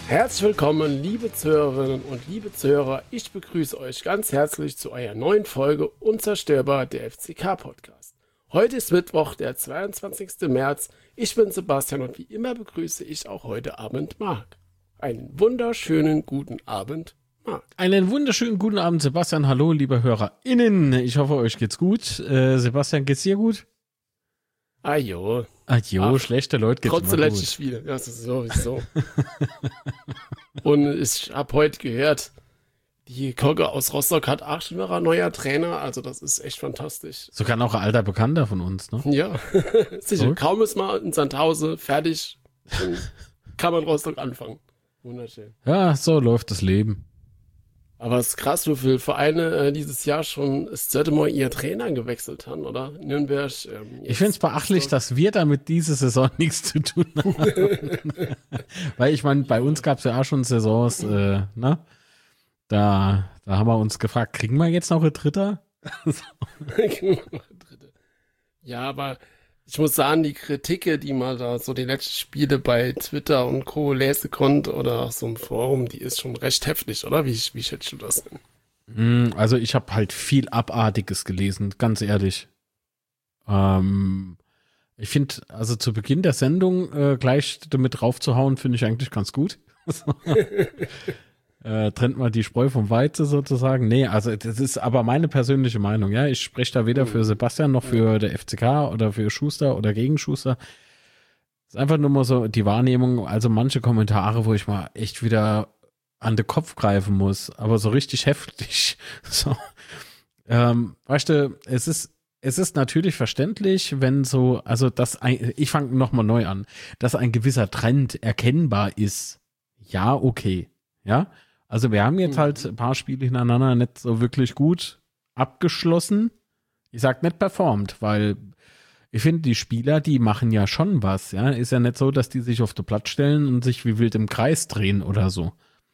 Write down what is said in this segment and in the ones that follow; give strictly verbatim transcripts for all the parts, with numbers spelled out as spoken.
Herzlich willkommen, liebe Zuhörerinnen und liebe Zuhörer. Ich begrüße euch ganz herzlich zu eurer neuen Folge Unzerstörbar, der F C K-Podcast. Heute ist Mittwoch, der zweiundzwanzigster März. Ich bin Sebastian und wie immer begrüße ich auch heute Abend Marc. Einen wunderschönen guten Abend, Marc. Einen wunderschönen guten Abend, Sebastian. Hallo, liebe HörerInnen. Ich hoffe, euch geht's gut. Äh, Sebastian, geht's dir gut? Ah jo. Ah jo, Ach, schlechte Leute geht's trotz immer der gut. letzten Spiele, das ist sowieso. Und ich habe heute gehört, die Kogge aus Rostock hat auch schon wieder ein neuer Trainer, also das ist echt fantastisch. Sogar noch ein alter Bekannter von uns, ne? Ja, sicher. Okay. Kaum ist mal in Sandhausen fertig, dann kann man Rostock anfangen. Wunderschön. Ja, so läuft das Leben. Aber es ist krass, wie viele Vereine äh, dieses Jahr schon das zweite Mal ihr Trainer gewechselt haben, oder? Nürnberg. Ähm, ich finde es beachtlich, Rostock. Dass wir damit diese Saison nichts zu tun haben. Weil ich meine, bei uns gab es ja auch schon Saisons, äh, ne? Da, da haben wir uns gefragt, kriegen wir jetzt noch ein Dritter? Ja, aber ich muss sagen, die Kritik, die man da so die letzten Spiele bei Twitter und Co. lesen konnte oder so im Forum, die ist schon recht heftig, oder? Wie, wie schätzt du das denn? Also ich habe halt viel Abartiges gelesen, ganz ehrlich. Ähm, ich finde, also zu Beginn der Sendung äh, gleich damit draufzuhauen, finde ich eigentlich ganz gut. Äh, trennt mal die Spreu vom Weizen sozusagen. Nee, also das ist aber meine persönliche Meinung, ja. Ich spreche da weder für Sebastian noch für der F C K oder für Schuster oder gegen Schuster. Das ist einfach nur mal so die Wahrnehmung, also manche Kommentare, wo ich mal echt wieder an den Kopf greifen muss, aber so richtig heftig. So. Ähm, weißt du, es ist es ist natürlich verständlich, wenn so, also das, ein, ich fange nochmal neu an, dass ein gewisser Trend erkennbar ist. Ja, okay. Ja, also wir haben jetzt halt ein paar Spiele hintereinander nicht so wirklich gut abgeschlossen. Ich sag nicht performt, weil ich finde, die Spieler, die machen ja schon was. Ja, ist ja nicht so, dass die sich auf den Platz stellen und sich wie wild im Kreis drehen oder so.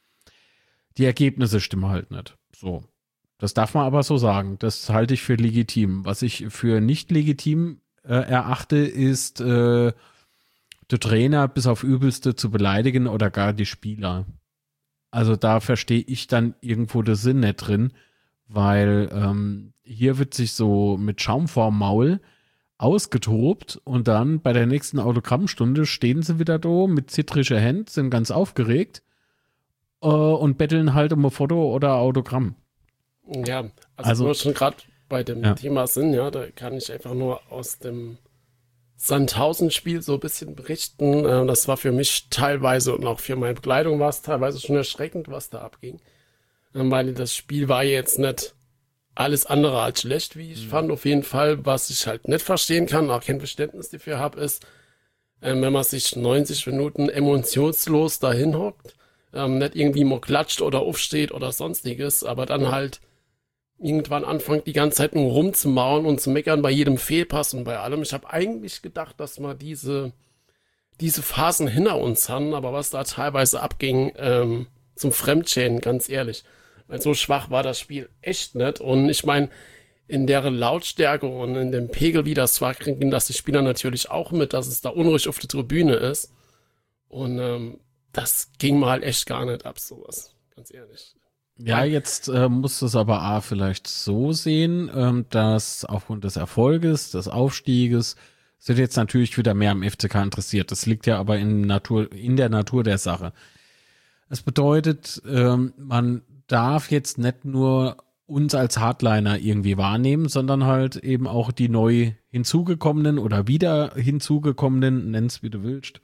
Die Ergebnisse stimmen halt nicht. So, das darf man aber so sagen. Das halte ich für legitim. Was ich für nicht legitim äh, erachte, ist äh, der Trainer bis auf Übelste zu beleidigen oder gar die Spieler. Also da verstehe ich dann irgendwo den Sinn nicht drin, weil ähm, hier wird sich so mit Schaum vorm Maul ausgetobt und dann bei der nächsten Autogrammstunde stehen sie wieder da mit zittriger Hand, sind ganz aufgeregt äh, und betteln halt um ein Foto oder Autogramm. Ja, also, also wo wir schon gerade bei dem ja. Thema sind, ja, da kann ich einfach nur aus dem Sandhausen-Spiel so ein bisschen berichten. Das war für mich teilweise und auch für meine Begleitung war es teilweise schon erschreckend, was da abging. Weil das Spiel war jetzt nicht alles andere als schlecht, wie ich mhm. fand. Auf jeden Fall, was ich halt nicht verstehen kann, auch kein Verständnis dafür habe, ist, wenn man sich neunzig Minuten emotionslos dahin hockt, nicht irgendwie mal klatscht oder aufsteht oder sonstiges, aber dann halt irgendwann anfängt die ganze Zeit nur rumzumauern und zu meckern bei jedem Fehlpass und bei allem. Ich habe eigentlich gedacht, dass wir diese, diese Phasen hinter uns haben, aber was da teilweise abging, ähm, zum Fremdschäden, ganz ehrlich. Weil so schwach war das Spiel echt nicht. Und ich meine, in der Lautstärke und in dem Pegel, wie das war, kriegen das die Spieler natürlich auch mit, dass es da unruhig auf der Tribüne ist. Und ähm, das ging mal halt echt gar nicht ab, sowas. Ganz ehrlich. Ja, jetzt äh, musst du es aber A vielleicht so sehen, ähm, dass aufgrund des Erfolges, des Aufstieges, sind jetzt natürlich wieder mehr am F C K interessiert. Das liegt ja aber in, Natur, in der Natur der Sache. Es bedeutet, ähm, man darf jetzt nicht nur uns als Hardliner irgendwie wahrnehmen, sondern halt eben auch die neu hinzugekommenen oder wieder hinzugekommenen, nenn's wie du willst,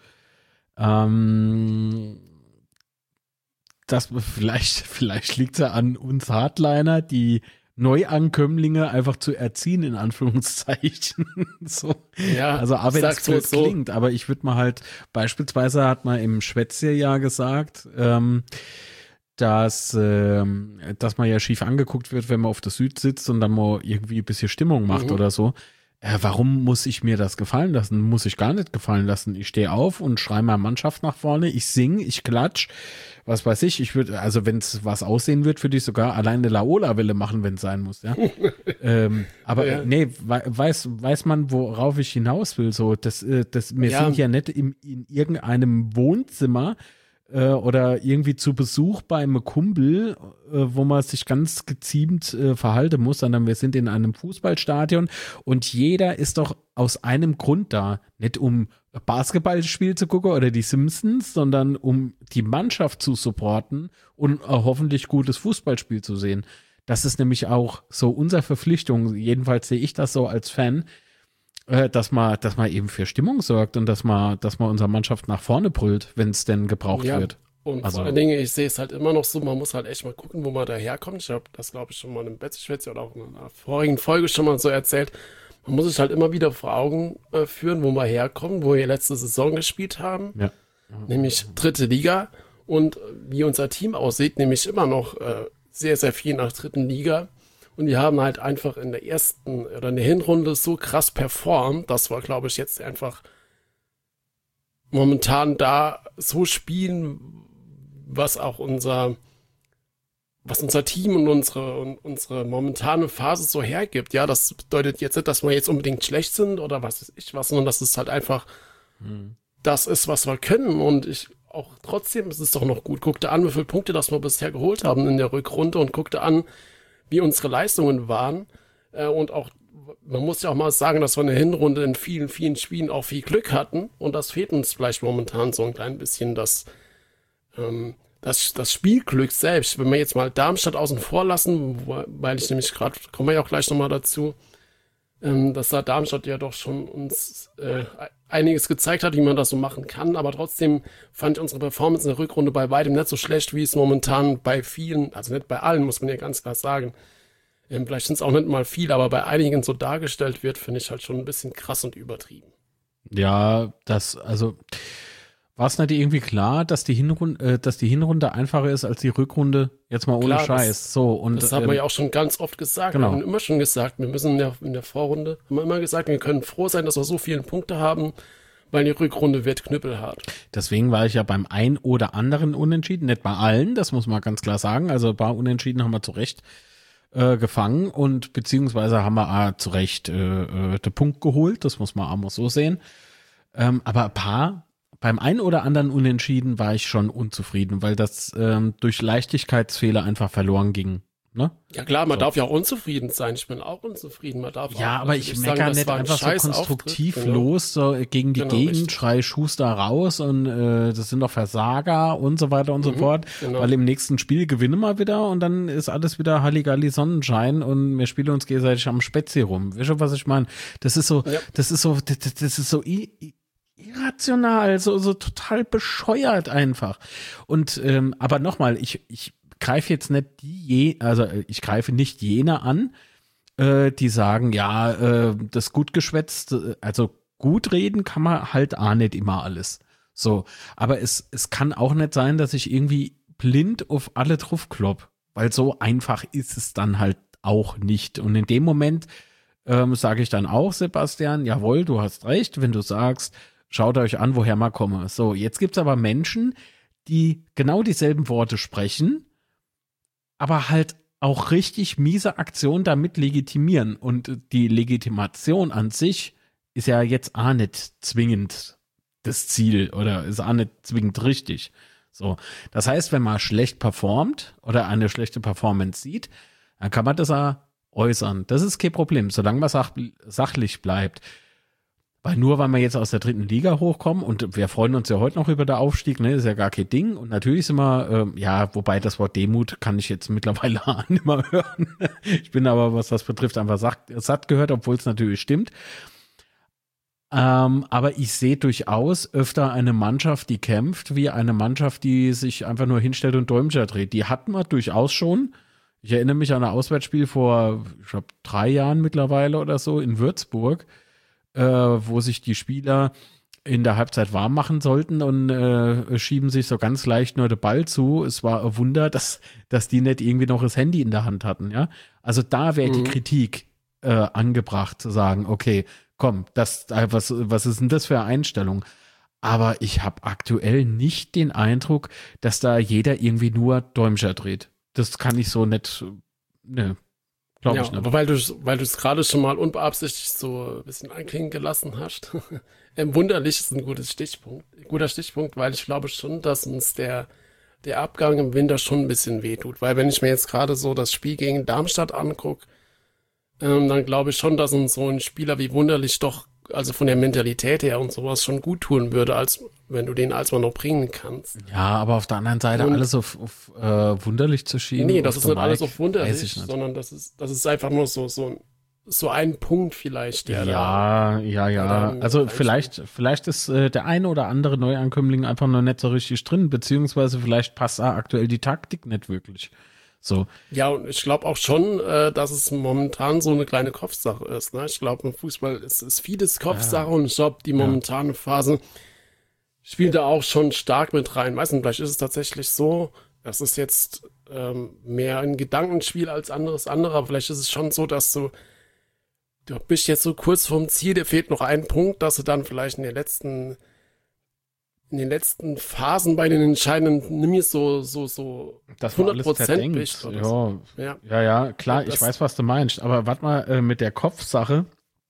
ähm, das vielleicht, vielleicht liegt es ja an uns Hardliner, die Neuankömmlinge einfach zu erziehen, in Anführungszeichen. So. Ja, also, aber wenn es blöd so. klingt, aber ich würde mal halt, beispielsweise hat man im Schwätzer ja gesagt, ähm, dass, ähm, dass man ja schief angeguckt wird, wenn man auf der Süd sitzt und dann mal irgendwie ein bisschen Stimmung macht mhm. oder so. Äh, warum muss ich mir das gefallen lassen? Muss ich gar nicht gefallen lassen. Ich stehe auf und schreie meine Mannschaft nach vorne, ich singe, ich klatsch, was weiß ich. Ich würde, also wenn es was aussehen wird, würde ich sogar alleine eine Laola-Welle machen, wenn es sein muss, ja. ähm, aber ja. nee, weiß, weiß man, worauf ich hinaus will. So, das, das, wir ja. sind ja nicht im, in irgendeinem Wohnzimmer äh, oder irgendwie zu Besuch bei einem Kumpel, äh, wo man sich ganz geziemt äh, verhalten muss, sondern wir sind in einem Fußballstadion und jeder ist doch aus einem Grund da. Nicht um Basketballspiel zu gucken oder die Simpsons, sondern um die Mannschaft zu supporten und äh, hoffentlich gutes Fußballspiel zu sehen. Das ist nämlich auch so unsere Verpflichtung, jedenfalls sehe ich das so als Fan, äh, dass man, dass man eben für Stimmung sorgt und dass man, dass man unsere Mannschaft nach vorne brüllt, wenn es denn gebraucht Ja, wird. und Also- vor allen Dingen, ich sehe es halt immer noch so, man muss halt echt mal gucken, wo man daherkommt. Ich habe das, glaube ich, schon mal im Betzeschwätze oder auch in einer vorigen Folge schon mal so erzählt. Man muss sich halt immer wieder vor Augen äh, führen, wo wir herkommen, wo wir letzte Saison gespielt haben, Ja. nämlich dritte Liga. Und äh, wie unser Team aussieht, nämlich immer noch äh, sehr, sehr viel nach dritten Liga. Und die haben halt einfach in der ersten oder in der Hinrunde so krass performt, dass wir, glaube ich, jetzt einfach momentan da so spielen, was auch unser, was unser Team und unsere, und unsere momentane Phase so hergibt. Ja, das bedeutet jetzt nicht, dass wir jetzt unbedingt schlecht sind oder was weiß ich was, sondern dass es halt einfach Hm. das ist, was wir können. Und ich auch trotzdem ist es doch noch gut. Guck dir an, wie viele Punkte das wir bisher geholt haben in der Rückrunde und guck dir an, wie unsere Leistungen waren. Äh, und auch, man muss ja auch mal sagen, dass wir in der Hinrunde in vielen, vielen Spielen auch viel Glück hatten. Und das fehlt uns vielleicht momentan so ein klein bisschen, das, ähm, das, das Spielglück selbst. Wenn wir jetzt mal Darmstadt außen vor lassen, wo- weil ich nämlich gerade, kommen wir ja auch gleich nochmal dazu, ähm, dass da Darmstadt ja doch schon uns äh, einiges gezeigt hat, wie man das so machen kann. Aber trotzdem fand ich unsere Performance in der Rückrunde bei weitem nicht so schlecht, wie es momentan bei vielen, also nicht bei allen, muss man ja ganz klar sagen. Ähm, vielleicht sind es auch nicht mal viele, aber bei einigen so dargestellt wird, finde ich halt schon ein bisschen krass und übertrieben. Ja, das, also war es nicht irgendwie klar, dass die Hinrunde, äh, dass die Hinrunde einfacher ist als die Rückrunde, jetzt mal ohne Klar, das- Scheiß. So, und Das hat ähm, man ja auch schon ganz oft gesagt. genau. Wir haben immer schon gesagt, wir müssen in der, in der Vorrunde, haben wir immer gesagt, wir können froh sein, dass wir so viele Punkte haben, weil die Rückrunde wird knüppelhart. deswegen war ich ja beim ein oder anderen Unentschieden, nicht bei allen, das muss man ganz klar sagen. Also ein paar Unentschieden haben wir zu Recht äh, gefangen und beziehungsweise haben wir auch zu Recht äh, äh, den Punkt geholt, das muss man auch mal so sehen. Ähm, aber ein paar, beim ein oder anderen Unentschieden war ich schon unzufrieden, weil das ähm, durch Leichtigkeitsfehler einfach verloren ging. Ne? Ja klar, man So. darf ja auch unzufrieden sein. Ich bin auch unzufrieden. Man darf Ja, auch aber ich natürlich sagen, meckere das nicht war ein einfach so scheiß konstruktiv Auftritt, genau. los, so gegen die Genau, Gegend, richtig. schrei Schuster raus und äh, das sind doch Versager und so weiter und so Mhm, fort. genau. Weil im nächsten Spiel gewinnen wir wieder und dann ist alles wieder Halligalli Sonnenschein und wir spielen uns gegenseitig am Spätzle rum. Weißt du, was ich meine? Das ist so, Ja. das ist so, das, das ist so i- i- irrational, so, so total bescheuert einfach. Und ähm, aber nochmal, ich, ich greife jetzt nicht die, je, also äh, ich greife nicht jene an, äh, die sagen, ja, äh, das gut geschwätzt, äh, also gut reden kann man halt auch nicht immer alles. So, aber es, es kann auch nicht sein, dass ich irgendwie blind auf alle drauf klopp, weil so einfach ist es dann halt auch nicht. Und in dem Moment ähm, sage ich dann auch, Sebastian, jawohl, du hast recht, wenn du sagst, schaut euch an, woher man komme. So, jetzt gibt's aber Menschen, die genau dieselben Worte sprechen, aber halt auch richtig miese Aktionen damit legitimieren. Und die Legitimation an sich ist ja jetzt auch nicht zwingend das Ziel oder ist auch nicht zwingend richtig. So, das heißt, wenn man schlecht performt oder eine schlechte Performance sieht, dann kann man das auch äußern. Das ist kein Problem, solange man sach sachlich bleibt. Weil nur, weil wir jetzt aus der dritten Liga hochkommen und wir freuen uns ja heute noch über den Aufstieg, ne, ist ja gar kein Ding. Und natürlich sind wir, ähm, ja, wobei das Wort Demut kann ich jetzt mittlerweile auch nicht mehr hören. Ich bin aber, was das betrifft, einfach satt, satt gehört, obwohl es natürlich stimmt. Ähm, aber ich sehe durchaus öfter eine Mannschaft, die kämpft, wie eine Mannschaft, die sich einfach nur hinstellt und Däumchen dreht. Die hatten wir durchaus schon. Ich erinnere mich an ein Auswärtsspiel vor, ich glaube, drei Jahren mittlerweile oder so in Würzburg, äh, wo sich die Spieler in der Halbzeit warm machen sollten und äh, schieben sich so ganz leicht nur den Ball zu. Es war ein Wunder, dass, dass die nicht irgendwie noch das Handy in der Hand hatten, ja. Also da wäre die Mhm. Kritik äh, angebracht, zu sagen, okay, komm, das, äh, was, was ist denn das für eine Einstellung? Aber ich habe aktuell nicht den Eindruck, dass da jeder irgendwie nur Däumchen dreht. Das kann ich so nicht, ne, Glaube Ja, ich nicht. aber weil du weil du es gerade schon mal unbeabsichtigt so ein bisschen einklingen gelassen hast. ähm, wunderlich ist ein gutes Stichpunkt, guter Stichpunkt, weil ich glaube schon, dass uns der der Abgang im Winter schon ein bisschen wehtut. Weil wenn ich mir jetzt gerade so das Spiel gegen Darmstadt angucke, ähm, dann glaube ich schon, dass uns so ein Spieler wie Wunderlich doch, also von der Mentalität her und sowas schon gut tun würde, als wenn du den als mal noch bringen kannst. Ja, aber auf der anderen Seite Und alles auf, auf äh, wunderlich zu schieben. nee, das auf ist der nicht alles Mike, auf weiß ich Wunderlich, nicht. sondern das ist, das ist einfach nur so, so, so ein Punkt vielleicht, der da, Ja, ja, der da ja. mit Also reinspielt. vielleicht, vielleicht ist äh, der eine oder andere Neuankömmling einfach noch nicht so richtig drin, beziehungsweise vielleicht passt da aktuell die Taktik nicht wirklich. So, Ja, und ich glaube auch schon, äh, dass es momentan so eine kleine Kopfsache ist. Ne? Ich glaube, im Fußball ist, ist vieles Kopfsache und ich glaube, die momentane Phase spielt da auch schon stark mit rein. Weißt du, vielleicht ist es tatsächlich so, das ist jetzt ähm, mehr ein Gedankenspiel als anderes andere, aber vielleicht ist es schon so, dass du, du bist jetzt so kurz vorm Ziel, dir fehlt noch ein Punkt, dass du dann vielleicht in den letzten, in den letzten Phasen bei den entscheidenden nimm jetzt so, so, so dass man alles hundert Prozent zerdenkt. bist oder Ja, so. Ja. ja, ja, klar, Das- ich weiß, was du meinst. Aber warte mal, äh, mit der Kopfsache,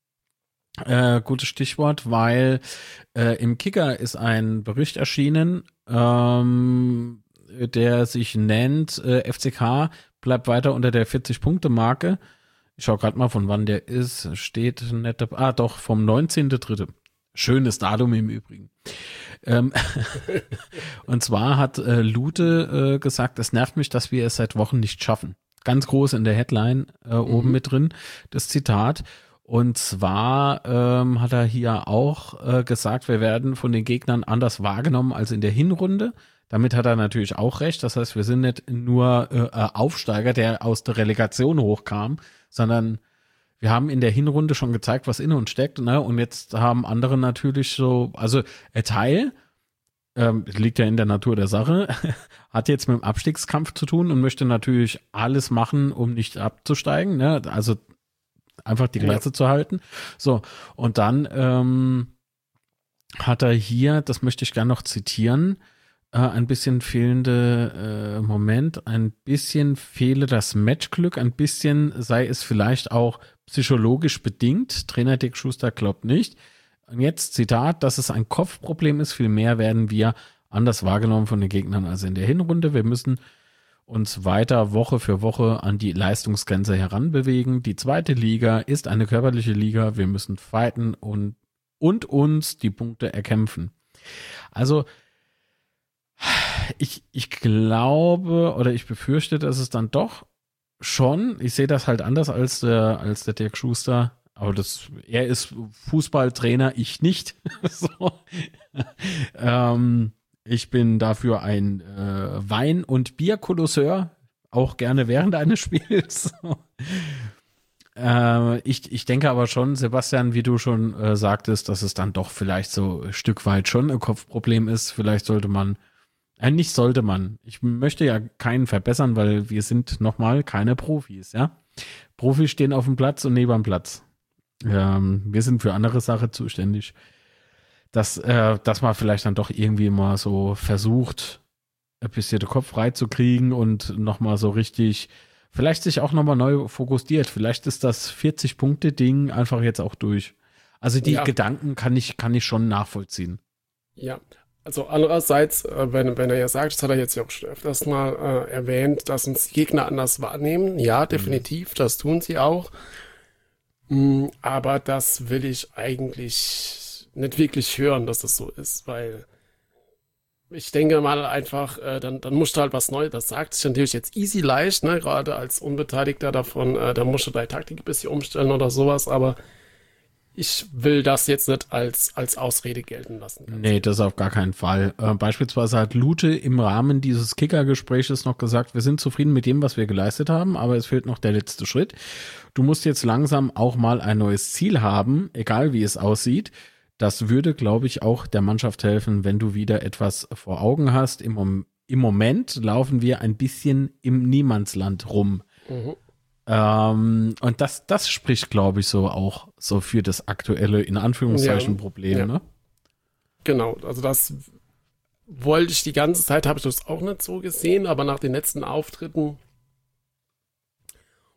äh, gutes Stichwort, weil äh, im Kicker ist ein Bericht erschienen, ähm, der sich nennt, äh, F C K bleibt weiter unter der vierzig-Punkte-Marke. Ich schau gerade mal, von wann der ist. Steht nicht, dab- ah doch, vom neunzehnten dritten Schönes Datum im Übrigen. Ähm, und zwar hat äh, Lute äh, gesagt, es nervt mich, dass wir es seit Wochen nicht schaffen. Ganz groß in der Headline äh, oben mit drin, das Zitat. Und zwar ähm, hat er hier auch äh, gesagt, wir werden von den Gegnern anders wahrgenommen als in der Hinrunde. Damit hat er natürlich auch recht. Das heißt, wir sind nicht nur äh, äh, Aufsteiger, der aus der Relegation hochkam, sondern wir haben in der Hinrunde schon gezeigt, was in uns steckt, ne? Und jetzt haben andere natürlich so, also ein Teil, ähm, liegt ja in der Natur der Sache, hat jetzt mit dem Abstiegskampf zu tun und möchte natürlich alles machen, um nicht abzusteigen, ne? Also einfach die Klasse Ja. zu halten. So, und dann ähm, hat er hier, das möchte ich gerne noch zitieren, äh, ein bisschen fehlende äh, Moment, ein bisschen fehle das Matchglück, ein bisschen sei es vielleicht auch psychologisch bedingt. Trainer Dick Schuster glaubt nicht. Und jetzt Zitat, dass es ein Kopfproblem ist, vielmehr werden wir anders wahrgenommen von den Gegnern als in der Hinrunde. Wir müssen uns weiter Woche für Woche an die Leistungsgrenze heranbewegen. Die zweite Liga ist eine körperliche Liga. Wir müssen fighten und, und uns die Punkte erkämpfen. Also ich, ich glaube oder ich befürchte, dass es dann doch schon, ich sehe das halt anders als der, als der Dirk Schuster, aber das, er ist Fußballtrainer, ich nicht. so. ähm, ich bin dafür ein äh, Wein- und Bierkonnoisseur, auch gerne während eines Spiels. äh, ich, ich denke aber schon, Sebastian, wie du schon äh, sagtest, dass es dann doch vielleicht so ein Stück weit schon ein Kopfproblem ist. Vielleicht sollte man, äh, nicht sollte man. Ich möchte ja keinen verbessern, weil wir sind nochmal keine Profis, ja. Profis stehen auf dem Platz und neben dem Platz. Ähm, wir sind für andere Sachen zuständig. Dass, äh, dass man vielleicht dann doch irgendwie mal so versucht, ein bisschen den Kopf frei zu kriegen und nochmal so richtig, vielleicht sich auch nochmal neu fokussiert. Vielleicht ist das vierzig-Punkte-Ding einfach jetzt auch durch. Also die Ja. Gedanken kann ich, kann ich schon nachvollziehen. Ja, also andererseits, äh, wenn, wenn er ja sagt, das hat er jetzt ja auch schon öfters mal äh, erwähnt, dass uns die Gegner anders wahrnehmen. Ja, definitiv, das tun sie auch. Mm, aber das will ich eigentlich nicht wirklich hören, dass das so ist, weil ich denke mal einfach, äh, dann, dann musst du halt was Neues, das sagt sich natürlich jetzt easy leicht, ne, gerade als Unbeteiligter davon, äh, da musst du deine Taktik ein bisschen umstellen oder sowas, aber ich will das jetzt nicht als, als Ausrede gelten lassen. Nee, das auf gar keinen Fall. Äh, beispielsweise hat Lute im Rahmen dieses Kicker-Gespräches noch gesagt, wir sind zufrieden mit dem, was wir geleistet haben, aber es fehlt noch der letzte Schritt. Du musst jetzt langsam auch mal ein neues Ziel haben, egal wie es aussieht. Das würde, glaube ich, auch der Mannschaft helfen, wenn du wieder etwas vor Augen hast. Im, Mom- im Moment laufen wir ein bisschen im Niemandsland rum. Mhm. Ähm, und das, das spricht, glaube ich, so auch so für das aktuelle, in Anführungszeichen, Ja, Problem, ja. ne? Genau, also das wollte ich die ganze Zeit, habe ich das auch nicht so gesehen, aber nach den letzten Auftritten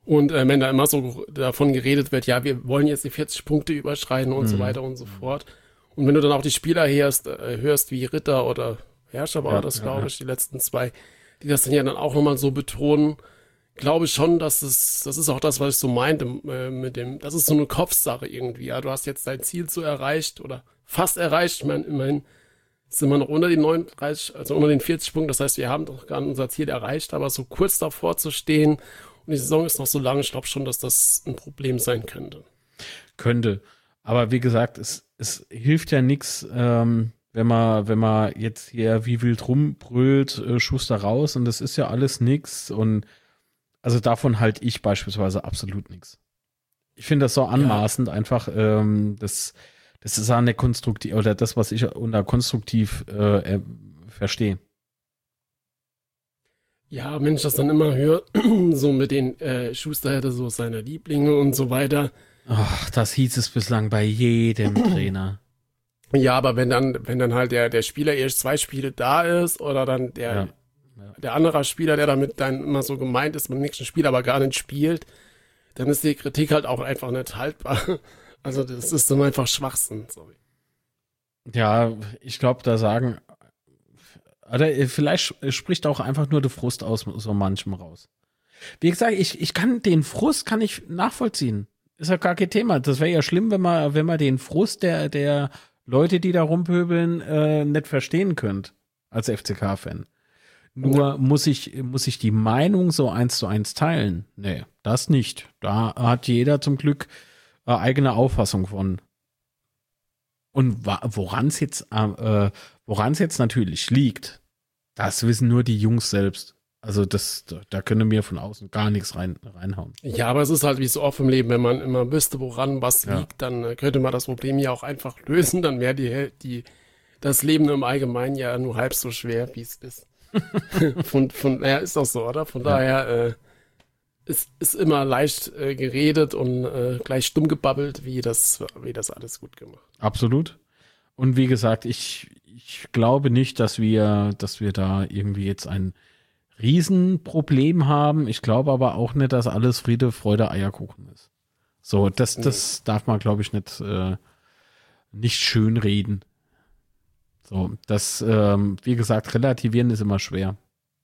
Und äh, wenn da immer so davon geredet wird, ja, wir wollen jetzt die vierzig Punkte überschreiten und Mhm. so weiter und so fort. Und wenn du dann auch die Spieler hörst, äh, hörst wie Ritter oder Herrscher war Ja, das, ja, glaube ja. ich, die letzten zwei, die das dann ja dann auch nochmal so betonen, glaube ich schon, dass es, das ist auch das, was ich so meinte, äh, mit dem, das ist so eine Kopfsache irgendwie, ja, du hast jetzt dein Ziel so erreicht oder fast erreicht, ich meine, immerhin sind wir noch unter den neununddreißig, also unter den vierzig Punkten, das heißt, wir haben doch gar nicht unser Ziel erreicht, aber so kurz davor zu stehen und die Saison ist noch so lang, ich glaube schon, dass das ein Problem sein könnte. Könnte. Aber wie gesagt, es, es hilft ja nichts, ähm, wenn man, wenn man jetzt hier wie wild rumbrüllt, äh, Schuster raus und das ist ja alles nix und also davon halte ich beispielsweise absolut nichts. Ich finde das so anmaßend einfach, ähm, das, das ist auch nicht konstruktiv oder das, was ich unter konstruktiv äh, äh, verstehe. Ja, wenn ich das dann immer höre, so mit den äh, Schuster hätte so seine Lieblinge und so weiter. Ach, das hieß es bislang bei jedem Trainer. Ja, aber wenn dann, wenn dann halt der, der Spieler erst zwei Spiele da ist oder dann der, Ja. Ja. der andere Spieler, der damit dann immer so gemeint ist, beim nächsten Spiel aber gar nicht spielt, dann ist die Kritik halt auch einfach nicht haltbar. Also das ist dann einfach Schwachsinn, sorry. Ja, ich glaube, da sagen, oder vielleicht spricht auch einfach nur der Frust aus so manchem raus. Wie gesagt, ich, ich kann den Frust kann ich nachvollziehen. Ist ja gar kein Thema. Das wäre ja schlimm, wenn man, wenn man den Frust der, der Leute, die da rumpöbeln, äh, nicht verstehen könnt als F C K-Fan. Nur Ja. muss ich, muss ich die Meinung so eins zu eins teilen? Nee, das nicht. Da hat jeder zum Glück eine eigene Auffassung von. Und woran es jetzt, äh, woran es jetzt natürlich liegt, das wissen nur die Jungs selbst. Also das, da können wir von außen gar nichts rein, reinhauen. Ja, aber es ist halt wie so oft im Leben, wenn man immer wüsste, woran was Ja. liegt, dann äh, könnte man das Problem ja auch einfach lösen, dann wäre die, die, das Leben im Allgemeinen ja nur halb so schwer, wie es ist. von, von, ja, ist doch so, oder? Von Ja. daher äh, ist, ist immer leicht äh, geredet und äh, gleich stumm gebabbelt, wie das, wie das alles gut gemacht. Absolut. Und wie gesagt, ich, ich glaube nicht, dass wir, dass wir da irgendwie jetzt ein Riesenproblem haben. Ich glaube aber auch nicht, dass alles Friede, Freude, Eierkuchen ist. So, das, das darf man, glaube ich, nicht, äh, nicht schönreden. So, das, ähm, wie gesagt, relativieren ist immer schwer.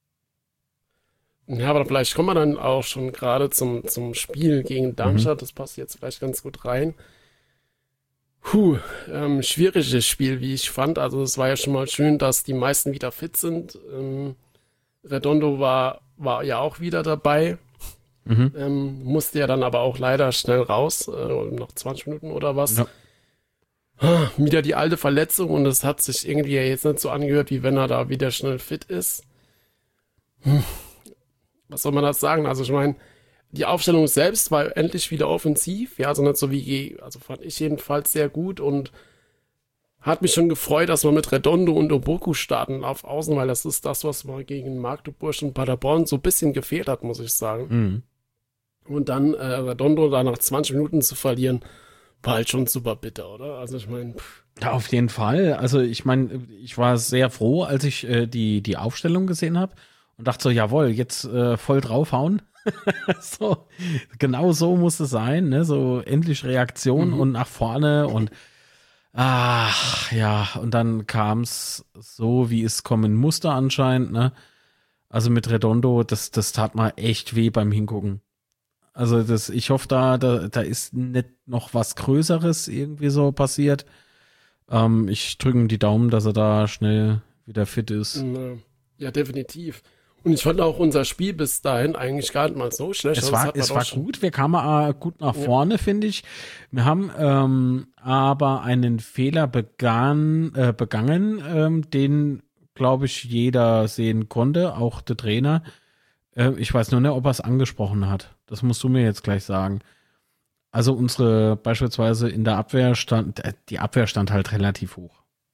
Ja, aber vielleicht kommen wir dann auch schon gerade zum, zum Spiel gegen Darmstadt. Das passt jetzt vielleicht ganz gut rein. Puh, ähm, schwieriges Spiel, wie ich fand. Also es war ja schon mal schön, dass die meisten wieder fit sind. Ähm, Redondo war, war ja auch wieder dabei. Mhm. Ähm, musste ja dann aber auch leider schnell raus, äh, noch zwanzig Minuten oder was. Ja. Ah, wieder die alte Verletzung und es hat sich irgendwie ja jetzt nicht so angehört, wie wenn er da wieder schnell fit ist. Hm. Was soll man das sagen? Also ich meine, die Aufstellung selbst war endlich wieder offensiv, ja, also nicht so wie, also fand ich jedenfalls sehr gut und hat mich schon gefreut, dass wir mit Redondo und Oboku starten auf Außen, weil das ist das, was mir gegen Magdeburg und Paderborn so ein bisschen gefehlt hat, muss ich sagen. Mhm. Und dann äh, Redondo da nach zwanzig Minuten zu verlieren, war halt schon super bitter, oder? Also ich meine, Ja, auf jeden Fall. Also ich meine, ich war sehr froh, als ich äh, die, die Aufstellung gesehen habe und dachte so, jawohl, jetzt äh, voll draufhauen. So, genau so muss es sein, ne? So endlich Reaktion Mhm. und nach vorne und ach ja, und dann kam es so, wie es kommen musste anscheinend, ne? Also mit Redondo, das, das tat mal echt weh beim Hingucken. Also das, ich hoffe, da, da, da ist nicht noch was Größeres irgendwie so passiert. Ähm, ich drücke ihm die Daumen, dass er da schnell wieder fit ist. äh, ja, definitiv. Und ich fand auch unser Spiel bis dahin eigentlich gar nicht mal so schlecht. Es Also das war, hat man es doch war schon- gut, wir kamen äh, gut nach Ja. vorne, finde ich. Wir haben ähm, aber einen Fehler begann, äh, begangen, ähm, den, glaube ich, jeder sehen konnte, auch der Trainer. Äh, ich weiß nur nicht, ob er es angesprochen hat. Das musst du mir jetzt gleich sagen. Also unsere, beispielsweise in der Abwehr stand, äh, die Abwehr stand halt relativ hoch.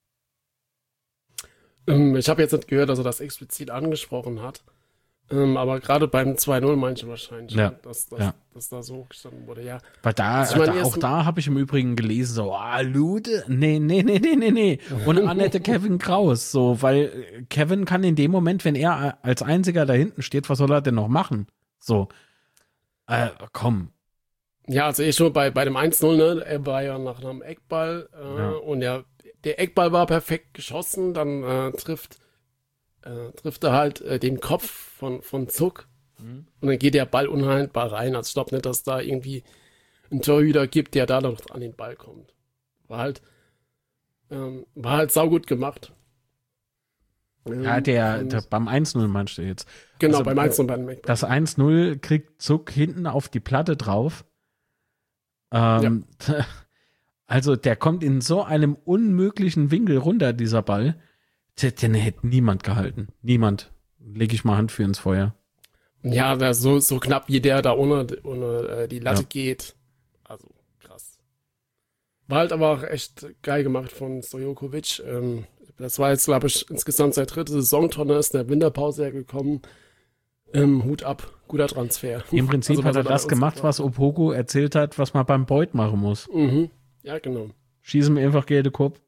Ähm, ich habe jetzt nicht gehört, dass er das explizit angesprochen hat. Ähm, aber gerade beim zwei null meinte wahrscheinlich, Ja. dass, dass, Ja. dass da so gestanden wurde. Ja, Weil da, Also ich meine, da erst- auch da habe ich im Übrigen gelesen, so, ah, Lude, nee, nee, nee, nee, nee, nee. Und Annette Kevin Kraus, so, weil äh, Kevin kann in dem Moment, wenn er als einziger da hinten steht, was soll er denn noch machen? So. Äh, komm. Ja, also eh schon bei, bei dem eins null, ne, er war ja nach einem Eckball äh, Ja. und ja, der Eckball war perfekt geschossen, dann äh, trifft, äh, trifft er halt äh, den Kopf von, von Zuck Mhm. und dann geht der Ball unhaltbar rein. Also ich glaube nicht, dass da irgendwie einen Torhüter gibt, der da noch an den Ball kommt. War halt, ähm, war halt saugut gemacht. Ähm, Ja, der, und- der beim eins null meinst du jetzt. Genau, also, beim eins null bei dem Eckball. Das eins null kriegt Zuck hinten auf die Platte drauf. Ähm, Also der kommt in so einem unmöglichen Winkel runter, dieser Ball. Den, den hätte niemand gehalten. Niemand. Leg ich mal Hand für ins Feuer. Ja, der so, so knapp wie der da ohne, ohne äh, die Latte Ja. geht. Also, krass. War halt aber auch echt geil gemacht von Stojokovic. Ähm, das war jetzt, glaube ich, insgesamt seine dritte Saisontonne, ist in der Winterpause hergekommen. Ähm, Hut ab, guter Transfer. Im Prinzip Also, hat was er da das uns gemacht, gebracht was Opoku erzählt hat, was man beim Beut machen muss. hat. Mhm. Ja, genau. Schieß ihm einfach Geld Kopf.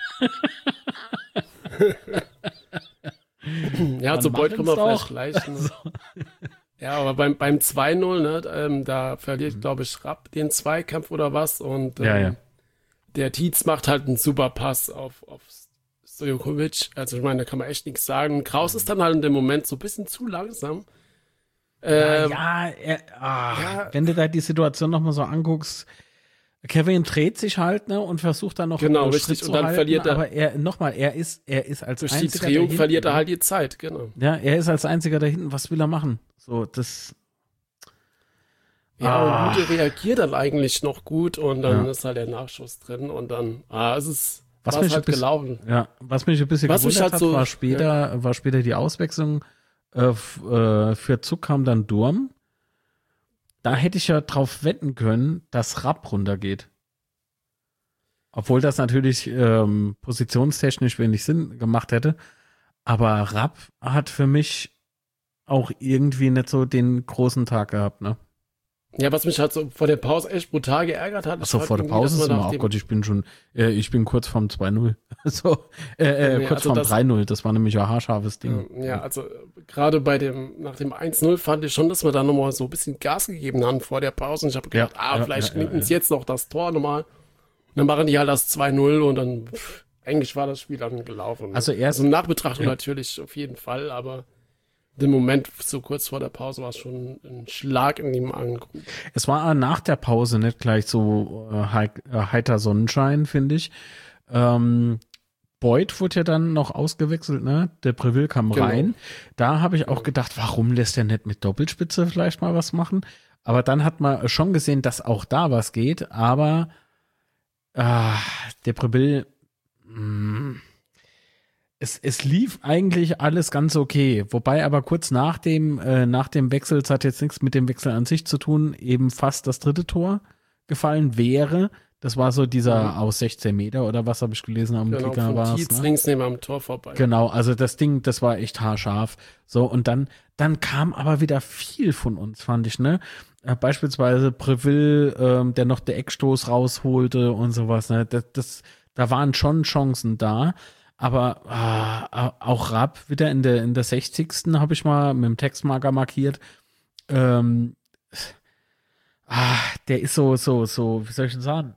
Ja, Man zu Beuth machen's kommen wir doch. vielleicht gleich. Ne? Ja, aber beim, beim zwei null, ne, ähm, da verliert, glaube ich, Rapp den Zweikampf oder was. Und ähm, Ja, ja. der Tietz macht halt einen super Pass auf, auf Stojokovic. Also ich meine, da kann man echt nichts sagen. Kraus ist dann halt in dem Moment so ein bisschen zu langsam. Ähm, ja, er, ah, ja. wenn du da die Situation nochmal so anguckst, Kevin dreht sich halt, ne, und versucht dann noch Genau, einen richtig. Schritt Und zu dann halten, verliert er- aber er, nochmal, er ist, er ist als durch die einziger Drehung da verliert er hinten, halt die Zeit, genau. Ja, er ist als einziger da hinten. Was will er machen? So, das. Ja, Ah. und Ute reagiert dann eigentlich noch gut und dann Ja. ist halt der Nachschuss drin und dann, ah, es ist Was war's mich halt ein bisschen- gelaufen. Ja, was mich ein bisschen Was mich gewundert halt hat, so- war später, war später die Auswechslung äh, f- äh, für Zuck kam dann Durm. Da hätte ich ja drauf wetten können, dass Rapp runtergeht. Obwohl das natürlich ähm, positionstechnisch wenig Sinn gemacht hätte. Aber Rapp hat für mich auch irgendwie nicht so den großen Tag gehabt, ne? Ja, was mich halt so vor der Pause echt brutal geärgert hat. Achso, ist vor halt der irgendwie, Pause dass ist man immer, nach oh dem- Gott, ich bin schon, äh, ich bin kurz vorm zwei null. so, äh, äh, Nee, kurz also vorm das- drei null, das war nämlich ein haarscharfes Ding. Ja, also äh, gerade bei dem, nach dem eins null fand ich schon, dass wir da nochmal so ein bisschen Gas gegeben haben vor der Pause. Und ich habe gedacht, Ja, ah, ja, vielleicht ja, ja, klingt uns ja. jetzt noch das Tor nochmal. Und dann machen die halt das zwei null und dann, pff, eigentlich war das Spiel dann gelaufen. Also erst- also in Nachbetrachtung ja. natürlich auf jeden Fall, aber im Moment, so kurz vor der Pause, war es schon ein Schlag in die Magengrube. Es war nach der Pause nicht gleich so äh, hei- äh, heiter Sonnenschein, finde ich. Ähm, Boyd wurde ja dann noch ausgewechselt, ne? Der Breville kam Genau. rein. Da habe ich auch gedacht, warum lässt er nicht mit Doppelspitze vielleicht mal was machen? Aber dann hat man schon gesehen, dass auch da was geht. Aber ah, der Breville, mh, es, es lief eigentlich alles ganz okay. Wobei aber kurz nach dem, äh, nach dem Wechsel, es hat jetzt nichts mit dem Wechsel an sich zu tun, eben fast das dritte Tor gefallen wäre. Das war so dieser Mhm. aus sechzehn Meter oder was habe ich gelesen am Genau, Kicker von war Tietz es. Ne? links neben am Tor vorbei. Genau, also das Ding, das war echt haarscharf. So, und dann, dann kam aber wieder viel von uns, fand ich, ne? Äh, beispielsweise Breville, ähm, der noch der Eckstoß rausholte und sowas, ne? Das, das, da waren schon Chancen da. Aber ah, auch Rapp wieder in der, in der sechzigsten habe ich mal mit dem Textmarker markiert. Ähm, ah, der ist so, so, so, wie soll ich denn sagen?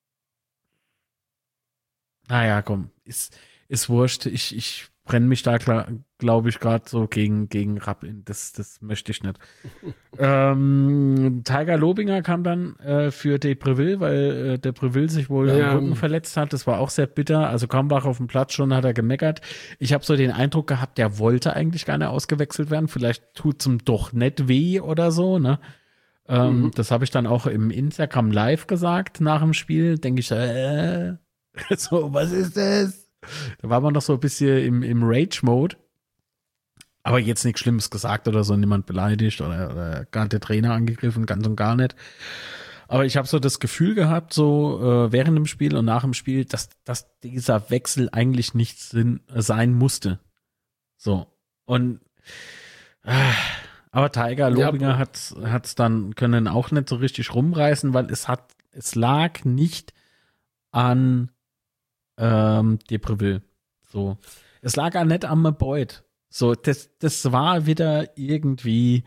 Naja, komm, ist, ist wurscht. Ich, ich brenne mich da, glaube ich, gerade so gegen, gegen Rapp in. Das, das möchte ich nicht. ähm, Tiger Lobinger kam dann äh, für De Breville, weil äh, De Breville sich wohl Ja. am Rücken verletzt hat. Das war auch sehr bitter. Also Kambach auf dem Platz schon hat er gemeckert. Ich habe so den Eindruck gehabt, der wollte eigentlich gar nicht ausgewechselt werden. Vielleicht tut's ihm doch nicht weh oder so, ne? Ähm, Mhm. Das habe ich dann auch im Instagram Live gesagt nach dem Spiel. Denke ich, äh, so, was ist das? Da war man noch so ein bisschen im, im Rage-Mode. Aber jetzt nichts Schlimmes gesagt oder so, niemand beleidigt oder, oder gar der Trainer angegriffen, ganz und gar nicht. Aber ich habe so das Gefühl gehabt, so äh, während dem Spiel und nach dem Spiel, dass, dass dieser Wechsel eigentlich nicht Sinn, äh, sein musste. So. Und äh, aber Tiger Ja, Lobinger hat hat's dann können auch nicht so richtig rumreißen, weil es hat, es lag nicht an ähm, De Breville. So. Es lag auch nicht am Boyd. So, das, das war wieder irgendwie,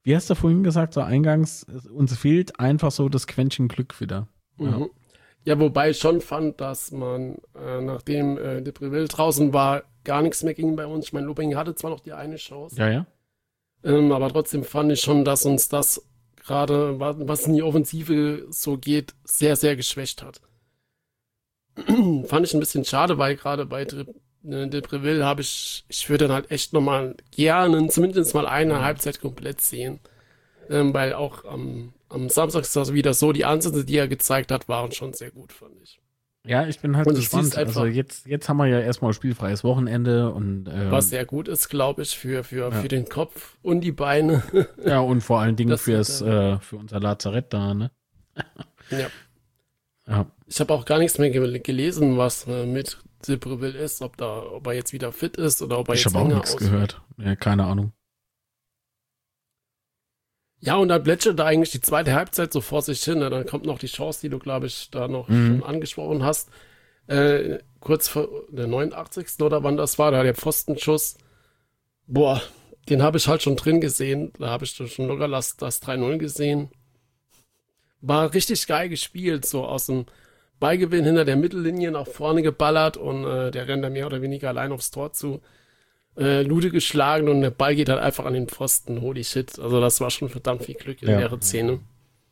wie hast du vorhin gesagt, so eingangs, uns fehlt einfach so das Quäntchen Glück wieder. Ja, Mhm. Ja, wobei ich schon fand, dass man, äh, nachdem äh, Depreville draußen war, gar nichts mehr ging bei uns. Ich meine, Lubing hatte zwar noch die eine Chance, ja. ja. ähm, aber trotzdem fand ich schon, dass uns das gerade, wa- was in die Offensive so geht, sehr, sehr geschwächt hat. Fand ich ein bisschen schade, weil gerade bei Dre äh, Depreville habe ich, ich würde dann halt echt nochmal gerne, zumindest mal eine Halbzeit komplett sehen. Ähm, weil auch am, am Samstag ist das wieder so, die Ansätze, die er gezeigt hat, waren schon sehr gut, fand ich. Ja, ich bin halt Und du gespannt. siehst einfach- Also jetzt, jetzt haben wir ja erstmal spielfreies Wochenende und ähm, Was sehr gut ist, glaube ich, für, für, Ja. für den Kopf und die Beine. ja, und vor allen Dingen Das wird, fürs, äh, für unser Lazarett da, ne? Ja. Ja. Ich habe auch gar nichts mehr ge gelesen, was äh, mit Depreville ist, ob da, ob er jetzt wieder fit ist oder ob er Ich jetzt habe auch länger nichts ausfällt. gehört. Ja, keine Ahnung. Ja, und dann plätschert da eigentlich die zweite Halbzeit so vor sich hin. Ne? Dann kommt noch die Chance, die du, glaube ich, da noch Mhm. schon angesprochen hast. Äh, kurz vor der neunundachtzigsten oder wann das war, da der Pfostenschuss. Boah, den habe ich halt schon drin gesehen. Da habe ich schon locker das, das drei null gesehen. War richtig geil gespielt, so aus dem Beigewinn hinter der Mittellinie nach vorne geballert und äh, der rennt da mehr oder weniger allein aufs Tor zu. Äh, Lude geschlagen und der Ball geht halt einfach an den Pfosten. Holy shit. Also das war schon verdammt viel Glück in Ja. der Szene.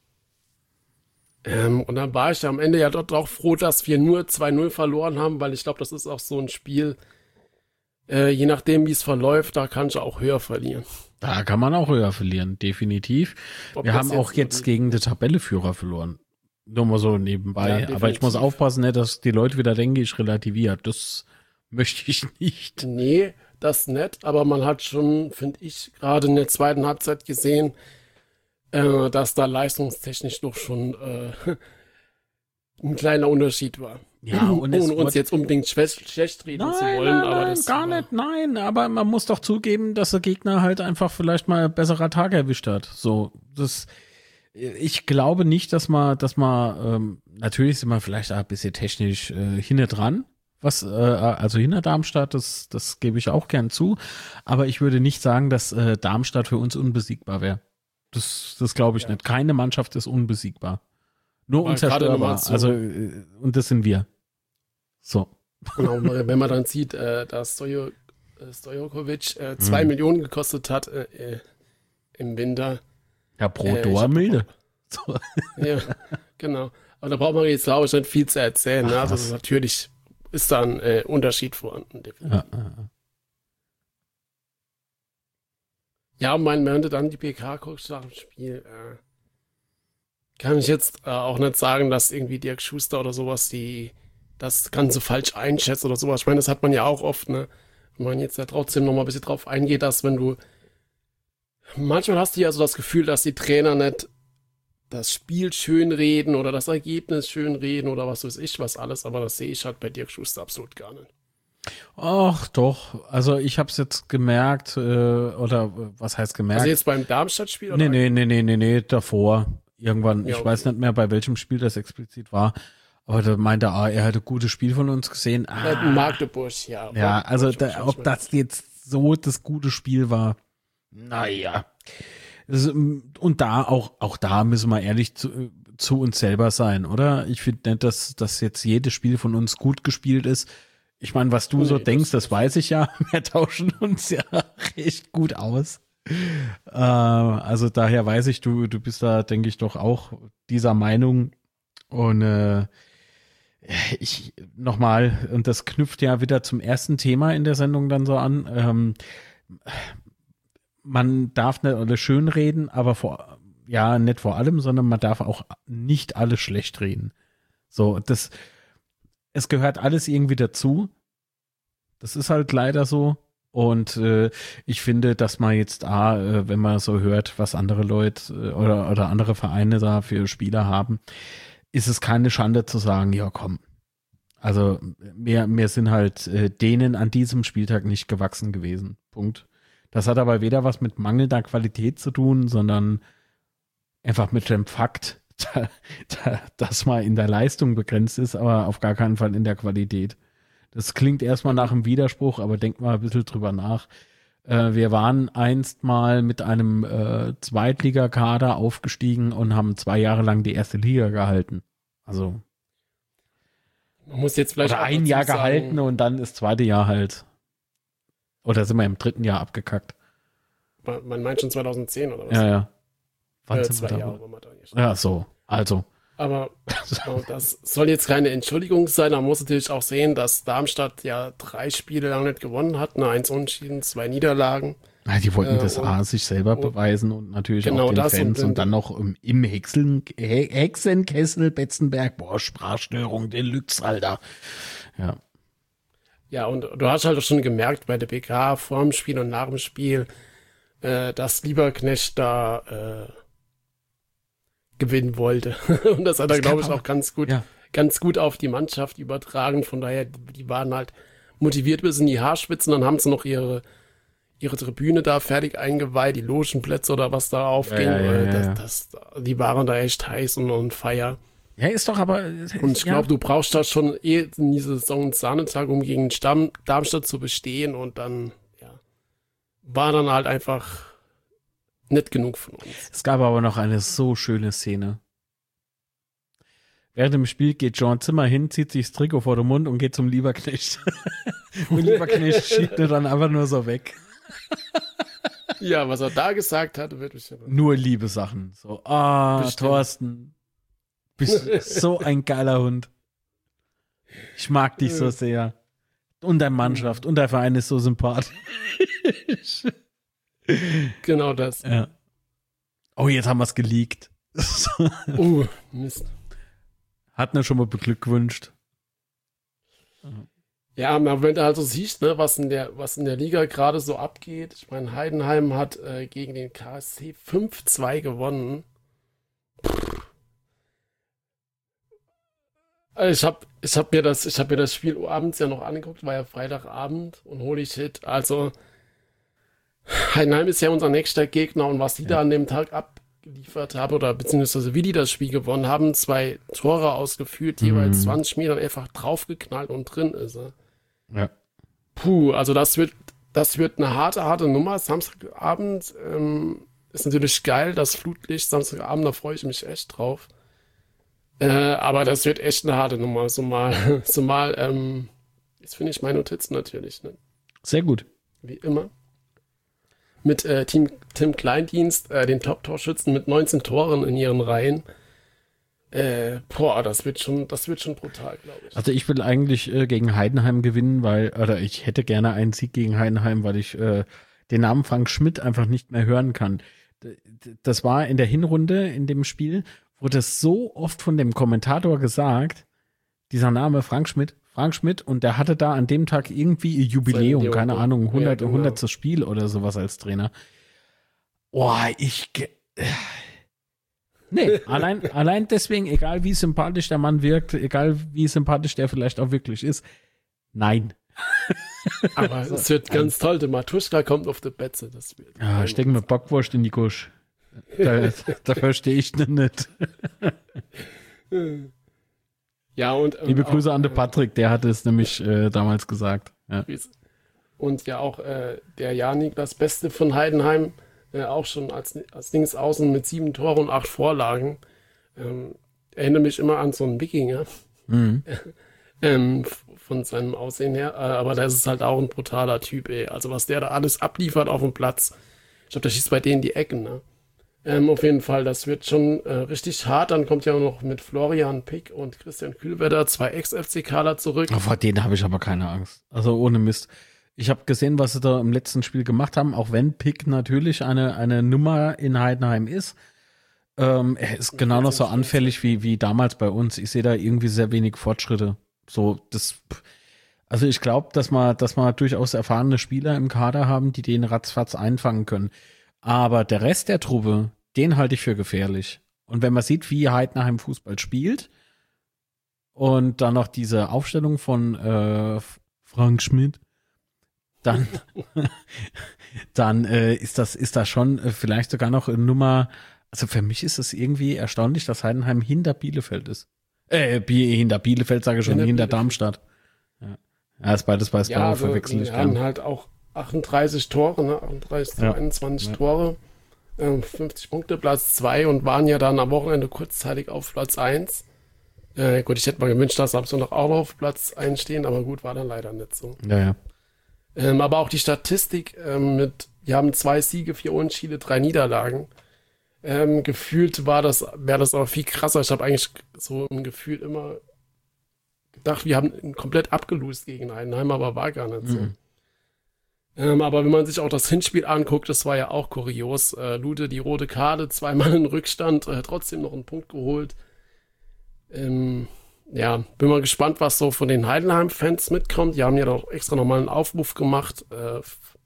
Ähm, und dann war ich am Ende ja dort auch froh, dass wir nur zwei null verloren haben, weil ich glaube, das ist auch so ein Spiel, äh, je nachdem, wie es verläuft, da kann ich auch höher verlieren. Da kann man auch höher verlieren, definitiv. Ob Wir das haben auch jetzt wirklich- gegen den Tabelleführer verloren. Nur mal so nebenbei. Ja, Aber ich definitiv. muss aufpassen, ne, dass die Leute wieder denken, ich relativiere. Das möchte ich nicht. Nee, das nicht, aber man hat schon, finde ich, gerade in der zweiten Halbzeit gesehen, äh, dass da leistungstechnisch doch schon äh, ein kleiner Unterschied war. Ja, und es ohne uns wurde- jetzt unbedingt schlecht, schlecht reden zu Nein, wollen, nein, aber nein, das gar war, nicht, nein. Aber man muss doch zugeben, dass der Gegner halt einfach vielleicht mal besserer Tag erwischt hat. So, das, ich glaube nicht, dass man, dass man, ähm, natürlich sind wir vielleicht auch ein bisschen technisch äh, hinter dran. Was, äh, also hinter Darmstadt, das, das gebe ich auch gern zu. Aber ich würde nicht sagen, dass äh, Darmstadt für uns unbesiegbar wäre. Das, das glaube ich Ja. nicht. Keine Mannschaft ist unbesiegbar. Nur Aber gerade unzerstörbar. nochmal zu- Also, äh, und das sind wir. So. genau, wenn man dann sieht, äh, dass Stojo, äh, Stojokovic äh, zwei Mhm. Millionen gekostet hat äh, äh, im Winter. Ja, pro Äh, ich Tor hab- milde. So. Ja, genau. Aber da braucht man jetzt, glaube ich, nicht viel zu erzählen. Ne? Ach, Also was. das ist natürlich ist da ein äh, Unterschied vorhanden. Ja, ja, ja. Ja, und mein, wenn du dann die P K guckst nach dem Spiel, äh, kann ich jetzt äh, auch nicht sagen, dass irgendwie Dirk Schuster oder sowas die das Ganze falsch einschätzt oder sowas. Ich meine, das hat man ja auch oft, ne? Wenn man jetzt ja trotzdem noch mal ein bisschen drauf eingeht, dass wenn du manchmal hast du ja so das Gefühl, dass die Trainer nicht das Spiel schön reden oder das Ergebnis schön reden oder was weiß ich was alles, aber das sehe ich halt bei Dirk Schuster absolut gar nicht. Ach doch, also ich habe es jetzt gemerkt, äh, oder äh, was heißt gemerkt? Also jetzt beim Darmstadt-Spiel? nee, nee, nee, nee, nee, nee, davor. Irgendwann, Ja, ich okay. weiß nicht mehr, bei welchem Spiel das explizit war, aber da meinte er, ah, er hätte ein gutes Spiel von uns gesehen. Äh, Ah, Magdeburg, ja. ja, also Magdeburg, da, ich ob mein- das jetzt so das gute Spiel war, naja. Das, ähm, und da auch, auch da müssen wir ehrlich zu, zu uns selber sein, oder? Ich finde nicht, dass, dass jetzt jedes Spiel von uns gut gespielt ist. Ich meine, was du Nee, so das- denkst, das weiß ich ja. Wir tauschen uns ja recht gut aus. Äh, also daher weiß ich, du, du bist da, denke ich, doch auch dieser Meinung. Und äh, ich nochmal, und das knüpft ja wieder zum ersten Thema in der Sendung dann so an. Ähm, man darf nicht alles schön reden, aber vor, ja, nicht vor allem, sondern man darf auch nicht alles schlecht reden. So, das, es gehört alles irgendwie dazu. Das ist halt leider so. Und äh, ich finde, dass man jetzt, ah, äh, wenn man so hört, was andere Leute äh, oder, oder andere Vereine da für Spieler haben, ist es keine Schande zu sagen, ja komm. Also wir, wir sind halt äh, denen an diesem Spieltag nicht gewachsen gewesen. Punkt. Das hat aber weder was mit mangelnder Qualität zu tun, sondern einfach mit dem Fakt, da, da, dass man in der Leistung begrenzt ist, aber auf gar keinen Fall in der Qualität. Das klingt erstmal nach einem Widerspruch, aber denkt mal ein bisschen drüber nach. Äh, wir waren einst mal mit einem äh, Zweitligakader aufgestiegen und haben zwei Jahre lang die erste Liga gehalten. Also man muss jetzt vielleicht oder auch ein dazu Jahr sagen, gehalten und dann das zweite Jahr halt. Oder sind wir im dritten Jahr abgekackt? Man, man meint schon zweitausendzehn oder was? Ja, ja. Wann Äh, sind zwei wir da? Jahre waren wir da nicht. Ja, so. Also. Aber genau, das soll jetzt keine Entschuldigung sein. Man muss natürlich auch sehen, dass Darmstadt ja drei Spiele lang nicht gewonnen hat. Ne, eins Unentschieden, zwei Niederlagen. Ja, die wollten Äh, das und- A sich selber und- beweisen und natürlich Genau auch den das und Fans und, dann- dann noch im, im Hexen, He- Hexenkessel Betzenberg. Boah, Sprachstörung Deluxe, Alter. Ja. Ja, und du hast halt auch schon gemerkt bei der B K vor dem Spiel und nach dem Spiel, äh, dass Lieberknecht da äh, gewinnen wollte. Und das hat er, Das glaube kann ich, auch- auch ganz gut, Ja. ganz gut auf die Mannschaft übertragen. Von daher, die, die waren halt motiviert bis in die Haarspitzen. Dann haben sie noch ihre, ihre Tribüne da fertig eingeweiht, die Logenplätze oder was da aufging. Ja, ja, ja, Äh, ja, ja. das, das, die waren da echt heiß und on fire. Ja, ist doch aber. Und ich ja. glaube, du brauchst da schon eh in dieser Saison einen Sahnetag, um gegen Stamm, Darmstadt zu bestehen. Und dann, ja, war dann halt einfach nicht genug von uns. Es gab aber noch eine so schöne Szene. Während dem Spiel geht John Zimmer hin, zieht sich das Trikot vor den Mund und geht zum Lieberknecht. Und Lieberknecht schiebt er dann einfach nur so weg. Ja, was er da gesagt hat, wird mich ja Nur liebe Sachen. So, ah, Bestimmt. Thorsten, bist so ein geiler Hund. Ich mag dich so sehr. Und deine Mannschaft und der Verein ist so sympathisch. genau das. Ja. Oh, jetzt haben wir es geleakt. Uh, Mist. Hat mir schon mal beglückwünscht. Ja, aber wenn du halt so siehst, ne, was in der, was in der Liga gerade so abgeht. Ich meine, Heidenheim hat äh, gegen den K S C fünf zwei gewonnen. Also ich habe ich hab mir das, ich hab mir das Spiel abends ja noch angeguckt, war ja Freitagabend und holy shit. Also Heidenheim ist ja unser nächster Gegner und was die Ja. da an dem Tag abgeliefert haben oder beziehungsweise wie die das Spiel gewonnen haben, zwei Tore ausgeführt, jeweils Mhm. zwanzig Meter einfach draufgeknallt und drin ist er. Ja. Puh, also das wird, das wird eine harte, harte Nummer. Samstagabend ähm, ist natürlich geil, das Flutlicht Samstagabend, da freue ich mich echt drauf. Äh, aber das wird echt eine harte Nummer. So mal, so mal, ähm, jetzt finde ich meine Notizen natürlich, ne? Sehr gut. Wie immer. Mit äh, Team, Tim Kleindienst, äh, den Top-Torschützen mit neunzehn Toren in ihren Reihen. Äh, boah, das wird schon, das wird schon brutal, glaube ich. Also ich will eigentlich äh, gegen Heidenheim gewinnen, weil, oder ich hätte gerne einen Sieg gegen Heidenheim, weil ich äh, den Namen Frank Schmidt einfach nicht mehr hören kann. D- d- Das war in der Hinrunde in dem Spiel, wurde so oft von dem Kommentator gesagt, dieser Name Frank Schmidt, Frank Schmidt, und der hatte da an dem Tag irgendwie ihr Jubiläum, Sein keine Jubiläum. Ahnung, hundert, Ja, genau. hundertstes Spiel oder sowas als Trainer. Boah, ich... ge- Nee, allein, allein deswegen, egal wie sympathisch der Mann wirkt, egal wie sympathisch der vielleicht auch wirklich ist, nein. Aber es wird ganz toll. Der Matuschka kommt auf die Betze. Das wird Ja, stecken wir Bockwurst in die Gusch. Da, da verstehe ich das nicht. Ja, und ähm, Liebe Grüße auch, an den äh, Patrick, der hat es nämlich äh, damals gesagt. Ja. Und ja auch äh, der Janik, das Beste von Heidenheim, äh, auch schon als, als Dings außen mit sieben Toren und acht Vorlagen. Ähm, erinnere mich immer an so einen Wikinger. Mhm. ähm, f- von seinem Aussehen her. Äh, aber das ist halt auch ein brutaler Typ, ey. Also was der da alles abliefert auf dem Platz. Ich glaube, der schießt bei denen die Ecken, ne? Ähm, auf jeden Fall, das wird schon äh, richtig hart. Dann kommt ja noch mit Florian Pick und Christian Kühlwetter zwei Ex-FCKler zurück. Oh, vor denen habe ich aber keine Angst. Also ohne Mist. Ich habe gesehen, was sie da im letzten Spiel gemacht haben, auch wenn Pick natürlich eine, eine Nummer in Heidenheim ist. Ähm, er ist genau noch so anfällig wie, wie damals bei uns. Ich sehe da irgendwie sehr wenig Fortschritte. So, das, also ich glaube, dass wir, dass wir durchaus erfahrene Spieler im Kader haben, die den ratzfatz einfangen können. Aber der Rest der Truppe, den halte ich für gefährlich. Und wenn man sieht, wie Heidenheim Fußball spielt und dann noch diese Aufstellung von äh, Frank Schmidt, dann, dann äh, ist das, ist das schon äh, vielleicht sogar noch eine Nummer. Also für mich ist es irgendwie erstaunlich, dass Heidenheim hinter Bielefeld ist. Äh, Bi- hinter Bielefeld sage ich schon, Hinter hinter Bielefeld. Darmstadt. Ja, ja ist beides bei Ja, also, verwechseln ich wir haben gern. halt auch achtunddreißig Tore, ne? achtunddreißig zu Ja. einundzwanzig Ja. Tore, äh, fünfzig Punkte, Platz zwei und waren ja dann am Wochenende kurzzeitig auf Platz eins. Äh, gut, ich hätte mal gewünscht, dass Samstag noch auch auf Platz eins stehen, aber gut, war dann leider nicht so. Ja, ja. Ähm, aber auch die Statistik ähm, mit, wir haben zwei Siege, vier Unentschiede, drei Niederlagen. Ähm, gefühlt war das, wäre das aber viel krasser. Ich habe eigentlich so im Gefühl immer gedacht, wir haben ihn komplett abgelost gegen Heidenheim, aber war gar nicht so. Mhm. Ähm, aber wenn man sich auch das Hinspiel anguckt, das war ja auch kurios. Äh, Lute die rote Karte, zweimal in Rückstand, äh, trotzdem noch einen Punkt geholt. Ähm, ja, bin mal gespannt, was so von den Heidenheim-Fans mitkommt. Die haben ja doch extra nochmal einen Aufruf gemacht. Äh,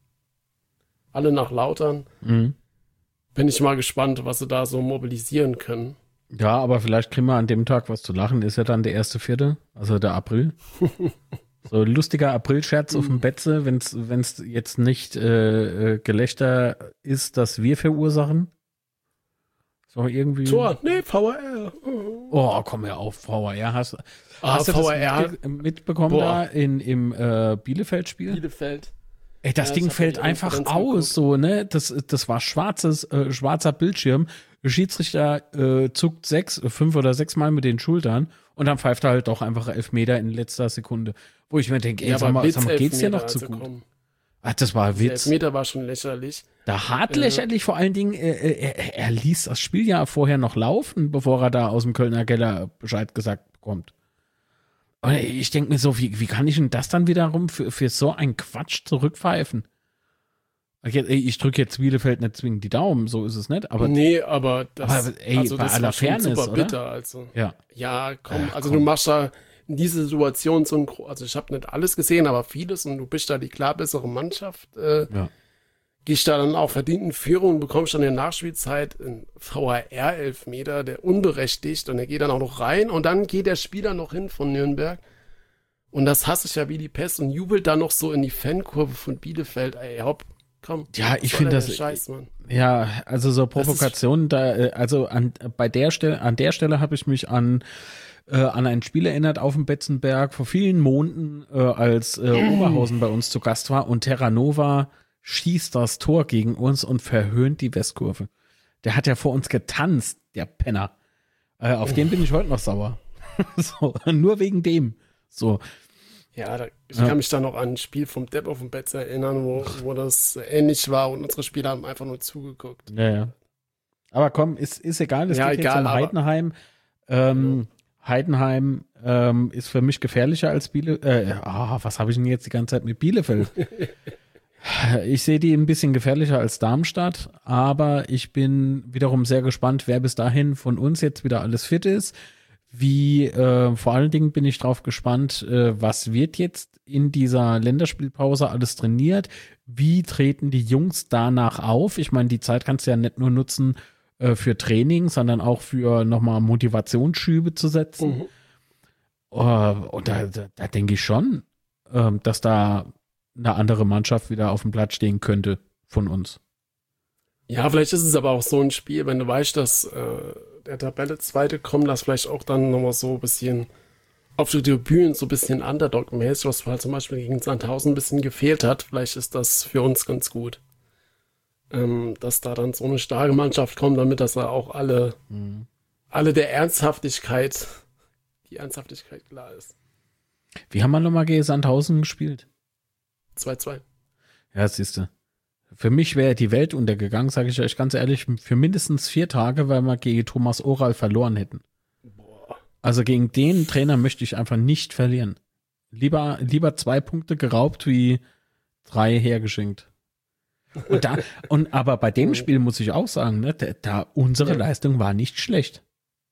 alle nach Lautern. Mhm. Bin ich mal gespannt, was sie da so mobilisieren können. Ja, aber vielleicht kriegen wir an dem Tag was zu lachen. Ist ja dann der erste Vierte, also der April. So lustiger April-Scherz auf dem Betze, wenn es jetzt nicht äh, äh, Gelächter ist, das wir verursachen. So irgendwie. Tor, nee, V R. Oh, komm her auf, V R. Hast, Ah, hast du V R. das mitge mitbekommen Boah. da in, im äh, Bielefeld-Spiel? Bielefeld. Ey, das Ja, Ding ich hab fällt die einfach Konferenz aus, geguckt. so, ne? Das, das war schwarzes, äh, schwarzer Bildschirm. Der Schiedsrichter äh, zuckt sechs, äh, fünf oder sechs Mal mit den Schultern und dann pfeift er halt doch einfach Elfmeter in letzter Sekunde. Wo ich mir denke, ey, sag mal, sag mal, geht's dir noch zu gut? Komm, Ach, das war ein der Witz. Elfmeter war schon lächerlich. Da hart Äh. lächerlich, vor allen Dingen, äh, äh, er, er ließ das Spiel ja vorher noch laufen, bevor er da aus dem Kölner Keller Bescheid gesagt bekommt. Und ich denke mir so, wie, wie kann ich denn das dann wiederum für, für so einen Quatsch zurückpfeifen? Ich, ich drücke jetzt Bielefeld nicht zwingend die Daumen, so ist es nicht, aber nee, aber das, aber, ey, also bei das aller war schon Fairness, super oder? bitter. Also. ja. Ja, komm, Ach, also komm. du machst da in dieser Situation so ein, gro- also ich habe nicht alles gesehen, aber vieles und du bist da die klar bessere Mannschaft. Äh, Ja. gehst da dann auch verdient in Führung und bekommst dann in der Nachspielzeit einen V H R-Elfmeter, der unberechtigt und der geht dann auch noch rein und dann geht der Spieler noch hin von Nürnberg und das hasse ich ja wie die Pest und jubelt dann noch so in die Fankurve von Bielefeld. Ey, hopp, komm. Ja, was ich soll finde denn das- der Scheiß, Mann. Ja, also so Das ist- Provokationen, da, äh, also an, bei der Stelle, an der Stelle habe ich mich an, äh, an ein Spiel erinnert auf dem Betzenberg vor vielen Monaten, äh, als äh, Oberhausen bei uns zu Gast war und Terranova schießt das Tor gegen uns und verhöhnt die Westkurve. Der hat ja vor uns getanzt, der Penner. Äh, auf den bin ich heute noch sauer. So, nur wegen dem. So, Ja, da, ich Ja. kann mich da noch an ein Spiel vom Depp auf dem Bett erinnern, wo, wo das ähnlich war und unsere Spieler haben einfach nur zugeguckt. ja, ja. Aber komm, ist, ist egal, es Ja, geht egal, jetzt um aber- Heidenheim. Ähm, Heidenheim ähm, ist für mich gefährlicher als Bielefeld. Äh, ah, was habe ich denn jetzt die ganze Zeit mit Bielefeld? Ich sehe die ein bisschen gefährlicher als Darmstadt, aber ich bin wiederum sehr gespannt, wer bis dahin von uns jetzt wieder alles fit ist. Wie, äh, vor allen Dingen bin ich drauf gespannt, äh, was wird jetzt in dieser Länderspielpause alles trainiert? Wie treten die Jungs danach auf? Ich meine, die Zeit kannst du ja nicht nur nutzen äh, für Training, sondern auch für nochmal Motivationsschübe zu setzen. Mhm. Äh, und da, da, da denke ich schon, ähm, dass da eine andere Mannschaft wieder auf dem Platz stehen könnte von uns. Ja, vielleicht ist es aber auch so ein Spiel, wenn du weißt, dass äh, der Tabelle Zweite kommt, dass vielleicht auch dann nochmal so ein bisschen auf die Tribünen so ein bisschen Underdog-mäßig, was halt zum Beispiel gegen Sandhausen ein bisschen gefehlt hat. Vielleicht ist das für uns ganz gut, ähm, dass da dann so eine starke Mannschaft kommt, damit das da auch alle, Mhm. alle der Ernsthaftigkeit, die Ernsthaftigkeit klar ist. Wie haben wir nochmal gegen Sandhausen gespielt? zwei zwei. Ja, siehst du. Für mich wäre die Welt untergegangen, sage ich euch ganz ehrlich, für mindestens vier Tage, weil wir gegen Thomas Oral verloren hätten. Boah. Also gegen den Trainer möchte ich einfach nicht verlieren. Lieber, lieber zwei Punkte geraubt wie drei hergeschenkt. Und da, und aber bei dem Spiel muss ich auch sagen, ne, da, da unsere Ja. Leistung war nicht schlecht.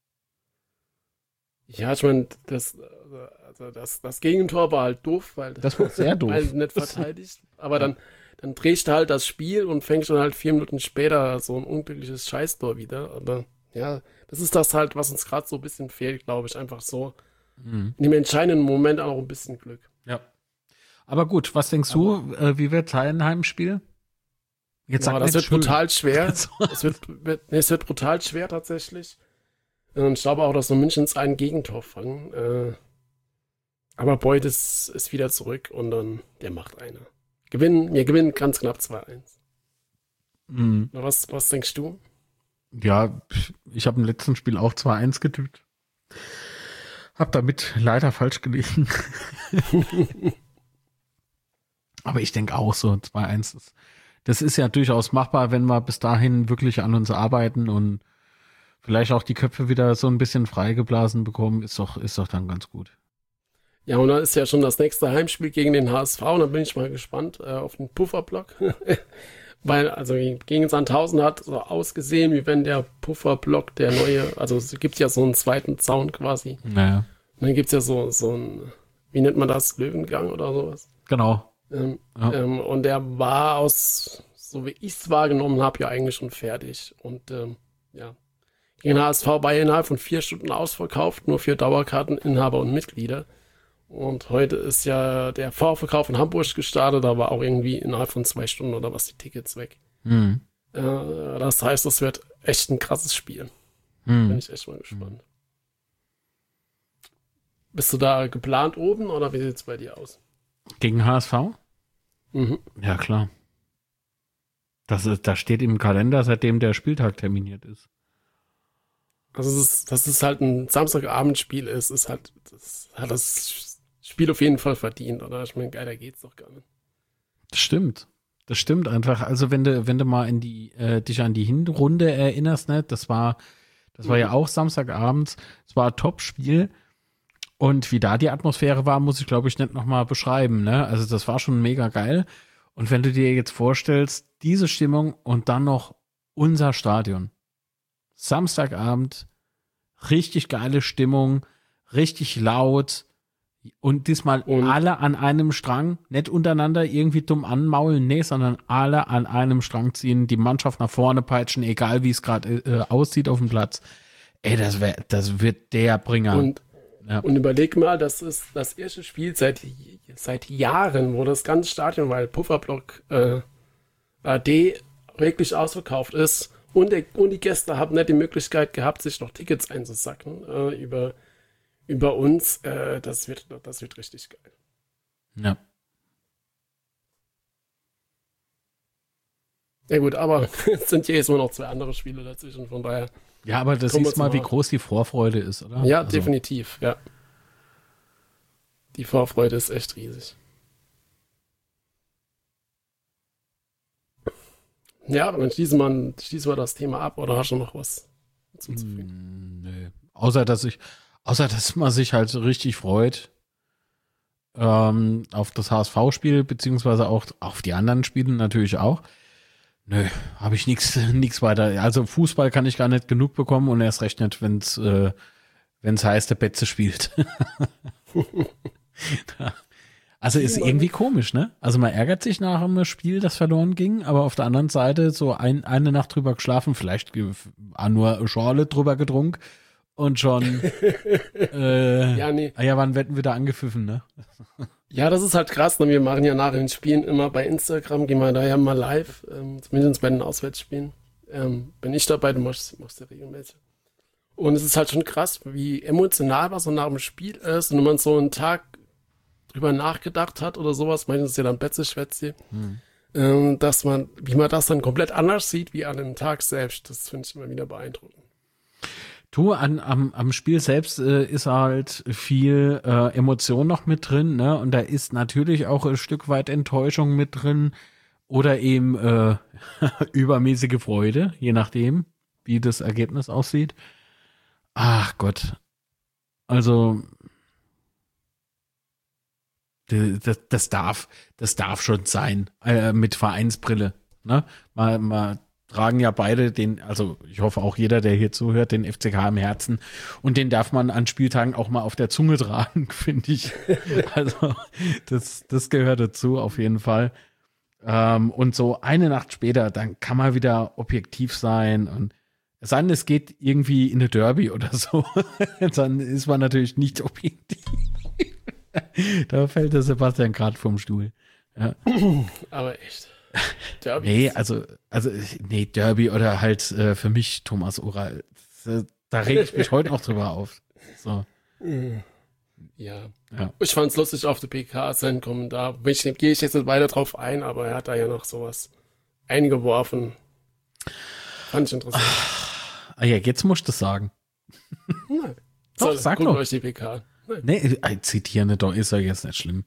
Ja, ich meine, das, also das, das Gegentor war halt doof, weil Das war sehr doof. weil nicht verteidigt. Aber dann, dann drehst du halt das Spiel und fängst dann halt vier Minuten später so ein unglückliches Scheißtor wieder. Aber ja, das ist das halt, was uns gerade so ein bisschen fehlt, glaube ich. Einfach so Mhm. in dem entscheidenden Moment auch ein bisschen Glück. Ja. Aber gut, was denkst du, äh, wie wird Heidenheim-Spiel? Jetzt Ja, sag das nicht wird schön. brutal schwer. So. es, wird, wird, nee, es wird brutal schwer tatsächlich. Und ich glaube auch, dass wir Münchens ein Gegentor fangen. Äh, aber Beuth ist, ist wieder zurück und dann, der macht eine. gewinnen, wir gewinnen ganz knapp zwei eins. Mhm. Was, was denkst du? Ja, ich habe im letzten Spiel auch zwei eins getippt. Hab damit leider falsch gelegen. Aber ich denke auch so, zwei eins ist, das ist ja durchaus machbar, wenn wir bis dahin wirklich an uns arbeiten und vielleicht auch die Köpfe wieder so ein bisschen freigeblasen bekommen, ist doch, ist doch dann ganz gut. Ja, und dann ist ja schon das nächste Heimspiel gegen den H S V und da bin ich mal gespannt äh, auf den Pufferblock. Weil, also gegen Sandhausen hat so ausgesehen, wie wenn der Pufferblock der neue, also es gibt ja so einen zweiten Zaun quasi. Naja. Und dann gibt's ja so, so ein, wie nennt man das, Löwengang oder sowas. Genau. Ähm, Ja. ähm, und der war aus, so wie ich es wahrgenommen habe, ja eigentlich schon fertig. Und ähm, ja, gegen H S V war ja innerhalb von vier Stunden ausverkauft, nur für Dauerkarteninhaber und Mitglieder. Und heute ist ja der Vorverkauf in Hamburg gestartet, da war auch irgendwie innerhalb von zwei Stunden oder was die Tickets weg. Mhm. Äh, das heißt, das wird echt ein krasses Spiel. Mhm. Bin ich echt mal gespannt. Bist du da geplant oben oder wie sieht's bei dir aus? Gegen H S V? Mhm. Ja, klar. Das ist, das steht im Kalender, seitdem der Spieltag terminiert ist. Also, es ist, dass es halt ein Samstagabendspiel ist, ist halt, das hat das Spiel auf jeden Fall verdient, oder? Ich meine, geiler geht's doch gar nicht. Das stimmt. Das stimmt einfach. Also wenn du, wenn du mal in die, äh, dich an die Hinrunde erinnerst, ne, das war, das war ja auch Samstagabends, es war ein Top-Spiel. Und wie da die Atmosphäre war, muss ich, glaube ich, nicht nochmal beschreiben, ne? Also das war schon mega geil. Und wenn du dir jetzt vorstellst, diese Stimmung und dann noch unser Stadion. Samstagabend, richtig geile Stimmung, richtig laut und diesmal Und- alle an einem Strang, nicht untereinander irgendwie dumm anmaulen, nee, sondern alle an einem Strang ziehen, die Mannschaft nach vorne peitschen, egal wie es gerade äh, aussieht auf dem Platz. Ey, das wär, das wird der Bringer. Und, Ja. und überleg mal, das ist das erste Spiel seit, seit Jahren, wo das ganze Stadion, weil Pufferblock äh, A D wirklich ausverkauft ist und, der, und die Gäste haben nicht die Möglichkeit gehabt, sich noch Tickets einzusacken äh, über, über uns. Äh, das, wird, das wird richtig geil. Ja. Ja gut, aber es sind ja jetzt nur noch zwei andere Spiele dazwischen, von daher. Ja, aber das Kommen wir siehst mal, zum wie Hafen. groß die Vorfreude ist, oder? Ja, Also, definitiv, ja. Die Vorfreude ist echt riesig. Ja, dann schließen wir, schließen wir das Thema ab, oder hast du noch was hinzuzufügen? Mm, nö. Außer, dass ich, außer, dass man sich halt richtig freut ähm, auf das H S V-Spiel, beziehungsweise auch auf die anderen Spiele natürlich auch. Nö, habe ich nichts nichts weiter. Also Fußball kann ich gar nicht genug bekommen und erst recht nicht, wenn es äh, wenn's heißt, der Betze spielt. Also ist irgendwie komisch, ne? Also man ärgert sich nach einem Spiel, das verloren ging, aber auf der anderen Seite so ein, eine Nacht drüber geschlafen, vielleicht ge- ah, nur Schorle drüber getrunken und schon äh, Ja, nee. ah ja, wann werden wir da angepfiffen, ne? Ja, das ist halt krass. Ne? Wir machen ja nach den Spielen immer bei Instagram, gehen wir da ja mal live, ähm, zumindest bei den Auswärtsspielen. Ähm, bin ich dabei, du machst, machst ja regelmäßig. Und es ist halt schon krass, wie emotional was so nach dem Spiel ist. Und wenn man so einen Tag drüber nachgedacht hat oder sowas, meistens ist ja dann Betze-Schwätze, Hm. ähm, dass man, wie man das dann komplett anders sieht, wie an dem Tag selbst. Das finde ich immer wieder beeindruckend. Du, an, am, am Spiel selbst äh, ist halt viel äh, Emotion noch mit drin, ne? Und da ist natürlich auch ein Stück weit Enttäuschung mit drin oder eben äh, übermäßige Freude, je nachdem, wie das Ergebnis aussieht. Ach Gott. Also d- das, das darf, das darf schon sein, äh, mit Vereinsbrille. Ne? Mal, mal tragen ja beide den, also ich hoffe auch jeder, der hier zuhört, den F C K im Herzen. Und den darf man an Spieltagen auch mal auf der Zunge tragen, finde ich. Also das, das gehört dazu auf jeden Fall. Ähm, und so eine Nacht später, dann kann man wieder objektiv sein und es sei denn, es geht irgendwie in eine Derby oder so. Dann ist man natürlich nicht objektiv. Da fällt der Sebastian gerade vom Stuhl. Ja. Aber echt. Derby Nee, ist- also, also, nee, Derby oder halt äh, für mich Thomas Ural. Da reg ich mich heute noch drüber auf. So. Ja. Ja. Ich fand's lustig auf der P K, sein Kommentar. Ich, gehe ich jetzt nicht weiter drauf ein, aber er hat da ja noch sowas eingeworfen. Fand ich interessant. Ah ja, jetzt musst du es sagen. Nein. Doch, So, sag guckt doch. euch die P K. Nein. Nee, ein zitieren doch ist ja jetzt nicht schlimm.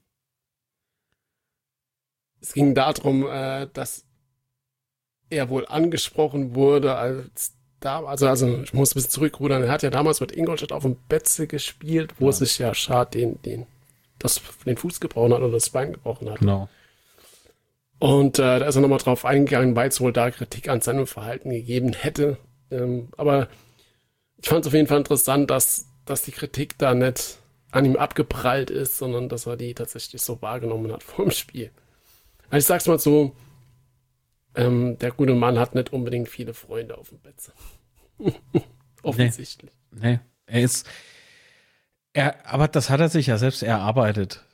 Es ging darum, äh, dass er wohl angesprochen wurde als da, also, also ich muss ein bisschen zurückrudern. Er hat ja damals mit Ingolstadt auf dem Betze gespielt, wo Ja. sich ja Schad den, den, das, den Fuß gebrochen hat oder das Bein gebrochen hat. Genau. Und äh, da ist er nochmal drauf eingegangen, weil es wohl da Kritik an seinem Verhalten gegeben hätte. Ähm, aber ich fand es auf jeden Fall interessant, dass, dass die Kritik da nicht an ihm abgeprallt ist, sondern dass er die tatsächlich so wahrgenommen hat vor dem Spiel. Also ich sag's mal so, ähm, der gute Mann hat nicht unbedingt viele Freunde auf dem Betze. Offensichtlich. Nee, er ist. Er, aber das hat er sich ja selbst erarbeitet.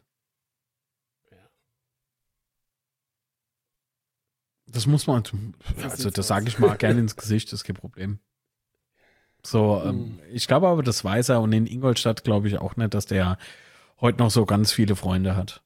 Das muss man. Also, das sage ich mal gerne ins Gesicht, das ist kein Problem. So, ähm, Mhm. ich glaube aber, das weiß er und in Ingolstadt glaube ich auch nicht, dass der heute noch so ganz viele Freunde hat.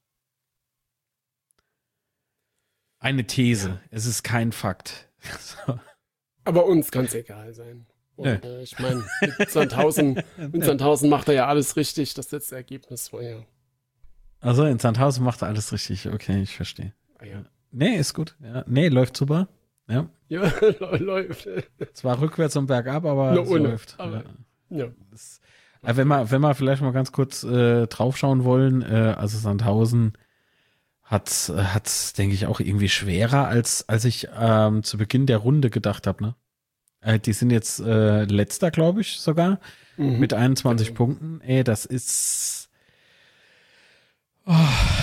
Eine These, Ja. es ist kein Fakt. So. Aber uns kann es egal sein. Und, Nee. äh, ich meine, mit Sandhausen, mit Sandhausen macht er ja alles richtig. Das letzte Ergebnis war ja. Also in Sandhausen macht er alles richtig. Okay, ich verstehe. Ah, ja. Nee, ist gut. Ja, nee, läuft super. Ja. Ja, läuft. Zwar rückwärts und bergab, aber Na, es ohne, läuft. aber- ja. Ja. Das, äh, wenn, wir, wenn wir vielleicht mal ganz kurz äh, draufschauen wollen, äh, also Sandhausen hat es, denke ich, auch irgendwie schwerer, als, als ich ähm, zu Beginn der Runde gedacht habe. Ne? Äh, die sind jetzt äh, letzter, glaube ich, sogar, Mhm. mit einundzwanzig Genau. Punkten. Ey, das ist oh,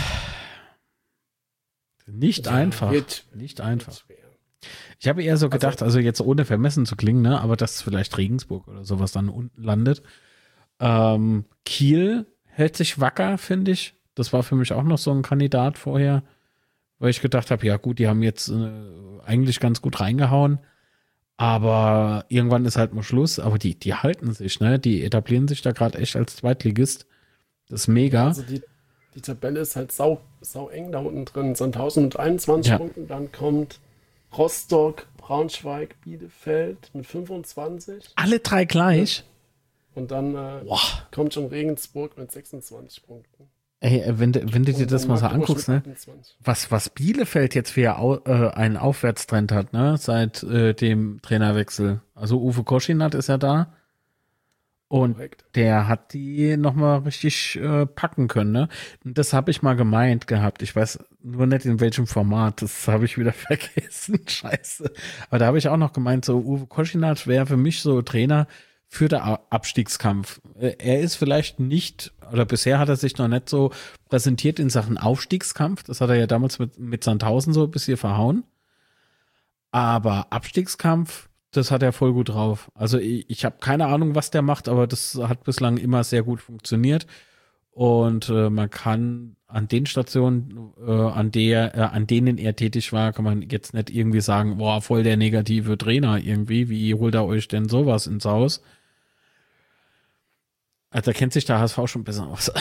nicht Ja, einfach. wird- nicht einfach. Wird schwer. Ich habe eher so Also- gedacht, also jetzt ohne vermessen zu klingen, ne, aber dass vielleicht Regensburg oder sowas dann unten landet. Ähm, Kiel hält sich wacker, finde ich. Das war für mich auch noch so ein Kandidat vorher, weil ich gedacht habe, ja gut, die haben jetzt äh, eigentlich ganz gut reingehauen, aber irgendwann ist halt mal Schluss. Aber die, die halten sich, ne? Die etablieren sich da gerade echt als Zweitligist. Das ist mega. Also die, die Tabelle ist halt sau, sau eng da unten drin. Sandhausen mit einundzwanzig Ja. Punkten, dann kommt Rostock, Braunschweig, Bielefeld mit fünfundzwanzig Alle drei gleich. und dann äh, Boah. kommt schon Regensburg mit sechsundzwanzig Punkten. Ey, wenn, du- wenn du dir Und das dann mal so Magdeburg anguckst, mit ne? achtundzwanzig. Was, was Bielefeld jetzt für au, äh, einen Aufwärtstrend hat, ne? Seit äh, dem Trainerwechsel. Also Uwe Koschinat ist ja da. Und Korrekt. der hat die nochmal richtig äh, packen können, ne? Und das habe ich mal gemeint gehabt. Ich weiß nur nicht in welchem Format. Das habe ich wieder vergessen. Scheiße. Aber da habe ich auch noch gemeint, so Uwe Koschinat wäre für mich so Trainer für den A- Abstiegskampf. Äh, Er ist vielleicht nicht, oder bisher hat er sich noch nicht so präsentiert in Sachen Aufstiegskampf. Das hat er ja damals mit, mit Sandhausen so ein bisschen verhauen. Aber Abstiegskampf, das hat er voll gut drauf. Also ich, ich habe keine Ahnung, was der macht, aber das hat bislang immer sehr gut funktioniert. Und äh, man kann an den Stationen, äh, an der, äh, an denen er tätig war, kann man jetzt nicht irgendwie sagen, boah, voll der negative Trainer irgendwie. Wie holt er euch denn sowas ins Haus? Also da kennt sich der H S V schon besser aus.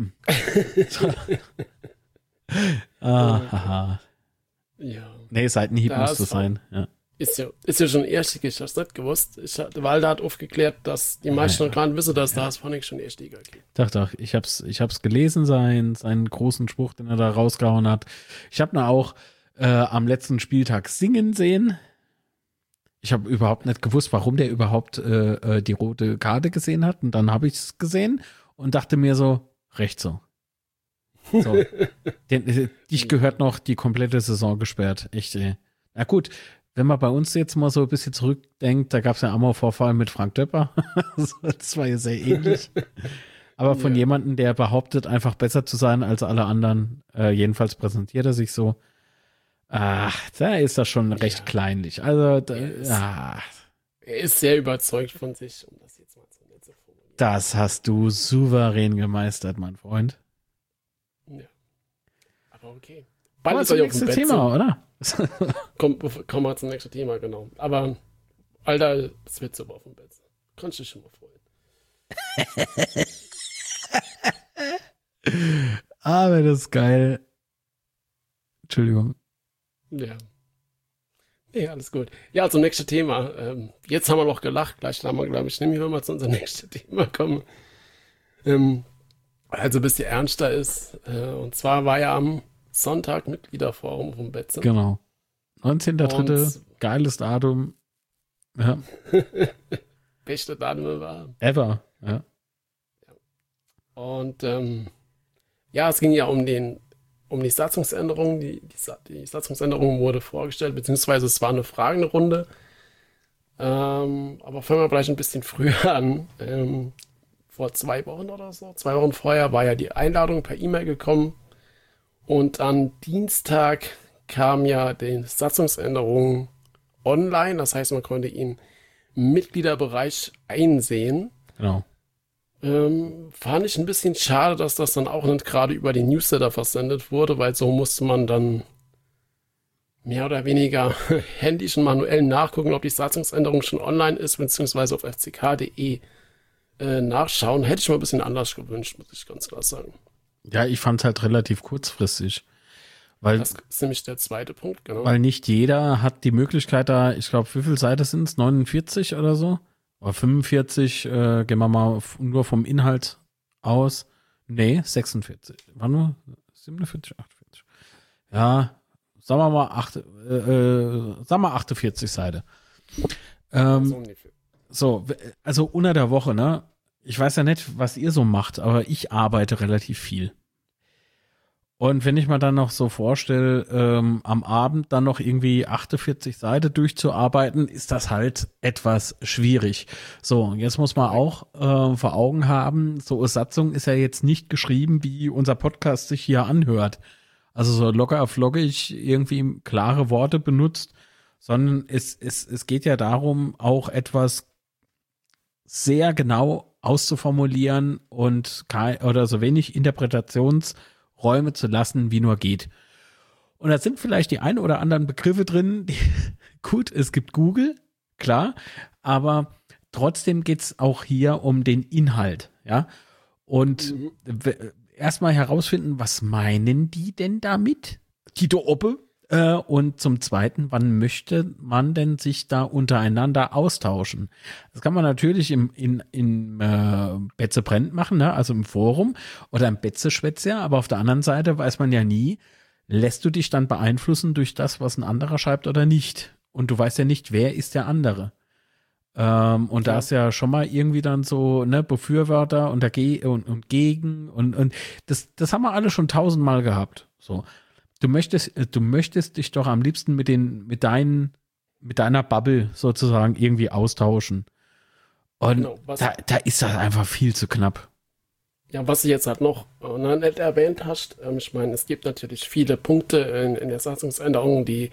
ah, haha. Ja. Nee, Seitenhieb Der muss H S V. das sein. Ja. Ist ja, ist ja schon erstig, ich hab's nicht gewusst. Ich, hab- Walter hat aufgeklärt, dass die meisten Ja. noch gar nicht wissen, dass der H S V nicht schon Erstliga geht. Doch, doch, ich hab's, ich hab's gelesen, sein, seinen großen Spruch, den er da rausgehauen hat. Ich habe ihn auch äh, am letzten Spieltag singen sehen. Ich habe überhaupt nicht gewusst, warum der überhaupt äh, äh, die rote Karte gesehen hat. Und dann habe ich es gesehen und dachte mir so, recht so. So. Den, äh, dich gehört noch die komplette Saison gesperrt. Echt, ey. Na gut, wenn man bei uns jetzt mal so ein bisschen zurückdenkt, da gab es ja auch mal Vorfall mit Frank Döpper. Das war ja sehr ähnlich. Aber von Ja. jemandem, der behauptet, einfach besser zu sein als alle anderen, äh, jedenfalls präsentiert er sich so. Ach, da ist das schon recht Ja. kleinlich. Also, da, Er ist- ah, Er ist sehr überzeugt von sich, um das jetzt mal so nett zu formulieren. das hast du souverän gemeistert, mein Freund. Ja. Aber okay. Aber Bald ist zum er ja auf dem nächsten Bett. Thema, oder? Komm, kommen wir zum nächsten Thema, genau. Aber, Alter, es wird super auf dem Bett. Kannst du dich schon mal freuen. Aber das ist geil. Entschuldigung. Ja. Ja, alles gut. Ja, also nächstes Thema. Ähm, jetzt haben wir noch gelacht, gleich haben wir, glaube ich, nämlich, wenn wir zu unserem nächsten Thema kommen. Ähm, also ein bisschen ernster ist. Äh, und zwar war ja am Sonntag Mitgliederforum vom Betze. Genau. neunzehnter dritter Geiles Datum. Ja. Beste Datum war. Ever. Ja. Und ähm, ja, es ging ja um den um die Satzungsänderung. Die, die, die Satzungsänderung wurde vorgestellt, beziehungsweise es war eine Fragenrunde. Ähm, aber fangen wir vielleicht ein bisschen früher an. Ähm, vor zwei Wochen oder so, zwei Wochen vorher war ja die Einladung per E-Mail gekommen. Und am Dienstag kam ja die Satzungsänderung online. Das heißt, man konnte ihn im Mitgliederbereich einsehen. Genau. Ähm, fand ich ein bisschen schade, dass das dann auch nicht gerade über den Newsletter versendet wurde, weil so musste man dann mehr oder weniger händisch und manuell nachgucken, ob die Satzungsänderung schon online ist, beziehungsweise auf f c k punkt d e äh, nachschauen. Hätte ich mir ein bisschen anders gewünscht, muss ich ganz klar sagen. Ja, ich fand es halt relativ kurzfristig. Weil, das ist nämlich der zweite Punkt, genau. Weil nicht jeder hat die Möglichkeit da, ich glaube, wie viele Seiten sind es? neunundvierzig oder so? Oder fünfundvierzig, äh, gehen wir mal nur vom Inhalt aus. Nee, sechsundvierzig. War nur siebenundvierzig, achtundvierzig. Ja, sagen wir mal, acht, äh, äh, sagen wir achtundvierzig Seiten. Ähm, so, also unter der Woche, ne? Ich weiß ja nicht, was ihr so macht, aber ich arbeite relativ viel. Und wenn ich mir dann noch so vorstelle, ähm, am Abend dann noch irgendwie achtundvierzig Seiten durchzuarbeiten, ist das halt etwas schwierig. So, jetzt muss man auch äh, vor Augen haben, so eine Satzung ist ja jetzt nicht geschrieben, wie unser Podcast sich hier anhört. Also so locker flockig irgendwie klare Worte benutzt, sondern es, es, es geht ja darum, auch etwas sehr genau auszuformulieren und kein, oder so wenig Interpretations- Räume zu lassen, wie nur geht. Und da sind vielleicht die ein oder anderen Begriffe drin. Die, gut, es gibt Google, klar, aber trotzdem geht es auch hier um den Inhalt, ja. Und mhm. erstmal herausfinden, was meinen die denn damit? Die da oben? Äh, und zum Zweiten, wann möchte man denn sich da untereinander austauschen? Das kann man natürlich im, in, in äh, Betze brennt machen, ne? Also im Forum oder im Betze-Schwätzer, aber auf der anderen Seite weiß man ja nie, lässt du dich dann beeinflussen durch das, was ein anderer schreibt oder nicht? Und du weißt ja nicht, wer ist der andere. Ähm, und ja. Da ist ja schon mal irgendwie dann so, ne, Befürworter und, dagegen und, und gegen und, und das, das haben wir alle schon tausendmal gehabt, so. Du möchtest, du möchtest dich doch am liebsten mit den, mit deinen, mit deiner Bubble sozusagen irgendwie austauschen. Und genau, da, da ist das einfach viel zu knapp. Ja, was du jetzt halt noch äh, nicht erwähnt hast, ähm, ich meine, es gibt natürlich viele Punkte in, in der Satzungsänderung, die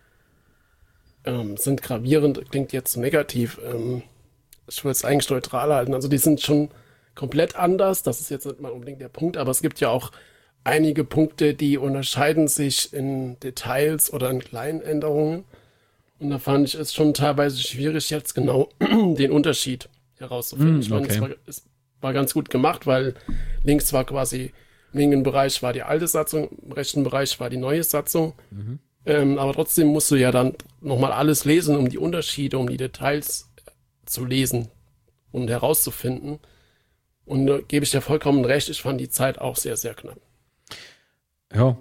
ähm, sind gravierend, klingt jetzt negativ. Ähm, ich würde es eigentlich neutral halten. Also die sind schon komplett anders, das ist jetzt nicht mal unbedingt der Punkt, aber es gibt ja auch einige Punkte, die unterscheiden sich in Details oder in kleinen Änderungen. Und da fand ich es schon teilweise schwierig, jetzt genau den Unterschied herauszufinden. Mm, ich fand, okay. es, war, es war ganz gut gemacht, weil links war quasi, im linken Bereich war die alte Satzung, im rechten Bereich war die neue Satzung. Mhm. Ähm, aber trotzdem musst du ja dann nochmal alles lesen, um die Unterschiede, um die Details zu lesen und herauszufinden. Und da gebe ich dir vollkommen recht, ich fand die Zeit auch sehr, sehr knapp. Ja.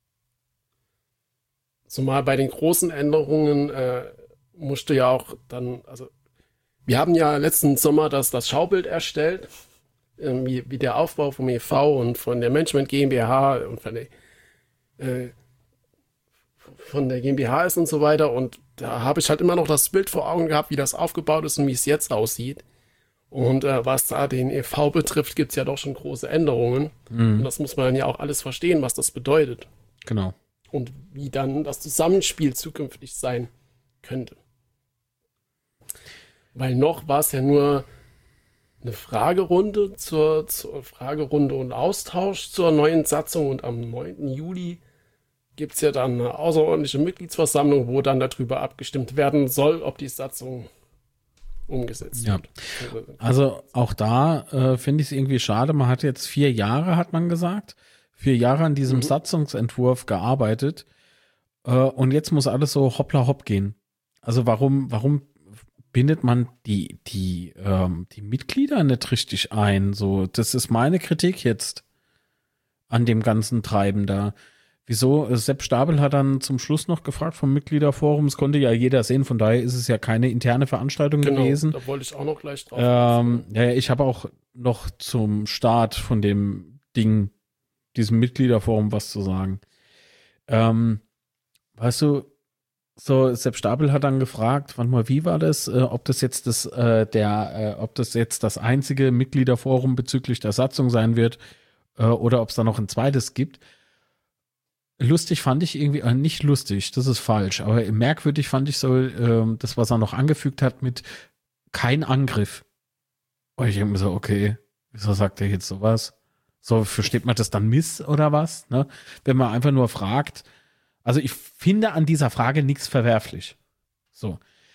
Zumal bei den großen Änderungen äh, musste ja auch dann, also wir haben ja letzten Sommer das, das Schaubild erstellt, äh, wie, wie der Aufbau vom E V und von der Management GmbH und von der, äh, von der GmbH ist und so weiter. Und da habe ich halt immer noch das Bild vor Augen gehabt, wie das aufgebaut ist und wie es jetzt aussieht. Und äh, was da den E V betrifft, gibt es ja doch schon große Änderungen. Mhm. Und das muss man dann ja auch alles verstehen, was das bedeutet. Genau. Und wie dann das Zusammenspiel zukünftig sein könnte. Weil noch war es ja nur eine Fragerunde zur, zur Fragerunde und Austausch zur neuen Satzung. Und am neunten Juli gibt es ja dann eine außerordentliche Mitgliedsversammlung, wo dann darüber abgestimmt werden soll, ob die Satzung umgesetzt Ja. wird. Also auch da äh, finde ich es irgendwie schade. Man hat jetzt vier Jahre, hat man gesagt, vier Jahre an diesem Mhm. Satzungsentwurf gearbeitet äh, und jetzt muss alles so hoppla hopp gehen. Also warum, warum bindet man die, die, ähm, die Mitglieder nicht richtig ein? So, das ist meine Kritik jetzt an dem ganzen Treiben da. Wieso? Sepp Stapel hat dann zum Schluss noch gefragt vom Mitgliederforum, es konnte ja jeder sehen, von daher ist es ja keine interne Veranstaltung Genau, gewesen. da wollte ich auch noch gleich drauf. Ähm, ja, ja, ich habe auch noch zum Start von dem Ding, diesem Mitgliederforum was zu sagen. Ähm, weißt du, so Sepp Stapel hat dann gefragt, warte mal, wie war das, äh, ob das jetzt das, äh, der, äh, ob das jetzt das einzige Mitgliederforum bezüglich der Satzung sein wird äh, oder ob es da noch ein zweites gibt. Lustig fand ich irgendwie, äh, nicht lustig, das ist falsch, aber merkwürdig fand ich so, äh, das, was er noch angefügt hat mit kein Angriff. Und ich denke mir so, okay, wieso sagt er jetzt sowas? So, versteht man das dann miss oder was? Ne? Wenn man einfach nur fragt, also ich finde an dieser Frage nichts verwerflich. So.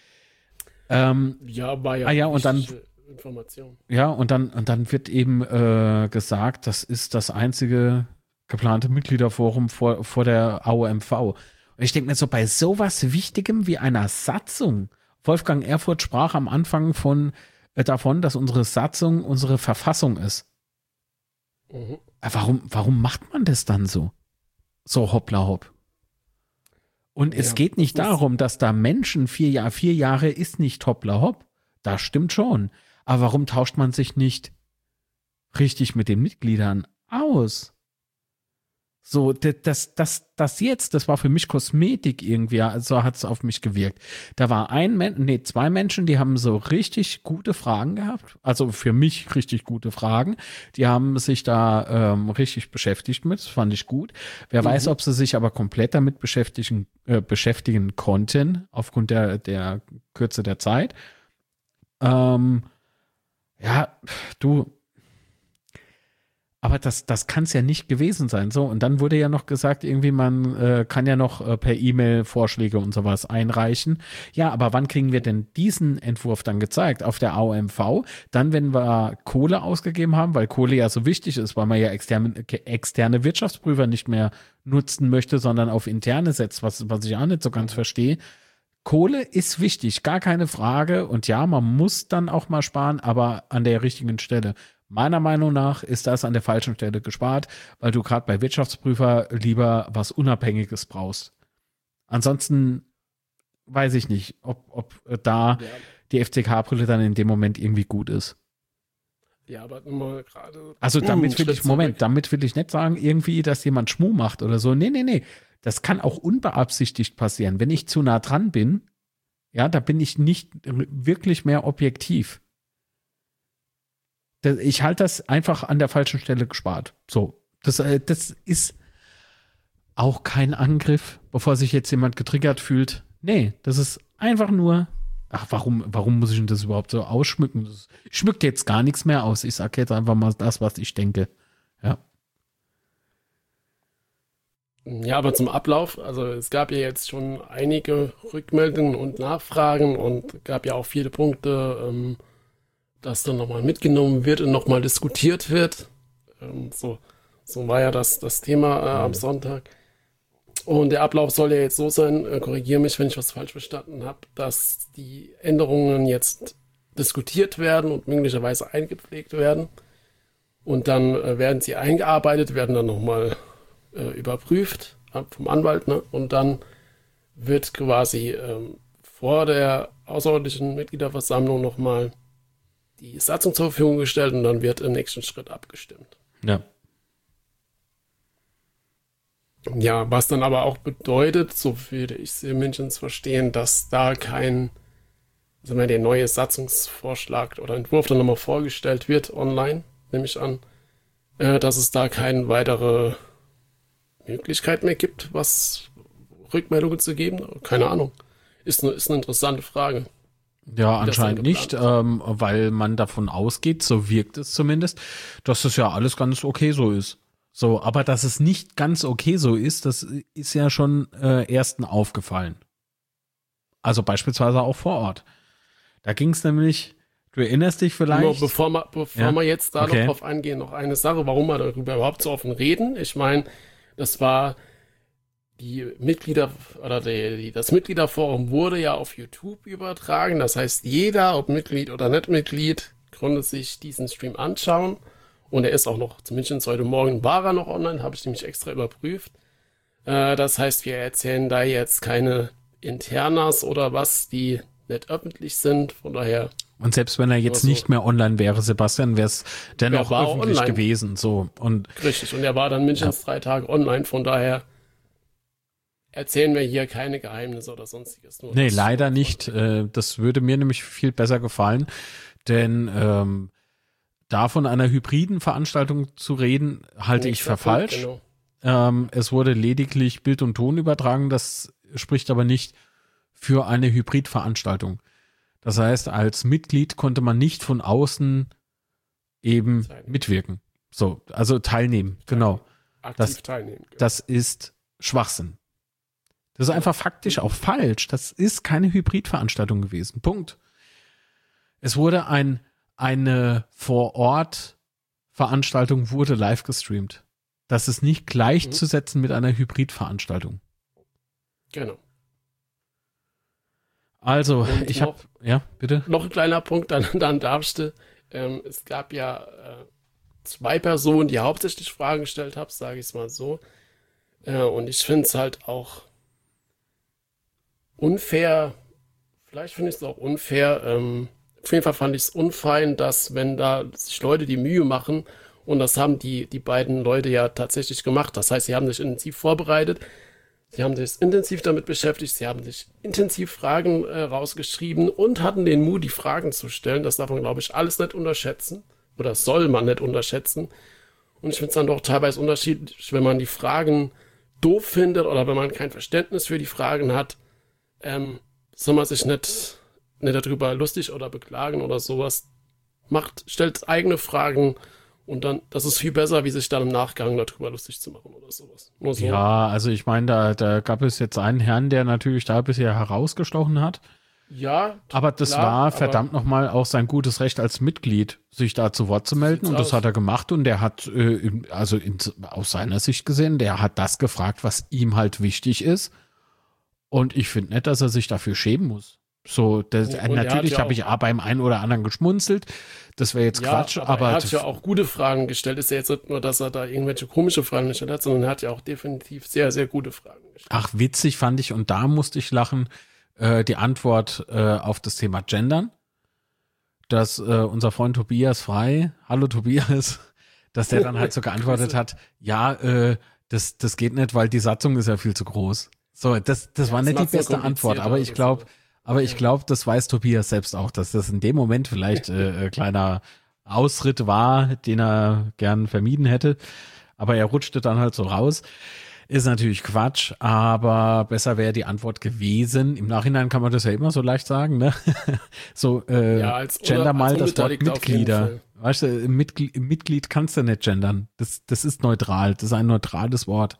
Ähm, Ja, war ja, ah ja, und dann, wichtige Information. ja, und dann, und dann wird eben äh, gesagt, das ist das einzige geplante Mitgliederforum vor, vor der A O M V. Und ich denke mir so, bei sowas Wichtigem wie einer Satzung, Wolfgang Erfurth sprach am Anfang von, äh, davon, dass unsere Satzung unsere Verfassung ist. Mhm. Äh, Warum, warum macht man das dann so? So hoppla hopp. Und es Ja, geht nicht das ist- darum, dass da Menschen vier Jahre, vier Jahre ist nicht hoppla hopp. Das stimmt schon. Aber warum tauscht man sich nicht richtig mit den Mitgliedern aus? So, d- das, das, das jetzt, das war für mich Kosmetik irgendwie, so hat es auf mich gewirkt. Da war ein Mensch, nee, zwei Menschen, die haben so richtig gute Fragen gehabt, also für mich richtig gute Fragen. Die haben sich da ähm, richtig beschäftigt mit, das fand ich gut. Wer Mhm. weiß, ob sie sich aber komplett damit beschäftigen, äh, beschäftigen konnten, aufgrund der, der Kürze der Zeit. Ähm, ja, du, aber das, das kann es ja nicht gewesen sein. So, und dann wurde ja noch gesagt, irgendwie, man äh, kann ja noch äh, per E-Mail Vorschläge und sowas einreichen. Ja, aber wann kriegen wir denn diesen Entwurf dann gezeigt? Auf der A O M V? Dann, wenn wir Kohle ausgegeben haben, weil Kohle ja so wichtig ist, weil man ja externe, externe Wirtschaftsprüfer nicht mehr nutzen möchte, sondern auf interne setzt, was, was ich auch nicht so ganz verstehe. Kohle ist wichtig, gar keine Frage. Und ja, man muss dann auch mal sparen, aber an der richtigen Stelle. Meiner Meinung nach ist das an der falschen Stelle gespart, weil du gerade bei Wirtschaftsprüfer lieber was Unabhängiges brauchst. Ansonsten weiß ich nicht, ob, ob da Ja, die F C K-Brille dann in dem Moment irgendwie gut ist. ja, aber nur gerade. Also damit Hm, will Schritt ich, Moment, zurück. damit will ich nicht sagen, irgendwie, dass jemand Schmuh macht oder so. Nee, nee, nee. Das kann auch unbeabsichtigt passieren. Wenn ich zu nah dran bin, ja, da bin ich nicht wirklich mehr objektiv. Das- Ich halte das einfach an der falschen Stelle gespart. So, das, äh, das ist auch kein Angriff, bevor sich jetzt jemand getriggert fühlt. Nee, das ist einfach nur, ach, warum, warum muss ich denn das überhaupt so ausschmücken? Das schmückt jetzt gar nichts mehr aus. Ich sage jetzt einfach mal das, was ich denke. Ja. Ja, aber zum Ablauf, also es gab ja jetzt schon einige Rückmeldungen und Nachfragen und gab ja auch viele Punkte, ähm, dass dann nochmal mitgenommen wird und nochmal diskutiert wird. Ähm, so, so war ja das, das Thema äh, am Sonntag. Und der Ablauf soll ja jetzt so sein, äh, korrigiere mich, wenn ich was falsch verstanden habe, dass die Änderungen jetzt diskutiert werden und möglicherweise eingepflegt werden. Und dann äh, werden sie eingearbeitet, werden dann nochmal äh, überprüft äh, vom Anwalt, ne? Und dann wird quasi ähm, vor der außerordentlichen Mitgliederversammlung nochmal die Satzung zur Verfügung gestellt und dann wird im nächsten Schritt abgestimmt. Ja. Ja, was dann aber auch bedeutet, so würde ich es mindestens verstehen, dass da kein, also wenn der neue Satzungsvorschlag oder Entwurf dann nochmal vorgestellt wird online, nehme ich an, äh, dass es da keine weitere Möglichkeit mehr gibt, was Rückmeldungen zu geben. Keine Ahnung. Ist eine, ist eine interessante Frage. Ja, Wie das dann anscheinend nicht, geplant ähm, weil man davon ausgeht, so wirkt es zumindest, dass das ja alles ganz okay so ist. So, aber dass es nicht ganz okay so ist, das ist ja schon äh, ersten aufgefallen. Also beispielsweise auch vor Ort. Da ging es nämlich, du erinnerst dich vielleicht? Nur bevor wir, bevor Ja? wir jetzt da Okay. noch drauf eingehen, noch eine Sache, warum wir darüber überhaupt so offen reden. Ich meine, das war die Mitglieder oder die, die, das Mitgliederforum wurde ja auf YouTube übertragen. Das heißt, jeder, ob Mitglied oder nicht Mitglied, konnte sich diesen Stream anschauen. Und er ist auch noch, zumindest heute Morgen war er noch online, habe ich nämlich extra überprüft. Äh, das heißt, wir erzählen da jetzt keine Internas oder was, die nicht öffentlich sind. Von daher. Und selbst wenn er jetzt Also, nicht mehr online wäre, Sebastian, wäre es dennoch war öffentlich online. gewesen. So. Und Richtig, und er war dann mindestens drei Tage online, von daher erzählen wir hier keine Geheimnisse oder sonstiges. Nur nee, das- leider nicht. Äh, Das würde mir nämlich viel besser gefallen, denn ähm, da von einer hybriden Veranstaltung zu reden, halte ich Nächster für Punkt, falsch. Genau. Ähm, es wurde lediglich Bild und Ton übertragen, das spricht aber nicht für eine Hybridveranstaltung. Das heißt, als Mitglied konnte man nicht von außen eben Teilnehmen. mitwirken. So, also teilnehmen, genau. Aktiv Das- teilnehmen. genau. Das ist Schwachsinn. Das ist einfach faktisch auch falsch. Das ist keine Hybridveranstaltung gewesen. Punkt. Es wurde ein, eine Vor-Ort-Veranstaltung wurde live gestreamt. Das ist nicht gleichzusetzen mit einer Hybridveranstaltung. Genau. Also, Und ich habe, noch- ja, bitte. Noch ein kleiner Punkt, dann, dann darfst du. Ähm, es gab ja äh, zwei Personen, die hauptsächlich Fragen gestellt haben, sage ich es mal so. Äh, und ich finde es halt auch unfair, vielleicht finde ich es auch unfair, ähm, auf jeden Fall fand ich es unfein, dass wenn da sich Leute die Mühe machen, und das haben die, die beiden Leute ja tatsächlich gemacht, das heißt, sie haben sich intensiv vorbereitet, sie haben sich intensiv damit beschäftigt, sie haben sich intensiv Fragen äh, rausgeschrieben und hatten den Mut, die Fragen zu stellen. Das darf man, glaube ich, alles nicht unterschätzen. Oder soll man nicht unterschätzen. Und ich finde es dann doch teilweise unterschiedlich, wenn man die Fragen doof findet oder wenn man kein Verständnis für die Fragen hat, ähm, soll man sich nicht, nicht darüber lustig oder beklagen oder sowas. Macht, stellt eigene Fragen und dann, das ist viel besser, wie sich dann im Nachgang darüber lustig zu machen oder sowas. Nur so. Ja, also ich meine, da, da gab es jetzt einen Herrn, der natürlich da bisher herausgestochen hat. Ja, Aber das klar, war aber- verdammt nochmal auch sein gutes Recht als Mitglied, sich da zu Wort zu melden. sieht's Und das aus. hat er gemacht. Und der hat, äh, in- also in, aus seiner Sicht gesehen, der hat das gefragt, was ihm halt wichtig ist. Und ich finde nicht, dass er sich dafür schämen muss. So, das, Und äh, er hat natürlich ja habe ich auch- auch beim einen oder anderen geschmunzelt. Das wäre jetzt Ja, Quatsch, aber, aber, er hat ja auch gute Fragen gestellt. Ist ja jetzt nicht nur, dass er da irgendwelche komische Fragen gestellt hat, sondern er hat ja auch definitiv sehr, sehr gute Fragen gestellt. ach, witzig fand ich, und da musste ich lachen, äh, die Antwort äh, auf das Thema Gendern, dass äh, unser Freund Tobias Frei, hallo Tobias, dass der dann halt so geantwortet Grüße. hat, ja, äh, das, das geht nicht, weil die Satzung ist ja viel zu groß. So, das, das Ja, war das nicht die macht's nur beste Antwort, komplizierter, aber ich das glaube, ist aber ich ja. glaube, das weiß Tobias selbst auch, dass das in dem Moment vielleicht äh, äh, kleiner Ausritt war, den er gern vermieden hätte. Aber er rutschte dann halt so raus. Ist natürlich Quatsch, aber besser wäre die Antwort gewesen. Im Nachhinein kann man das ja immer so leicht sagen, ne? So, äh, Ja, als gender Unab- mal als das Wort Unbeteiligter auf jeden Mitglieder. Fall. Weißt du, im Mitglied, im Mitglied kannst du nicht gendern. Das, das ist neutral. Das ist ein neutrales Wort.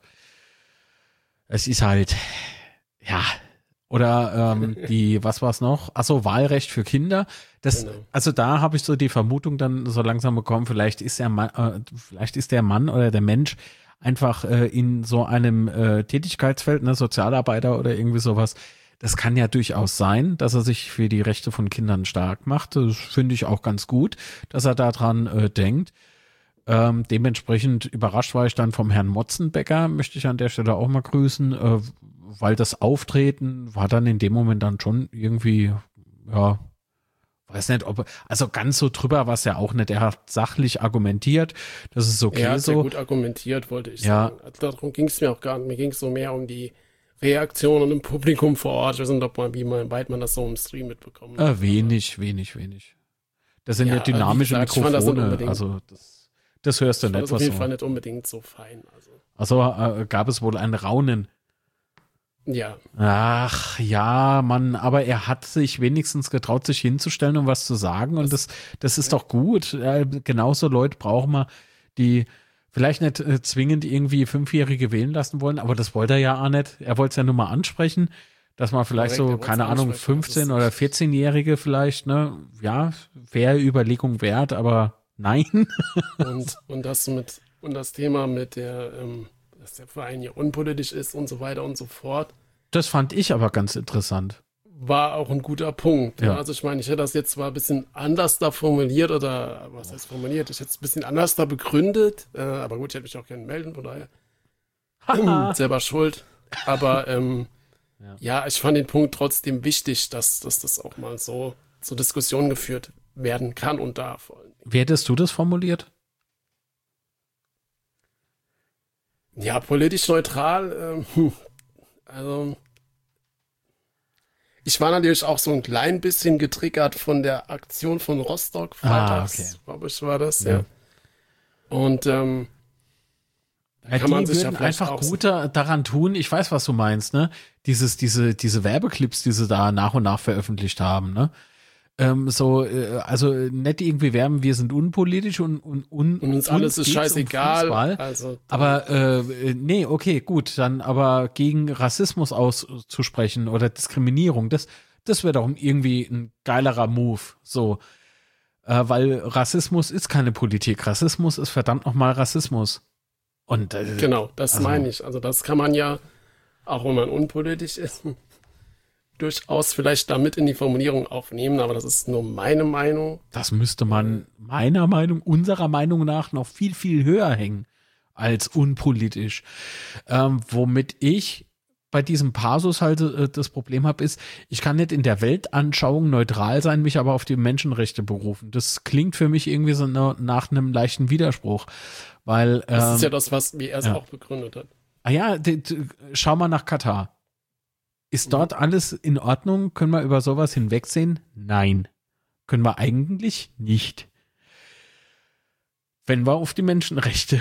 Es ist halt, ja. Oder ähm, die, was war's noch? Achso, Wahlrecht für Kinder. Das, Genau. also da habe ich so die Vermutung dann so langsam bekommen, vielleicht ist der Mann, äh, vielleicht ist der Mann oder der Mensch einfach äh, in so einem äh, Tätigkeitsfeld, ne, Sozialarbeiter oder irgendwie sowas. Das kann ja durchaus sein, dass er sich für die Rechte von Kindern stark macht. Das finde ich auch ganz gut, dass er daran äh, denkt. Ähm, dementsprechend überrascht war ich dann vom Herrn Motzenbecker, möchte ich an der Stelle auch mal grüßen, äh, weil das Auftreten war dann in dem Moment dann schon irgendwie, ja, weiß nicht, ob, also ganz so drüber war es ja auch nicht. Er hat sachlich argumentiert, das ist okay Er hat sehr so. gut argumentiert, wollte ich Ja. sagen. Also darum ging es mir auch gar nicht. Mir ging es so mehr um die Reaktionen im Publikum vor Ort. Ich weiß nicht, ob man, wie man, weit man das so im Stream mitbekommt. Äh, wenig, wenig, wenig. Das sind ja, Ja, wie dynamische gesagt, ich fand das nicht Mikrofone, unbedingt- also das, das hörst du Das war nicht, auf was jeden so. Fall nicht unbedingt so fein. Also, Also äh, gab es wohl ein Raunen. ja, Ach ja, Mann, aber er hat sich wenigstens getraut, sich hinzustellen und was zu sagen. Und das, das ist doch gut. Äh, genauso Leute brauchen wir, die vielleicht nicht äh, zwingend irgendwie Fünfjährige wählen lassen wollen, aber das wollte er ja auch nicht. Er wollte es ja nur mal ansprechen. Dass man vielleicht Korrekt, so, der keine wollt's Ahnung, ansprechen, das ist fünfzehn- oder richtig. vierzehn-Jährige vielleicht, ne? Ja, wäre Überlegung wert, aber nein. Und, und das mit, und das Thema mit der, ähm, dass der Verein ja unpolitisch ist und so weiter und so fort, Das fand ich aber ganz interessant. war auch ein guter Punkt. Ja. Ja. Also ich meine, ich hätte das jetzt zwar ein bisschen anders da formuliert oder was heißt formuliert, ich hätte es ein bisschen anders da begründet, äh, aber gut, ich hätte mich auch gerne melden, von daher selber schuld. Aber ähm, Ja. ja. ich fand den Punkt trotzdem wichtig, dass, dass das auch mal so zur Diskussion geführt werden kann und darf. Wie hättest du das formuliert? Ja, politisch neutral, ähm, also ich war natürlich auch so ein klein bisschen getriggert von der Aktion von Rostock, freitags, Ah, okay. glaube ich, war das, Ja. ja. Und ähm, Ja, kann man die sich ja würden vielleicht einfach auch so- guter daran tun, ich weiß, was du meinst, ne? Dieses, diese, diese Werbeclips, die sie da nach und nach veröffentlicht haben, ne? Ähm, so, äh, also nicht irgendwie werben, wir sind unpolitisch und, und, und, und uns alles ist geht's um scheißegal. Fußball. Also, Aber äh, nee, okay, gut, dann aber gegen Rassismus auszusprechen oder Diskriminierung, das, das wäre doch irgendwie ein geilerer Move, so. Äh, weil Rassismus ist keine Politik, Rassismus ist verdammt nochmal Rassismus. Und äh, genau, das also- meine ich. Also das kann man ja, auch wenn man unpolitisch ist, durchaus vielleicht damit in die Formulierung aufnehmen, aber das ist nur meine Meinung. das müsste man meiner Meinung, unserer Meinung nach noch viel, viel höher hängen als unpolitisch. Ähm, womit ich bei diesem Passus halt äh, das Problem habe, ist, ich kann nicht in der Weltanschauung neutral sein, mich aber auf die Menschenrechte berufen. Das klingt für mich irgendwie so na, nach einem leichten Widerspruch, weil Das ähm, ist ja das, was wie er es ja. auch begründet hat. ah ja, d- d- schau mal nach Katar. Ist dort alles in Ordnung? Können wir über sowas hinwegsehen? Nein. Können wir eigentlich nicht. Wenn wir auf die Menschenrechte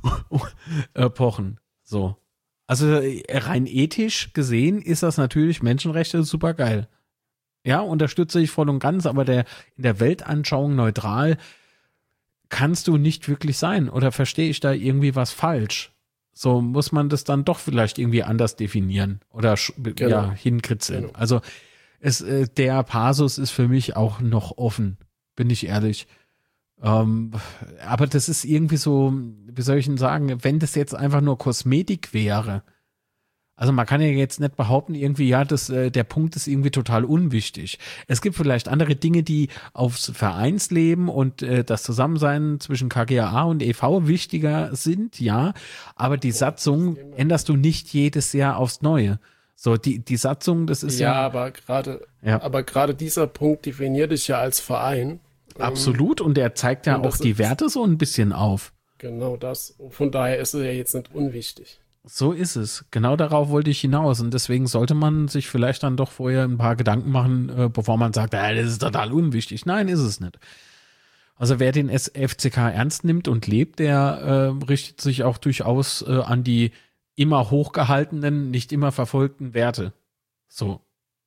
äh, pochen. So. Also äh, rein ethisch gesehen ist das natürlich Menschenrechte super geil. Ja, unterstütze ich voll und ganz, aber der in der Weltanschauung neutral kannst du nicht wirklich sein. Oder verstehe ich da irgendwie was falsch? So muss man das dann doch vielleicht irgendwie anders definieren oder sch- Genau. ja, hinkritzeln. Genau. Also es, äh, der Passus ist für mich auch noch offen, bin ich ehrlich. Ähm, aber das ist irgendwie so, wie soll ich denn sagen, wenn das jetzt einfach nur Kosmetik wäre. Also man kann ja jetzt nicht behaupten, irgendwie, ja, das, äh, der Punkt ist irgendwie total unwichtig. Es gibt vielleicht andere Dinge, die aufs Vereinsleben und äh, das Zusammensein zwischen K G A A und E V wichtiger sind, ja, aber die Satzung änderst du nicht jedes Jahr aufs Neue. So, die, die Satzung, das ist Ja, ja, aber gerade, Ja. aber gerade dieser Punkt definiert dich ja als Verein. absolut und der zeigt ja und auch das die ist- Werte so ein bisschen auf. Genau das. Von daher ist es ja jetzt nicht unwichtig. So ist es. Genau darauf wollte ich hinaus. Und deswegen sollte man sich vielleicht dann doch vorher ein paar Gedanken machen, äh, bevor man sagt, äh, das ist total unwichtig. Nein, ist es nicht. Also wer den S- F C K ernst nimmt und lebt, der äh, richtet sich auch durchaus äh, an die immer hochgehaltenen, nicht immer verfolgten Werte. So.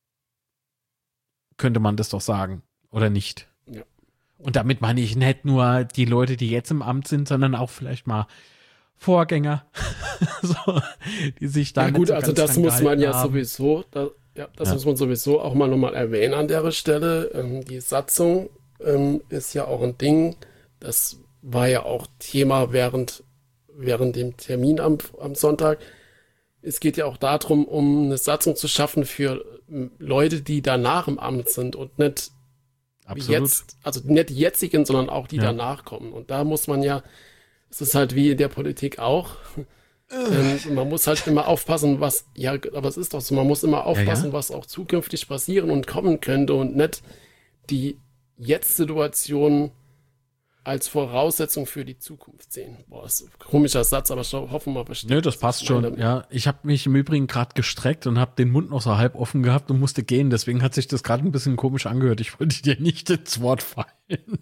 Könnte man das doch sagen. Oder nicht? Ja. Und damit meine ich nicht nur die Leute, die jetzt im Amt sind, sondern auch vielleicht mal Vorgänger, so, die sich da Ja nicht gut, so also ganz das dran muss man gehalten ja haben. sowieso, da, ja, das Ja. muss man sowieso auch mal nochmal erwähnen an der Stelle. Ähm, die Satzung ähm, ist ja auch ein Ding, das war ja auch Thema während, während dem Termin am, am Sonntag. Es geht ja auch darum, um eine Satzung zu schaffen für ähm, Leute, die danach im Amt sind und nicht wie Absolut. jetzt, also nicht die jetzigen, sondern auch die Ja. danach kommen. Und da muss man ja, es ist halt wie in der Politik auch. Ähm, man muss halt immer aufpassen, was, ja, aber es ist doch so, man muss immer aufpassen, ja. was auch zukünftig passieren und kommen könnte und nicht die Jetzt-Situation als Voraussetzung für die Zukunft sehen. Boah, ist ein komischer Satz, aber ich hoffe mal, versteht. Nö, das passt schon. Ja, ich habe mich im Übrigen gerade gestreckt und habe den Mund noch so halb offen gehabt und musste gehen. Deswegen hat sich das gerade ein bisschen komisch angehört. Ich wollte dir nicht ins Wort fallen.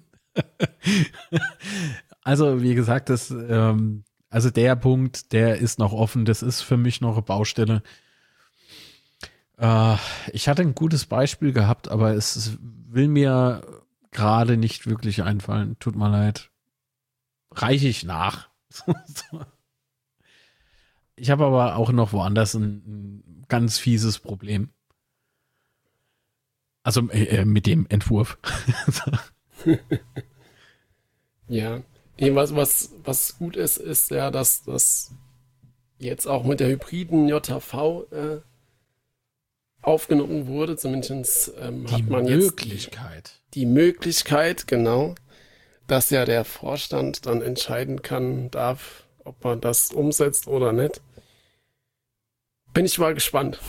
Also, wie gesagt, das, ähm, also der Punkt, der ist noch offen. Das ist für mich noch eine Baustelle. Äh, ich hatte ein gutes Beispiel gehabt, aber es, es will mir gerade nicht wirklich einfallen. Tut mir leid. Reiche ich nach. Ich habe aber auch noch woanders ein, ein ganz fieses Problem. Also äh, mit dem Entwurf. Ja, nee, was, was, was gut ist, ist ja, dass das jetzt auch mit der hybriden J H V äh, aufgenommen wurde. Zumindest ähm, Die hat man jetzt Möglichkeit. die, die Möglichkeit, genau, dass ja der Vorstand dann entscheiden kann, darf, ob man das umsetzt oder nicht. Bin ich mal gespannt.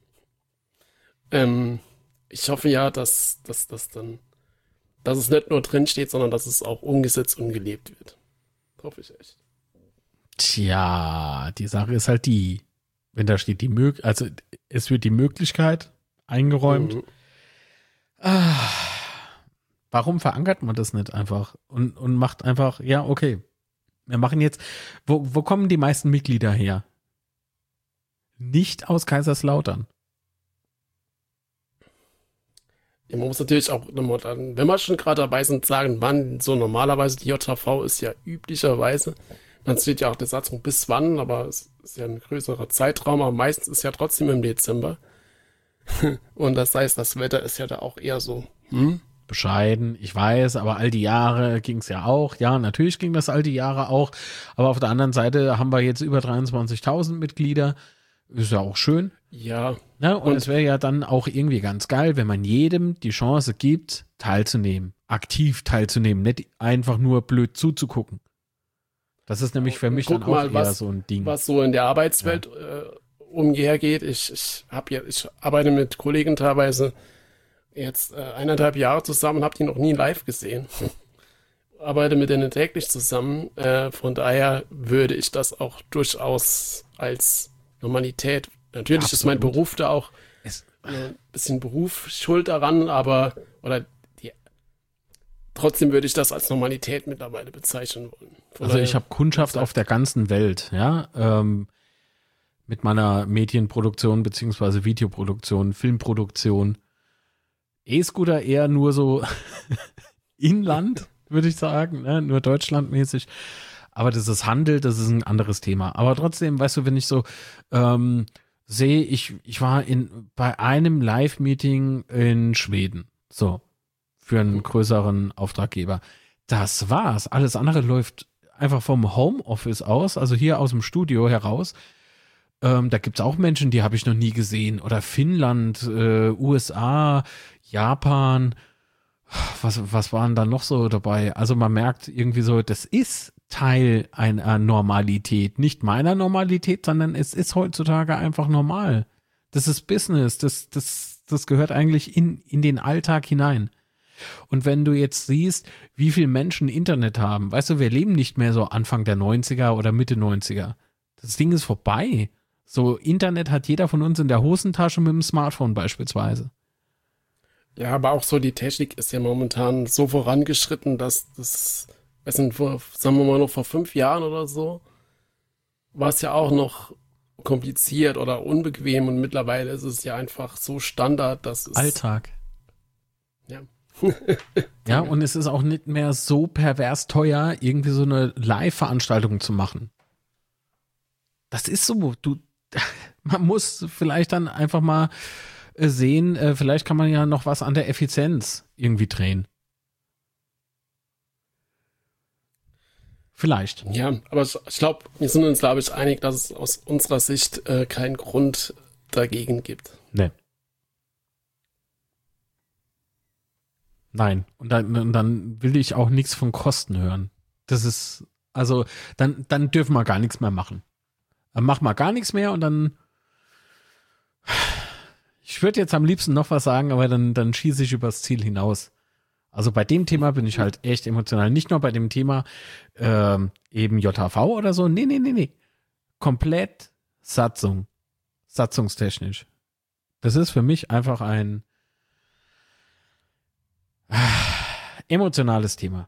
Ähm, ich hoffe ja, dass, dass das dann, dass es nicht nur drin steht, sondern dass es auch umgesetzt und gelebt wird. Hoffe ich echt. Tja, die Sache ist halt die, wenn da steht die Möglichkeit, also es wird die Möglichkeit eingeräumt. Mhm. Ah, warum verankert man das nicht einfach und, und macht einfach, ja, okay, wir machen jetzt, wo, wo kommen die meisten Mitglieder her? Nicht aus Kaiserslautern. Ja, man muss natürlich auch, nochmal dann, wenn wir schon gerade dabei sind, sagen, wann so normalerweise die J H V ist ja üblicherweise, dann steht ja auch der Satzung bis wann, aber es ist ja ein größerer Zeitraum, aber meistens ist ja trotzdem im Dezember. Und das heißt, das Wetter ist ja da auch eher so, hm? Bescheiden, ich weiß, aber all die Jahre ging es ja auch. Ja, natürlich ging das all die Jahre auch. Aber auf der anderen Seite haben wir jetzt über dreiundzwanzigtausend Mitglieder. Ist ja auch schön. Ja. Ne? Und, Und- es wäre ja dann auch irgendwie ganz geil, wenn man jedem die Chance gibt, teilzunehmen. Aktiv teilzunehmen, nicht einfach nur blöd zuzugucken. Das ist nämlich für mich Guck dann auch mal, eher was- so ein Ding. Was so in der Arbeitswelt äh, umhergeht. Ich, ich, hab ja, ich arbeite mit Kollegen teilweise jetzt äh, eineinhalb Jahre zusammen, habe die noch nie live gesehen. Arbeite mit denen täglich zusammen. Äh, von daher würde ich das auch durchaus als Normalität. Natürlich ist mein Absolut. Beruf da auch Es, äh, ein bisschen Beruf schuld daran, aber oder die, trotzdem würde ich das als Normalität mittlerweile bezeichnen wollen. Von also ich daher- habe Kundschaft auf der ganzen Welt, ja, ähm, mit meiner Medienproduktion beziehungsweise Videoproduktion, Filmproduktion. E-Scooter eher nur so Inland, würde ich sagen, ne? Nur deutschlandmäßig. Aber das ist Handel, das ist ein anderes Thema. Aber trotzdem, weißt du, wenn ich so ähm, sehe, ich, ich war in bei einem Live-Meeting in Schweden, so, für einen größeren Auftraggeber. Das war's. Alles andere läuft einfach vom Homeoffice aus, also hier aus dem Studio heraus. Ähm, da gibt's auch Menschen, die habe ich noch nie gesehen. Oder Finnland, äh, U S A, Japan. Was, was waren da noch so dabei? Also man merkt irgendwie so, das ist Teil einer Normalität. Nicht meiner Normalität, sondern es ist heutzutage einfach normal. Das ist Business. Das, das, das gehört eigentlich in, in den Alltag hinein. Und wenn du jetzt siehst, wie viele Menschen Internet haben, weißt du, wir leben nicht mehr so Anfang der neunziger oder Mitte neunziger. Das Ding ist vorbei. So, Internet hat jeder von uns in der Hosentasche mit dem Smartphone beispielsweise. Ja, aber auch so die Technik ist ja momentan so vorangeschritten, dass das, weiß nicht, vor, sagen wir mal noch vor fünf Jahren oder so, war es ja auch noch kompliziert oder unbequem und mittlerweile ist es ja einfach so Standard, dass es Alltag. Ja. Ja, und es ist auch nicht mehr so pervers teuer, irgendwie so eine Live-Veranstaltung zu machen. Das ist so, du, man muss vielleicht dann einfach mal äh, sehen, äh, vielleicht kann man ja noch was an der Effizienz irgendwie drehen. Vielleicht. Ja, aber ich, ich glaube, wir sind uns, glaube ich, einig, dass es aus unserer Sicht äh, keinen Grund dagegen gibt. Nee. Nein. Und dann, und dann will ich auch nichts von Kosten hören. Das ist, also, dann, dann dürfen wir gar nichts mehr machen. Dann machen wir gar nichts mehr und dann, ich würde jetzt am liebsten noch was sagen, aber dann, dann schieße ich übers Ziel hinaus. Also bei dem Thema bin ich halt echt emotional. Nicht nur bei dem Thema ähm, eben J H V oder so. Nee, nee, nee, nee. Komplett Satzung. Satzungstechnisch. Das ist für mich einfach ein äh, emotionales Thema.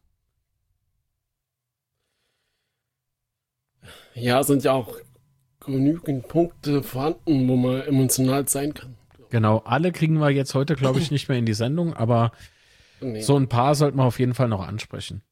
Ja, sind ja auch genügend Punkte vorhanden, wo man emotional sein kann. Genau, alle kriegen wir jetzt heute, glaube ich, nicht mehr in die Sendung, aber Nee. so ein paar sollten wir auf jeden Fall noch ansprechen.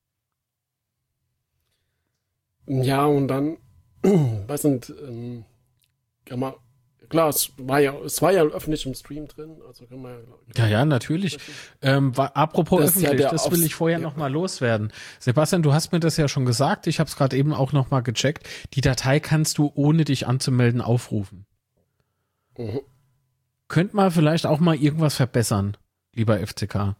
Ja, und dann, was sind, ähm, kann man, klar, es war ja, es war ja öffentlich im Stream drin, also können wir ja. Ja, ja, natürlich. Ähm, wa- apropos Das ist ja öffentlich, der das will Aufs- ich vorher ja. noch mal loswerden. Sebastian, du hast mir das ja schon gesagt, ich habe es gerade eben auch noch mal gecheckt. Die Datei kannst du, ohne dich anzumelden, aufrufen. Mhm. Könnt man vielleicht auch mal irgendwas verbessern, lieber F C K?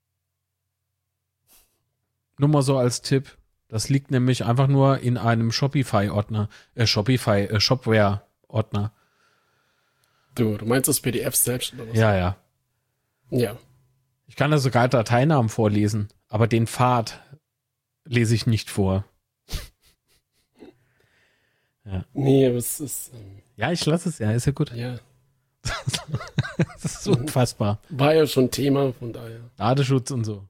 Nur mal so als Tipp. Das liegt nämlich einfach nur in einem Shopify-Ordner, äh, Shopify, äh, Shopware-Ordner. Du, du meinst das P D F selbst oder was? Ja, ja. Ja. Ich kann da sogar Dateinamen vorlesen, aber den Pfad lese ich nicht vor. Ja, Nee, aber es ist, ähm, ja ich lasse es ja, ist ja gut. ja, Das ist unfassbar. war ja schon Thema, von daher. Datenschutz und so.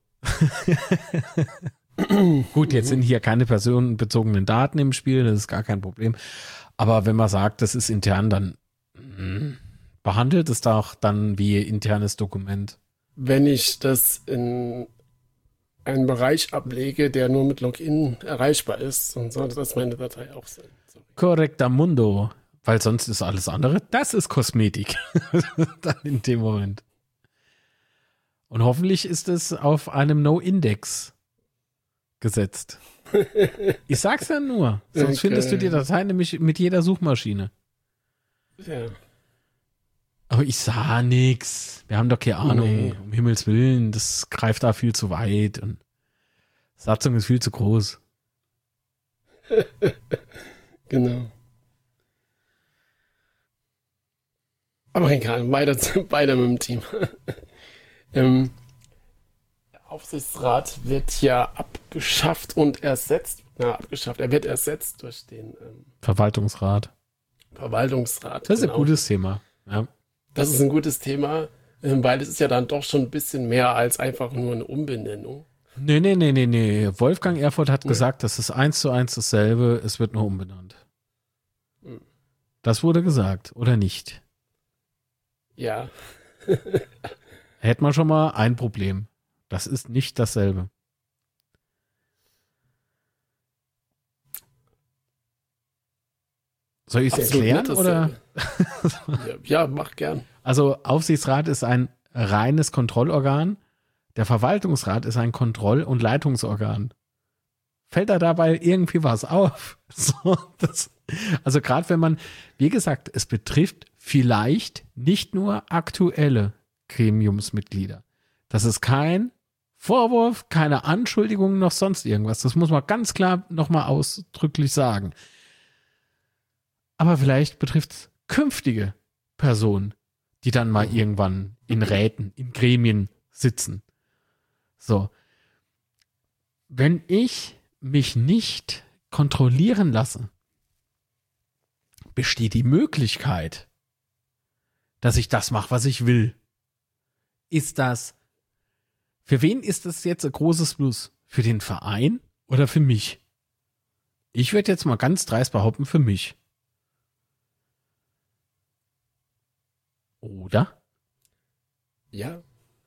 Gut, jetzt sind hier keine personenbezogenen Daten im Spiel, das ist gar kein Problem. Aber wenn man sagt, das ist intern, dann mh, behandelt es doch dann wie internes Dokument. Wenn ich das in einen Bereich ablege, der nur mit Login erreichbar ist, dann sollte das meine Datei auch sein. Sorry. Korrekter Mundo, weil sonst ist alles andere, das ist Kosmetik. Dann in dem Moment. Und hoffentlich ist es auf einem No-Index gesetzt. Ich sag's ja nur, sonst Okay. findest du die Datei nämlich mit jeder Suchmaschine. Ja. Aber ich sah nix. Wir haben doch keine Ahnung, Nee. um Himmels Willen, das greift da viel zu weit und Satzung ist viel zu groß. Genau. Aber egal, weiter, zu- weiter mit dem Team. ähm, der Aufsichtsrat wird ja abgeschafft und ersetzt. Na, abgeschafft. Er wird ersetzt durch den ähm, Verwaltungsrat. Verwaltungsrat. Das ist genau. ein gutes Thema. Ja. Das ist ein gutes Thema, ähm, weil es ist ja dann doch schon ein bisschen mehr als einfach nur eine Umbenennung. Nee, nee, nee, nee, nee. Wolfgang Erfurt hat Nee. gesagt, das ist eins zu eins dasselbe, es wird nur umbenannt. Hm. Das wurde gesagt, oder nicht? Ja, Hätte man schon mal ein Problem. Das ist nicht dasselbe. Soll ich es absolut erklären? nicht Oder? dasselbe. ja, ja, mach gern. Also Aufsichtsrat ist ein reines Kontrollorgan. Der Verwaltungsrat ist ein Kontroll- und Leitungsorgan. Fällt da dabei irgendwie was auf? So, das, also gerade wenn man, wie gesagt, es betrifft vielleicht nicht nur aktuelle Gremiumsmitglieder. Das ist kein Vorwurf, keine Anschuldigung, noch sonst irgendwas. Das muss man ganz klar nochmal ausdrücklich sagen. Aber vielleicht betrifft es künftige Personen, die dann mal irgendwann in Räten, in Gremien sitzen. So. Wenn ich mich nicht kontrollieren lasse, besteht die Möglichkeit, dass ich das mache, was ich will. Ist das, für wen ist das jetzt ein großes Plus? Für den Verein oder für mich? Ich würde jetzt mal ganz dreist behaupten, für mich. Oder? Ja.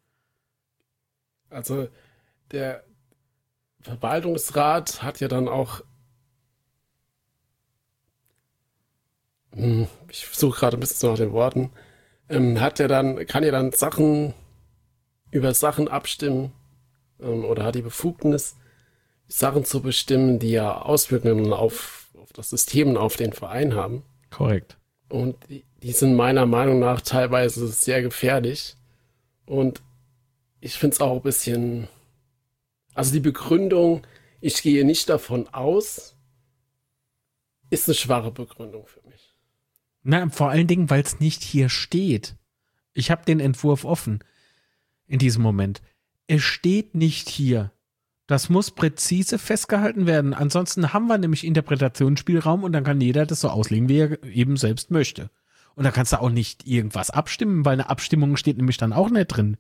Also der Verwaltungsrat hat ja dann auch, hm, ich suche gerade ein bisschen so nach den Worten, ähm, hat ja dann, kann ja dann Sachen über Sachen abstimmen ähm, oder hat die Befugnis, Sachen zu bestimmen, die ja Auswirkungen auf, auf das System und auf den Verein haben. Korrekt. Und die, die sind meiner Meinung nach teilweise sehr gefährlich. Und ich finde es auch ein bisschen, also die Begründung, ich gehe nicht davon aus, ist eine schwache Begründung für mich. Na, vor allen Dingen, weil es nicht hier steht. Ich habe den Entwurf offen in diesem Moment. Es steht nicht hier. Das muss präzise festgehalten werden. Ansonsten haben wir nämlich Interpretationsspielraum und dann kann jeder das so auslegen, wie er eben selbst möchte. Und da kannst du auch nicht irgendwas abstimmen, weil eine Abstimmung steht nämlich dann auch nicht drin.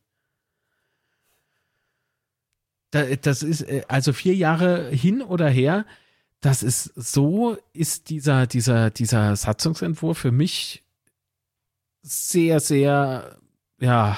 Das ist also vier Jahre hin oder her. Das ist so, ist dieser, dieser, dieser Satzungsentwurf für mich sehr, sehr, ja,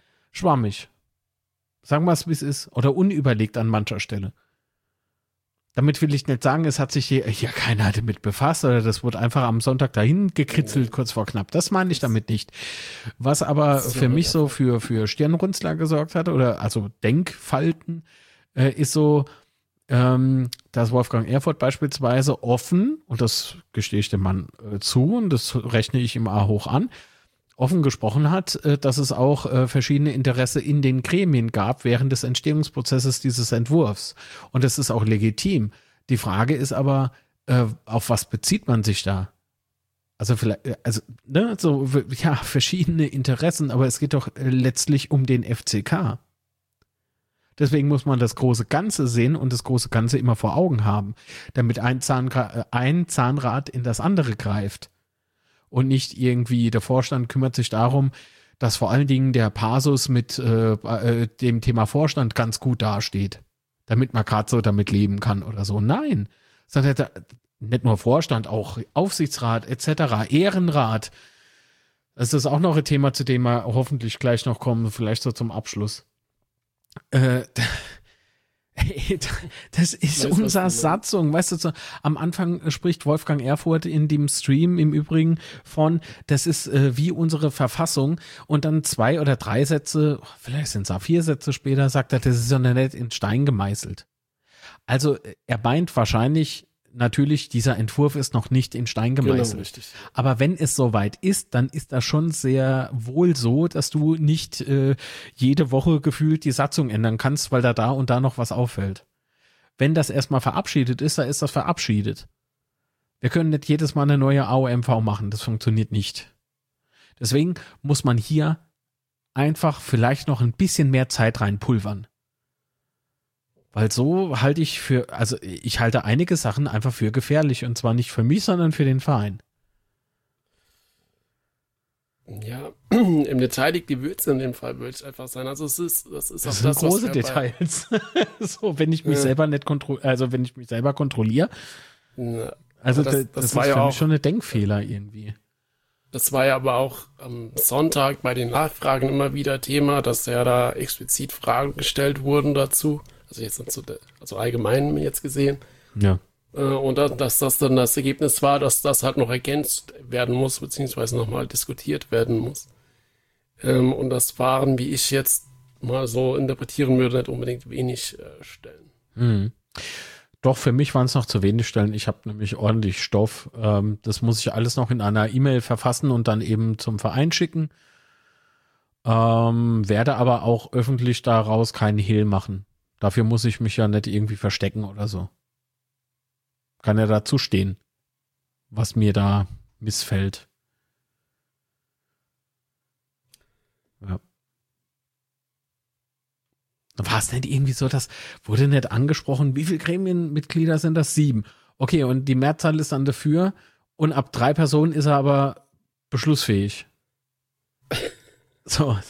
schwammig. Sagen wir es, wie es ist. Oder unüberlegt an mancher Stelle. damit will ich nicht sagen, es hat sich hier, ja keiner damit befasst oder das wurde einfach am Sonntag dahin gekritzelt, ja. kurz vor knapp. Das meine ich damit nicht. Was aber für mich so für, für Stirnrunzler gesorgt hat oder also Denkfalten, äh, ist so, ähm, dass Wolfgang Erfurt beispielsweise offen, und das gestehe ich dem Mann äh, zu und das rechne ich ihm A hoch an, offen gesprochen hat, äh, dass es auch äh, verschiedene Interesse in den Gremien gab während des Entstehungsprozesses dieses Entwurfs. Und das ist auch legitim. Die Frage ist aber, äh, auf was bezieht man sich da? Also vielleicht, also, ne, so, ja, verschiedene Interessen, aber es geht doch äh, letztlich um den F C K. Deswegen muss man das große Ganze sehen und das große Ganze immer vor Augen haben, damit ein, Zahnra- ein Zahnrad in das andere greift. Und nicht irgendwie, der Vorstand kümmert sich darum, dass vor allen Dingen der Passus mit äh, äh, dem Thema Vorstand ganz gut dasteht, damit man gerade so damit leben kann oder so. Nein, sondern da, nicht nur Vorstand, auch Aufsichtsrat et cetera, Ehrenrat. Das ist auch noch ein Thema, zu dem wir hoffentlich gleich noch kommen, vielleicht so zum Abschluss. Äh, das ist weißt, unsere Satzung, weißt du, so, am Anfang spricht Wolfgang Erfurt in dem Stream im Übrigen von, das ist äh, wie unsere Verfassung und dann zwei oder drei Sätze, vielleicht sind es auch vier Sätze später, sagt er, das ist ja nicht in Stein gemeißelt. Also er meint wahrscheinlich, natürlich, dieser Entwurf ist noch nicht in Stein gemeißelt. Genau, richtig. Aber wenn es soweit ist, dann ist das schon sehr wohl so, dass du nicht äh, jede Woche gefühlt die Satzung ändern kannst, weil da da und da noch was auffällt. Wenn das erstmal verabschiedet ist, dann ist das verabschiedet. Wir können nicht jedes Mal eine neue A O M V machen, das funktioniert nicht. Deswegen muss man hier einfach vielleicht noch ein bisschen mehr Zeit reinpulvern. Weil so halte ich für, also ich halte einige Sachen einfach für gefährlich und zwar nicht für mich, sondern für den Verein. Ja, im Detail liegt die Würze in dem Fall, würde ich einfach sagen. Also es ist, das ist das auch sind das, große was Details. So, wenn ich mich ja. selber nicht kontrolliere, also wenn ich mich selber kontrolliere. Ja. Also das, das, das, das war ist ja für auch, mich schon ein Denkfehler irgendwie. Das war ja aber auch am Sonntag bei den Nachfragen immer wieder Thema, dass ja da explizit Fragen gestellt wurden dazu. Also jetzt so, also allgemein jetzt gesehen. Ja. Und dass das dann das Ergebnis war, dass das halt noch ergänzt werden muss, beziehungsweise nochmal diskutiert werden muss. Und das waren, wie ich jetzt mal so interpretieren würde, nicht unbedingt wenig Stellen. Mhm. Doch, für mich waren es noch zu wenig Stellen. Ich habe nämlich ordentlich Stoff. Das muss ich alles noch in einer E-Mail verfassen und dann eben zum Verein schicken. Werde aber auch öffentlich daraus keinen Hehl machen. Dafür muss ich mich ja nicht irgendwie verstecken oder so. Kann ja dazu stehen, was mir da missfällt. Ja. War es nicht irgendwie so, dass wurde nicht angesprochen, wie viele Gremienmitglieder sind das? Sieben. Okay, und die Mehrzahl ist dann dafür und ab drei Personen ist er aber beschlussfähig. So.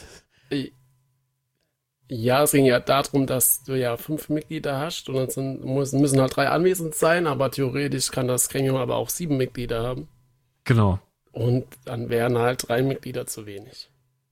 Ja, es ging ja darum, dass du ja fünf Mitglieder hast und dann sind, müssen halt drei anwesend sein, aber theoretisch kann das Gremium aber auch sieben Mitglieder haben. Genau. Und dann wären halt drei Mitglieder zu wenig.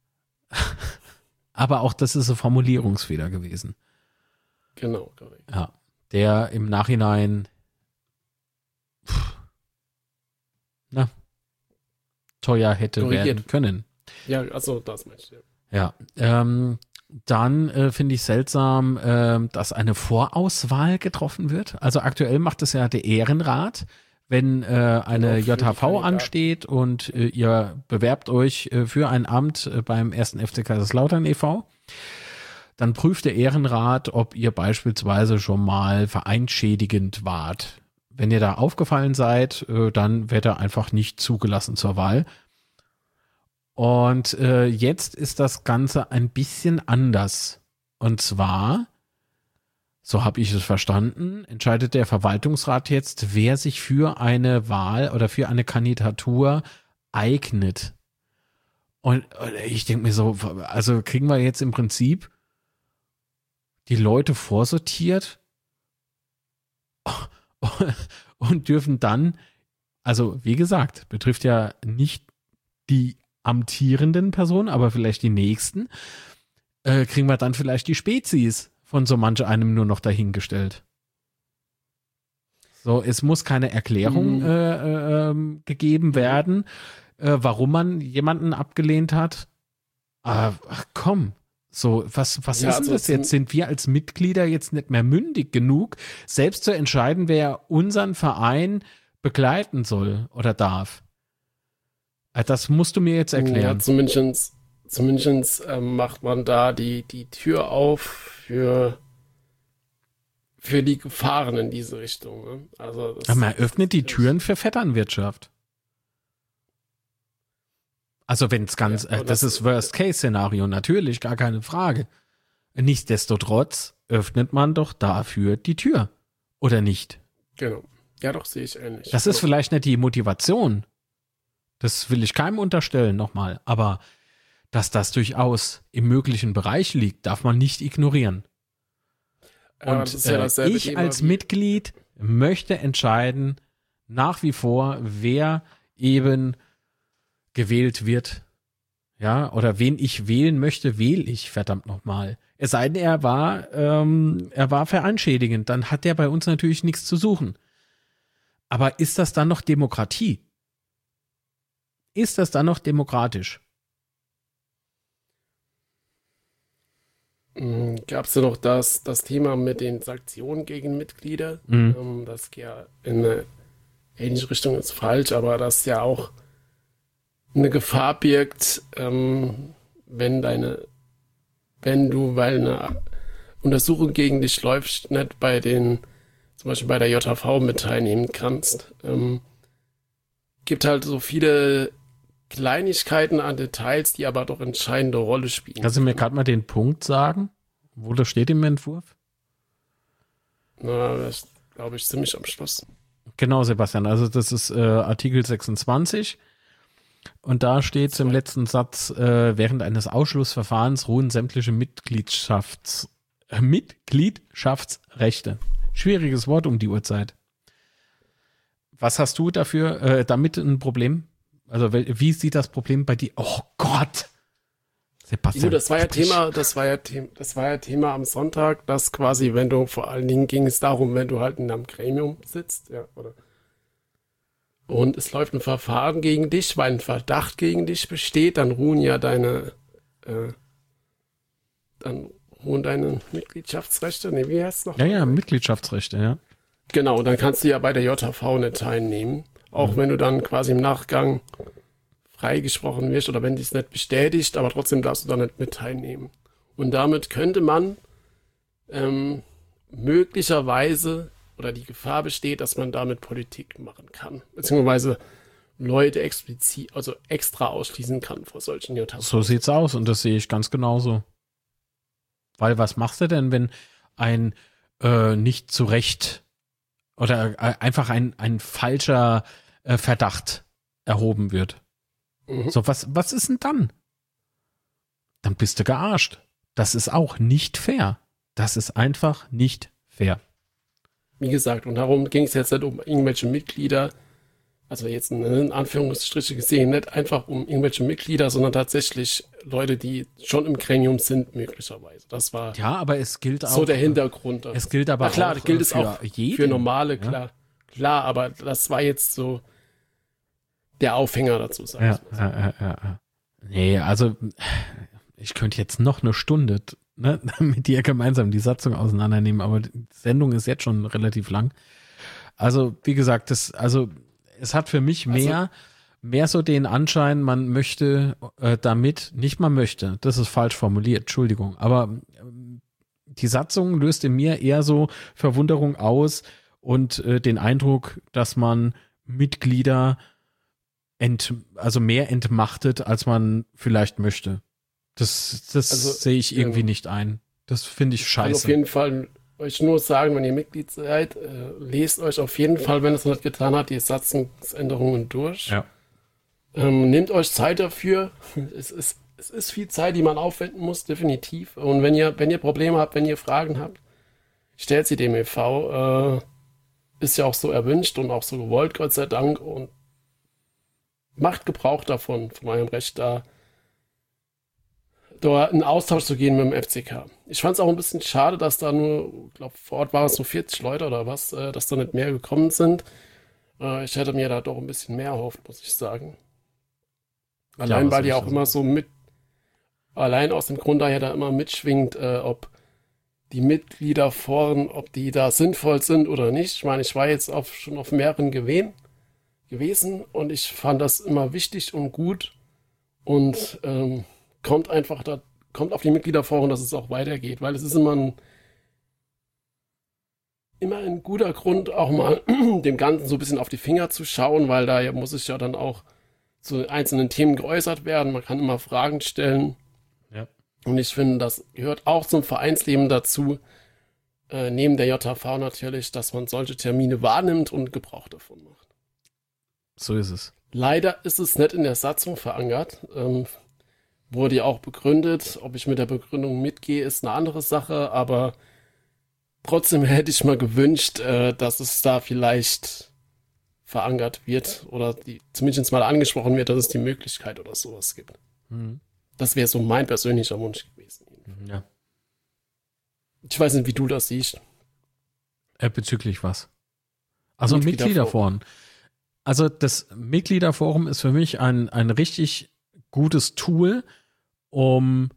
Aber auch das ist ein Formulierungsfehler gewesen. Genau, korrekt. Ja, der im Nachhinein pff, na, teuer hätte korrigiert werden können. Ja, also das meinst du. Ja, ähm, dann äh, finde ich seltsam, äh, dass eine Vorauswahl getroffen wird. Also aktuell macht es ja der Ehrenrat, wenn äh, eine genau, J H V ansteht und äh, ihr bewerbt euch äh, für ein Amt äh, beim ersten F C Kaiserslautern e V, dann prüft der Ehrenrat, ob ihr beispielsweise schon mal vereinsschädigend wart. Wenn ihr da aufgefallen seid, äh, dann werdet ihr einfach nicht zugelassen zur Wahl. Und äh, jetzt ist das Ganze ein bisschen anders. Und zwar, so habe ich es verstanden, entscheidet der Verwaltungsrat jetzt, wer sich für eine Wahl oder für eine Kandidatur eignet. Und, und ich denke mir so, also kriegen wir jetzt im Prinzip die Leute vorsortiert und dürfen dann, also wie gesagt, betrifft ja nicht die amtierenden Personen, aber vielleicht die nächsten, äh, kriegen wir dann vielleicht die Spezies von so manch einem nur noch dahingestellt. So, es muss keine Erklärung Mhm. äh, äh, gegeben werden, äh, warum man jemanden abgelehnt hat. Aber, ach komm, so, was, was Ja, ist denn also das jetzt? zum- Sind wir als Mitglieder jetzt nicht mehr mündig genug, selbst zu entscheiden, wer unseren Verein begleiten soll oder darf? Äh, Das musst du mir jetzt Ja, erklären. zumindest, zumindest ähm, macht man da die, die Tür auf für, für die Gefahren in diese Richtung. Ne? Also Aber das, man das öffnet die ist Türen für Vetternwirtschaft. Also wenn es ganz, ja, äh, aber das das, ist Worst-Case-Szenario, natürlich, gar keine Frage. Nichtsdestotrotz öffnet man doch dafür die Tür. Oder nicht? genau. Ja, doch, sehe ich ähnlich. Das ist vielleicht nicht die Motivation. Das will ich keinem unterstellen, nochmal. Aber dass das durchaus im möglichen Bereich liegt, darf man nicht ignorieren. Ja, Und das ist ja äh, dasselbe ich Thema als wie- Mitglied möchte entscheiden, nach wie vor, wer eben gewählt wird. Ja, oder wen ich wählen möchte, wähle ich, verdammt nochmal. Es sei denn, er war, ähm, er war vereinschädigend, dann hat der bei uns natürlich nichts zu suchen. Aber ist das dann noch Demokratie? Ist das dann noch demokratisch? Gab es ja noch das, das Thema mit den Sanktionen gegen Mitglieder. Mhm. Ähm, das geht ja in eine ähnliche Richtung, ist falsch, aber das ja auch eine Gefahr birgt, ähm, wenn deine, wenn du, weil eine Untersuchung gegen dich läuft, nicht bei den, zum Beispiel bei der J H V mit teilnehmen kannst. Ähm, gibt halt so viele Kleinigkeiten an Details, die aber doch entscheidende Rolle spielen. Kannst du mir gerade mal den Punkt sagen, wo das steht im Entwurf? Na, das glaube ich ziemlich am Schluss. Genau, Sebastian. Also das ist äh, Artikel sechsundzwanzig. Und da steht im letzten Satz, äh, während eines Ausschlussverfahrens ruhen sämtliche Mitgliedschafts, äh, Mitgliedschaftsrechte. Schwieriges Wort um die Uhrzeit. Was hast du dafür, äh, damit ein Problem? Also wel- wie sieht das Problem bei dir? Oh Gott! Sebastian. Gut, das war ja sprich. Thema, das war ja Thema, das war ja Thema am Sonntag, dass quasi, wenn du vor allen Dingen ging es darum, wenn du halt in einem Gremium sitzt, ja, oder und es läuft ein Verfahren gegen dich, weil ein Verdacht gegen dich besteht, dann ruhen ja deine, äh, dann ruhen deine Mitgliedschaftsrechte, ne, wie heißt es noch? Ja, ja, Mitgliedschaftsrechte, ja. Genau, dann kannst du ja bei der J H V nicht teilnehmen, auch wenn du dann quasi im Nachgang freigesprochen wirst oder wenn dies nicht bestätigt, aber trotzdem darfst du da nicht mit teilnehmen. Und damit könnte man ähm, möglicherweise oder die Gefahr besteht, dass man damit Politik machen kann, beziehungsweise Leute explizit, also extra ausschließen kann vor solchen J H V. So sieht's aus und das sehe ich ganz genauso. Weil was machst du denn, wenn ein äh, nicht zu Recht oder äh, einfach ein, ein falscher äh, Verdacht erhoben wird? Mhm. So, was, was ist denn dann? Dann bist du gearscht. Das ist auch nicht fair. Das ist einfach nicht fair. Wie gesagt, und darum ging es jetzt nicht um irgendwelche Mitglieder, also jetzt in Anführungsstriche gesehen, nicht einfach um irgendwelche Mitglieder, sondern tatsächlich Leute, die schon im Gremium sind, möglicherweise. Das war Ja, aber es gilt auch. so der Hintergrund. Es gilt aber Na klar, auch gilt äh, es für auch jeden. für normale, ja? klar. Klar, aber das war jetzt so der Aufhänger dazu, sag Ja, ich mal. ja, ja, ja, ja. Nee, also ich könnte jetzt noch eine Stunde ne, mit dir gemeinsam die Satzung auseinandernehmen, aber die Sendung ist jetzt schon relativ lang. Also, wie gesagt, das, also es hat für mich mehr, Also- mehr so den Anschein, man möchte äh, damit, nicht man möchte, das ist falsch formuliert, Entschuldigung, aber ähm, die Satzung löst in mir eher so Verwunderung aus und äh, den Eindruck, dass man Mitglieder ent, also mehr entmachtet, als man vielleicht möchte. Das, das Also, sehe ich irgendwie ähm, nicht ein. Das finde ich Ich kann auf scheiße. jeden Fall euch nur sagen, wenn ihr Mitglied seid, äh, lest euch auf jeden Fall, wenn es noch nicht getan hat, die Satzungsänderungen durch. Ja. Ähm, nehmt euch Zeit dafür. Es ist, es ist viel Zeit, die man aufwenden muss, definitiv. Und wenn ihr, wenn ihr Probleme habt, wenn ihr Fragen habt, stellt sie dem E V. Äh, ist ja auch so erwünscht und auch so gewollt, Gott sei Dank. Und macht Gebrauch davon, von eurem Recht da da in Austausch zu gehen mit dem F C K. Ich fand es auch ein bisschen schade, dass da nur, ich glaube, vor Ort waren es so vierzig Leute oder was, äh, dass da nicht mehr gekommen sind. Äh, ich hätte mir da doch ein bisschen mehr erhofft, muss ich sagen. Allein, was weil soll die ich auch da immer so mit, allein aus dem Grund daher da immer mitschwingt, äh, ob die Mitgliederforen, ob die da sinnvoll sind oder nicht. Ich meine, ich war jetzt auf, schon auf mehreren gewesen, gewesen und ich fand das immer wichtig und gut und ähm, kommt einfach da, kommt auf die Mitgliederforen, dass es auch weitergeht, weil es ist immer ein, immer ein guter Grund, auch mal dem Ganzen so ein bisschen auf die Finger zu schauen, weil da ja, muss es ja dann auch zu einzelnen Themen geäußert werden. Man kann immer Fragen stellen. Ja. Und ich finde, das gehört auch zum Vereinsleben dazu, äh, neben der J V natürlich, dass man solche Termine wahrnimmt und Gebrauch davon macht. So ist es. Leider ist es nicht in der Satzung verankert. Ähm, wurde ja auch begründet. Ob ich mit der Begründung mitgehe, ist eine andere Sache, aber trotzdem hätte ich mal gewünscht, äh, dass es da vielleicht verankert wird oder die, zumindest mal angesprochen wird, dass es die Möglichkeit oder sowas gibt. Mhm. Das wäre so mein persönlicher Wunsch gewesen. Ja. Ich weiß nicht, wie du das siehst. Äh, bezüglich was? Also Mitgliederforen. Mitgliederforen. Also das Mitgliederforum ist für mich ein, ein richtig gutes Tool, um,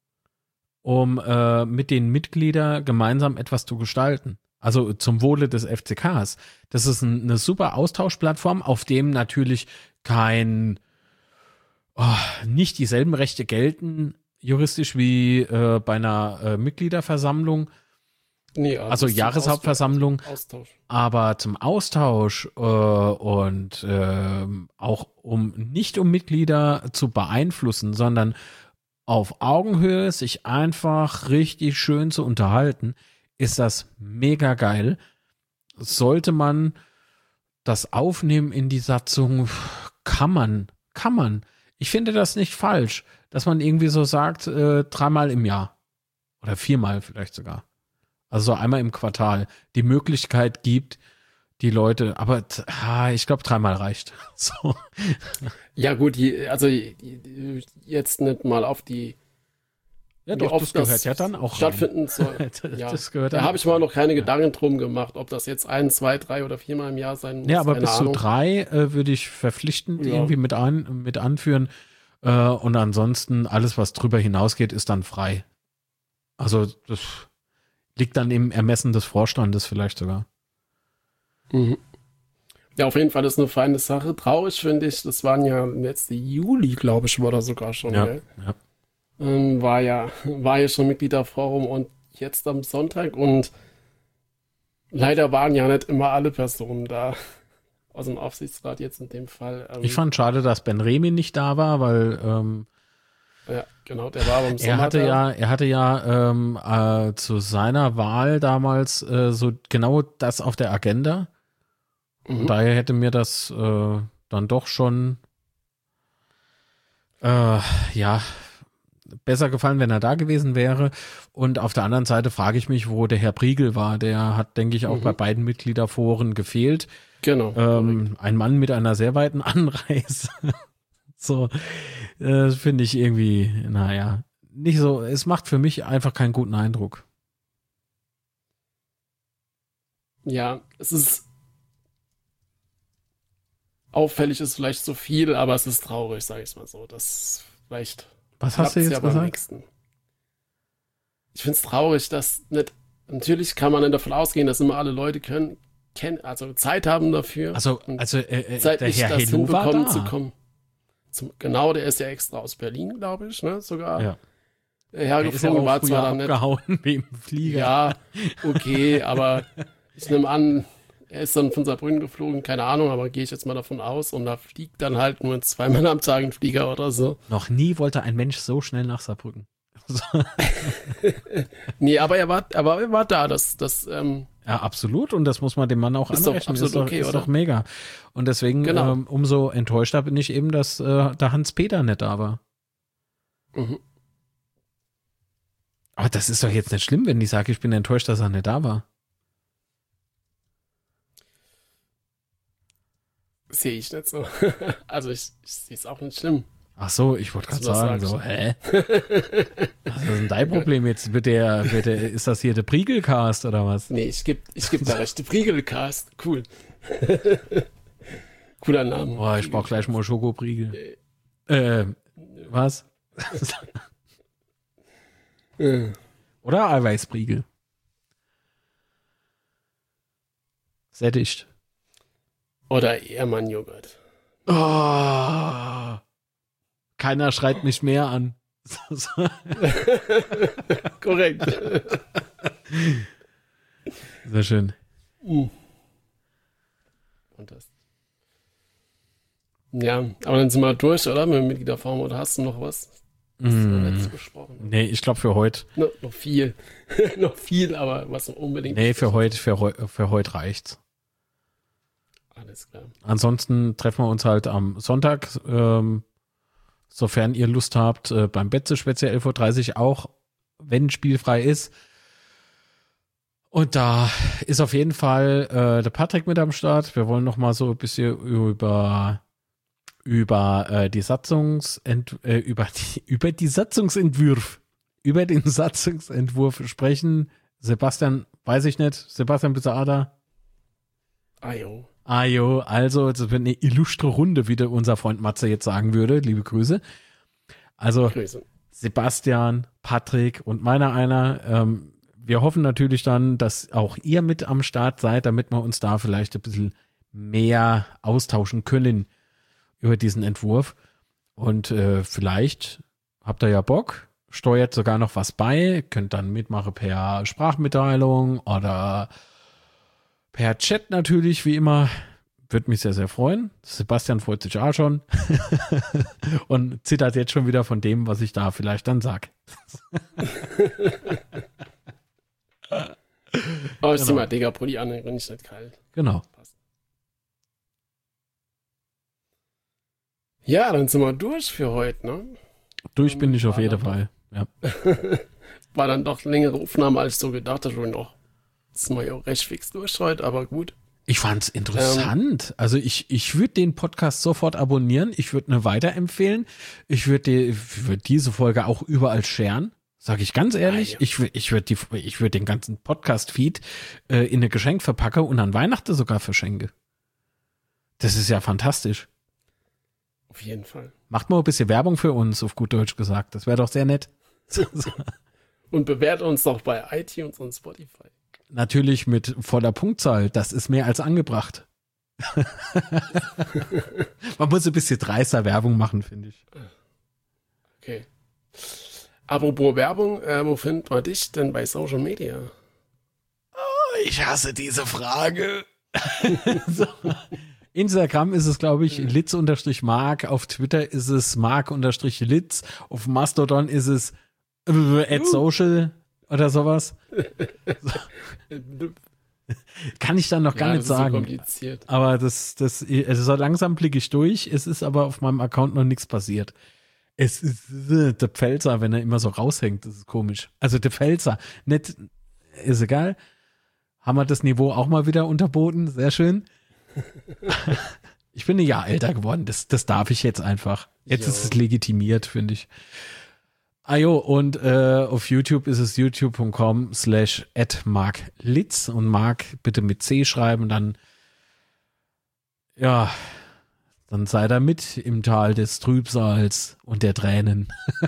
um äh, mit den Mitgliedern gemeinsam etwas zu gestalten. Also zum Wohle des F C Ks. Das ist ein, eine super Austauschplattform, auf dem natürlich kein, oh, nicht dieselben Rechte gelten, juristisch wie äh, bei einer äh, Mitgliederversammlung. Nee, Also Jahreshauptversammlung, Austausch. aber zum Austausch äh, und äh, auch um nicht um Mitglieder zu beeinflussen, sondern auf Augenhöhe sich einfach richtig schön zu unterhalten, ist das mega geil. Sollte man das aufnehmen in die Satzung, kann man, kann man. Ich finde das nicht falsch, dass man irgendwie so sagt, äh, dreimal im Jahr oder viermal vielleicht sogar. Also so einmal im Quartal die Möglichkeit gibt, die Leute, aber ah, ich glaube, dreimal reicht. So. Ja gut, die, also die, die, jetzt nicht mal auf die Ja, wie doch, oft das gehört ja dann auch stattfinden soll. rein. Ja. Das gehört Da dann habe ich auch mir rein. noch keine Gedanken drum gemacht, ob das jetzt ein, zwei, drei oder viermal im Jahr sein muss. Ja, aber keine bis Ahnung. zu drei äh, würde ich verpflichtend Ja. irgendwie mit, ein, mit anführen. Äh, und ansonsten alles, was drüber hinausgeht, ist dann frei. Also das liegt dann im Ermessen des Vorstandes vielleicht sogar. Mhm. Ja, auf jeden Fall ist eine feine Sache. Traurig finde ich, das waren ja letzte Juli, glaube ich, war das sogar schon. Gell? ja. Ähm, war ja, war ja schon Mitgliederforum und jetzt am Sonntag und leider waren ja nicht immer alle Personen da aus dem Aufsichtsrat jetzt in dem Fall. Ähm, Ich fand schade, dass Ben Remi nicht da war, weil ähm, ja, genau, der war beim Sommer er hatte da. ja, er hatte ja ähm, äh, zu seiner Wahl damals äh, so genau das auf der Agenda. Mhm. Und daher hätte mir das äh, dann doch schon äh, ja besser gefallen, wenn er da gewesen wäre. Und auf der anderen Seite frage ich mich, wo der Herr Priegel war. Der hat, denke ich, auch Mhm. bei beiden Mitgliederforen gefehlt. Genau. Ähm, ein Mann mit einer sehr weiten Anreise. So, äh, finde ich irgendwie, naja, nicht so, es macht für mich einfach keinen guten Eindruck. Ja, es ist auffällig, ist vielleicht so viel, aber es ist traurig, sage ich mal so. Das vielleicht Was hast du klappt's jetzt ja beim gesagt? nächsten. Ich finde es traurig, dass nicht, natürlich kann man dann davon ausgehen, dass immer alle Leute können, kennen, also Zeit haben dafür. Also, und also äh, äh, Zeit der nicht Herr das Hello war hinbekommen da. zu kommen. Zum, genau, der ist ja extra aus Berlin, glaube ich, ne, sogar Ja. Er ist ja hergeflogen, auch war früher zwar dann nicht. abgehauen wie im Flieger. Ja, okay, aber ich nehme an, er ist dann von Saarbrücken geflogen, keine Ahnung, aber gehe ich jetzt mal davon aus und da fliegt dann halt nur zweimal am Tag ein Flieger oder so. Noch nie wollte ein Mensch so schnell nach Saarbrücken. So. Nee, aber er war, aber er war da, das, das, ähm, Ja, absolut. Und das muss man dem Mann auch Ist doch anrechnen. absolut ist doch, okay, ist oder? doch mega. Und deswegen Genau. ähm, umso enttäuschter bin ich eben, dass äh, der Hans-Peter nicht da war. mhm. Aber das ist doch jetzt nicht schlimm, wenn ich sage, ich bin enttäuscht, dass er nicht da war. Sehe ich nicht so. Also ich, ich sehe es auch nicht schlimm. Ach so, ich wollte gerade Was sagen, sagst so, du? hä? Was ist denn dein Problem jetzt? Wird der, wird der, ist das hier der Priegelcast oder was? Nee, ich geb, ich geb da recht. Priegelcast, cool. Cooler Name. Boah, ich brauch gleich mal Schokopriegel. Äh, was? Äh, Oder Eiweißpriegel. Sättigt. Oder Ehrmann-Joghurt. Oh, keiner schreit mich mehr an. Korrekt. Sehr schön. Uh. Und das. Ja, aber dann sind wir durch, oder? Mit Mitgliederform. Oder hast du noch was? Was wir Mm. letztes besprochen haben? Nee, ich glaube für heute. No, noch viel. noch viel, aber was unbedingt. Nee, für heute, für, heu, für heute reicht's. Alles klar. Ansonsten treffen wir uns halt am Sonntag, ähm, sofern ihr Lust habt, äh, beim Betze speziell elf Uhr dreißig auch, wenn spielfrei ist. Und da ist auf jeden Fall äh, der Patrick mit am Start. Wir wollen noch mal so ein bisschen über über äh, die Satzungsent äh, über die über die Satzungsentwurf über den Satzungsentwurf sprechen. Sebastian, weiß ich nicht. Sebastian, bist du auch da? Ajo. Ah jo, also es wird eine illustre Runde, wie der unser Freund Matze jetzt sagen würde. Liebe Grüße. Also Grüße. Sebastian, Patrick und meiner einer. Ähm, wir hoffen natürlich dann, dass auch ihr mit am Start seid, damit wir uns da vielleicht ein bisschen mehr austauschen können über diesen Entwurf. Und äh, vielleicht habt ihr ja Bock, steuert sogar noch was bei, könnt dann mitmachen per Sprachmitteilung oder per Chat natürlich, wie immer. Würde mich sehr, sehr freuen. Sebastian freut sich auch schon. Und zittert jetzt schon wieder von dem, was ich da vielleicht dann sag. Oh, ich zieh Genau. mal Digga-Pulli an, dann bin ich nicht kalt. Genau. Passt. Ja, dann sind wir durch für heute, ne? Durch bin ich auf War jeden dann doch- Fall. Ja. War dann doch längere Aufnahme, als ich so gedacht habe. Und auch, das sind wir ja auch recht fix durch heute, aber gut. Ich fand's interessant. Also ich, ich würde den Podcast sofort abonnieren. Ich würde eine weiterempfehlen. Ich würde die, würd diese Folge auch überall sharen. Sag ich ganz ehrlich. Ah, ja. Ich würde ich würd die, ich würd den ganzen Podcast-Feed äh, in eine Geschenk verpacke und an Weihnachten sogar verschenke. Das ist ja fantastisch. Auf jeden Fall. Macht mal ein bisschen Werbung für uns, auf gut Deutsch gesagt. Das wäre doch sehr nett. Und bewährt uns doch bei iTunes und Spotify. Natürlich mit voller Punktzahl. Das ist mehr als angebracht. Man muss ein bisschen dreister Werbung machen, finde ich. Okay. Apropos Werbung, äh, wo findet man dich denn bei Social Media? Ich hasse diese Frage. So. Instagram ist es, glaube ich, litz-mark. Auf Twitter ist es mark-litz. Auf Mastodon ist es äh, at social oder sowas. Kann ich dann noch gar Ja, nicht das ist so sagen. kompliziert. Aber das, das, also so langsam blicke ich durch. Es ist aber auf meinem Account noch nichts passiert. Es ist äh, der Pfälzer, wenn er immer so raushängt. Das ist komisch. Also der Pfälzer. Nicht, ist egal. Haben wir das Niveau auch mal wieder unterboten. Sehr schön. Ich bin ein Jahr älter geworden. Das, das darf ich jetzt einfach. Jetzt Jo. ist es legitimiert, finde ich. Ah jo, und äh, auf YouTube ist es youtube.com slash at marklitz und Mark bitte mit C schreiben, dann ja, dann seid ihr mit im Tal des Trübsals und der Tränen.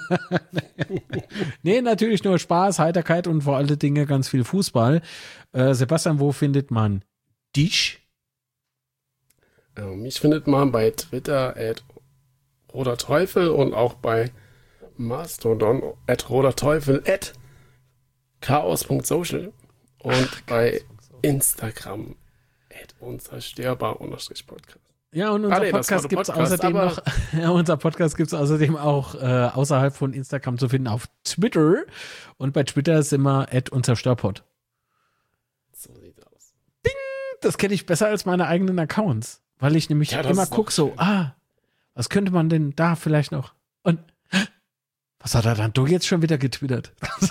Nee, natürlich nur Spaß, Heiterkeit und vor allen Dingen ganz viel Fußball. Äh, Sebastian, wo findet man dich? Ähm, mich findet man bei Twitter at Roter Teufel und auch bei Mastodon at Roter Teufel at chaos.social und bei Instagram at unzerstörbar unterstrich Podcast. Ja, und unser Ah, nee, das war Podcast der gibt es Podcast, außerdem aber- noch, ja, unser Podcast gibt es außerdem auch äh, außerhalb von Instagram zu finden auf Twitter. Und bei Twitter sind wir at unzerstörpod. So sieht's aus. Das kenne ich besser als meine eigenen Accounts, weil ich nämlich Ja, das immer ist doch gucke so, schön. ah, was könnte man denn da vielleicht noch? Und was hat er dann du jetzt schon wieder getwittert?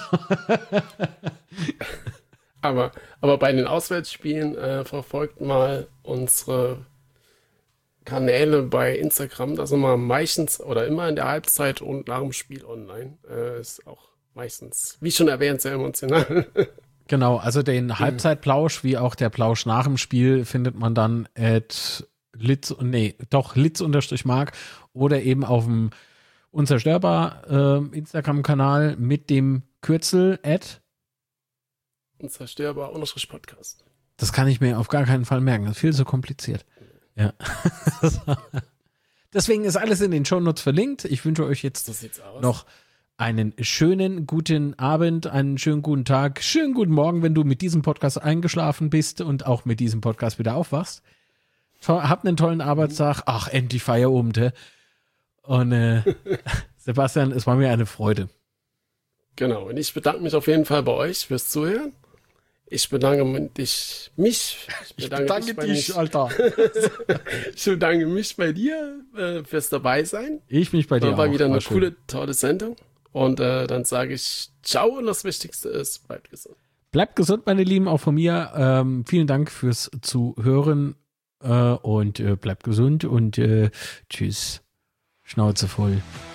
Aber, aber bei den Auswärtsspielen äh, verfolgt mal unsere Kanäle bei Instagram, da sind wir meistens oder immer in der Halbzeit und nach dem Spiel online. Äh, ist auch meistens, wie schon erwähnt, sehr emotional. Genau, also den Halbzeitplausch wie auch der Plausch nach dem Spiel findet man dann at Litz, nee, doch Litz-Mark oder eben auf dem Unzerstörbar äh, Instagram-Kanal mit dem Kürzel at Unzerstörbar unterstrich Podcast. Das kann ich mir auf gar keinen Fall merken. Das ist viel zu kompliziert. Ja. Deswegen ist alles in den Shownotes verlinkt. Ich wünsche euch jetzt noch einen schönen guten Abend, einen schönen guten Tag, schönen guten Morgen, wenn du mit diesem Podcast eingeschlafen bist und auch mit diesem Podcast wieder aufwachst. Habt einen tollen Arbeitstag. Ach, endlich Feierabend. Und äh, Sebastian, es war mir eine Freude. Genau, und ich bedanke mich auf jeden Fall bei euch fürs Zuhören. Ich bedanke mich, mich, ich bedanke, ich bedanke dich, mich, Alter. Ich bedanke mich bei dir äh, fürs Dabeisein. Ich mich bei dir war auch. War wieder eine war coole, schön. tolle Sendung. Und äh, dann sage ich ciao und das Wichtigste ist, bleibt gesund. Bleibt gesund, meine Lieben, auch von mir. Ähm, vielen Dank fürs Zuhören äh, und äh, bleibt gesund und äh, tschüss. Schnauze voll.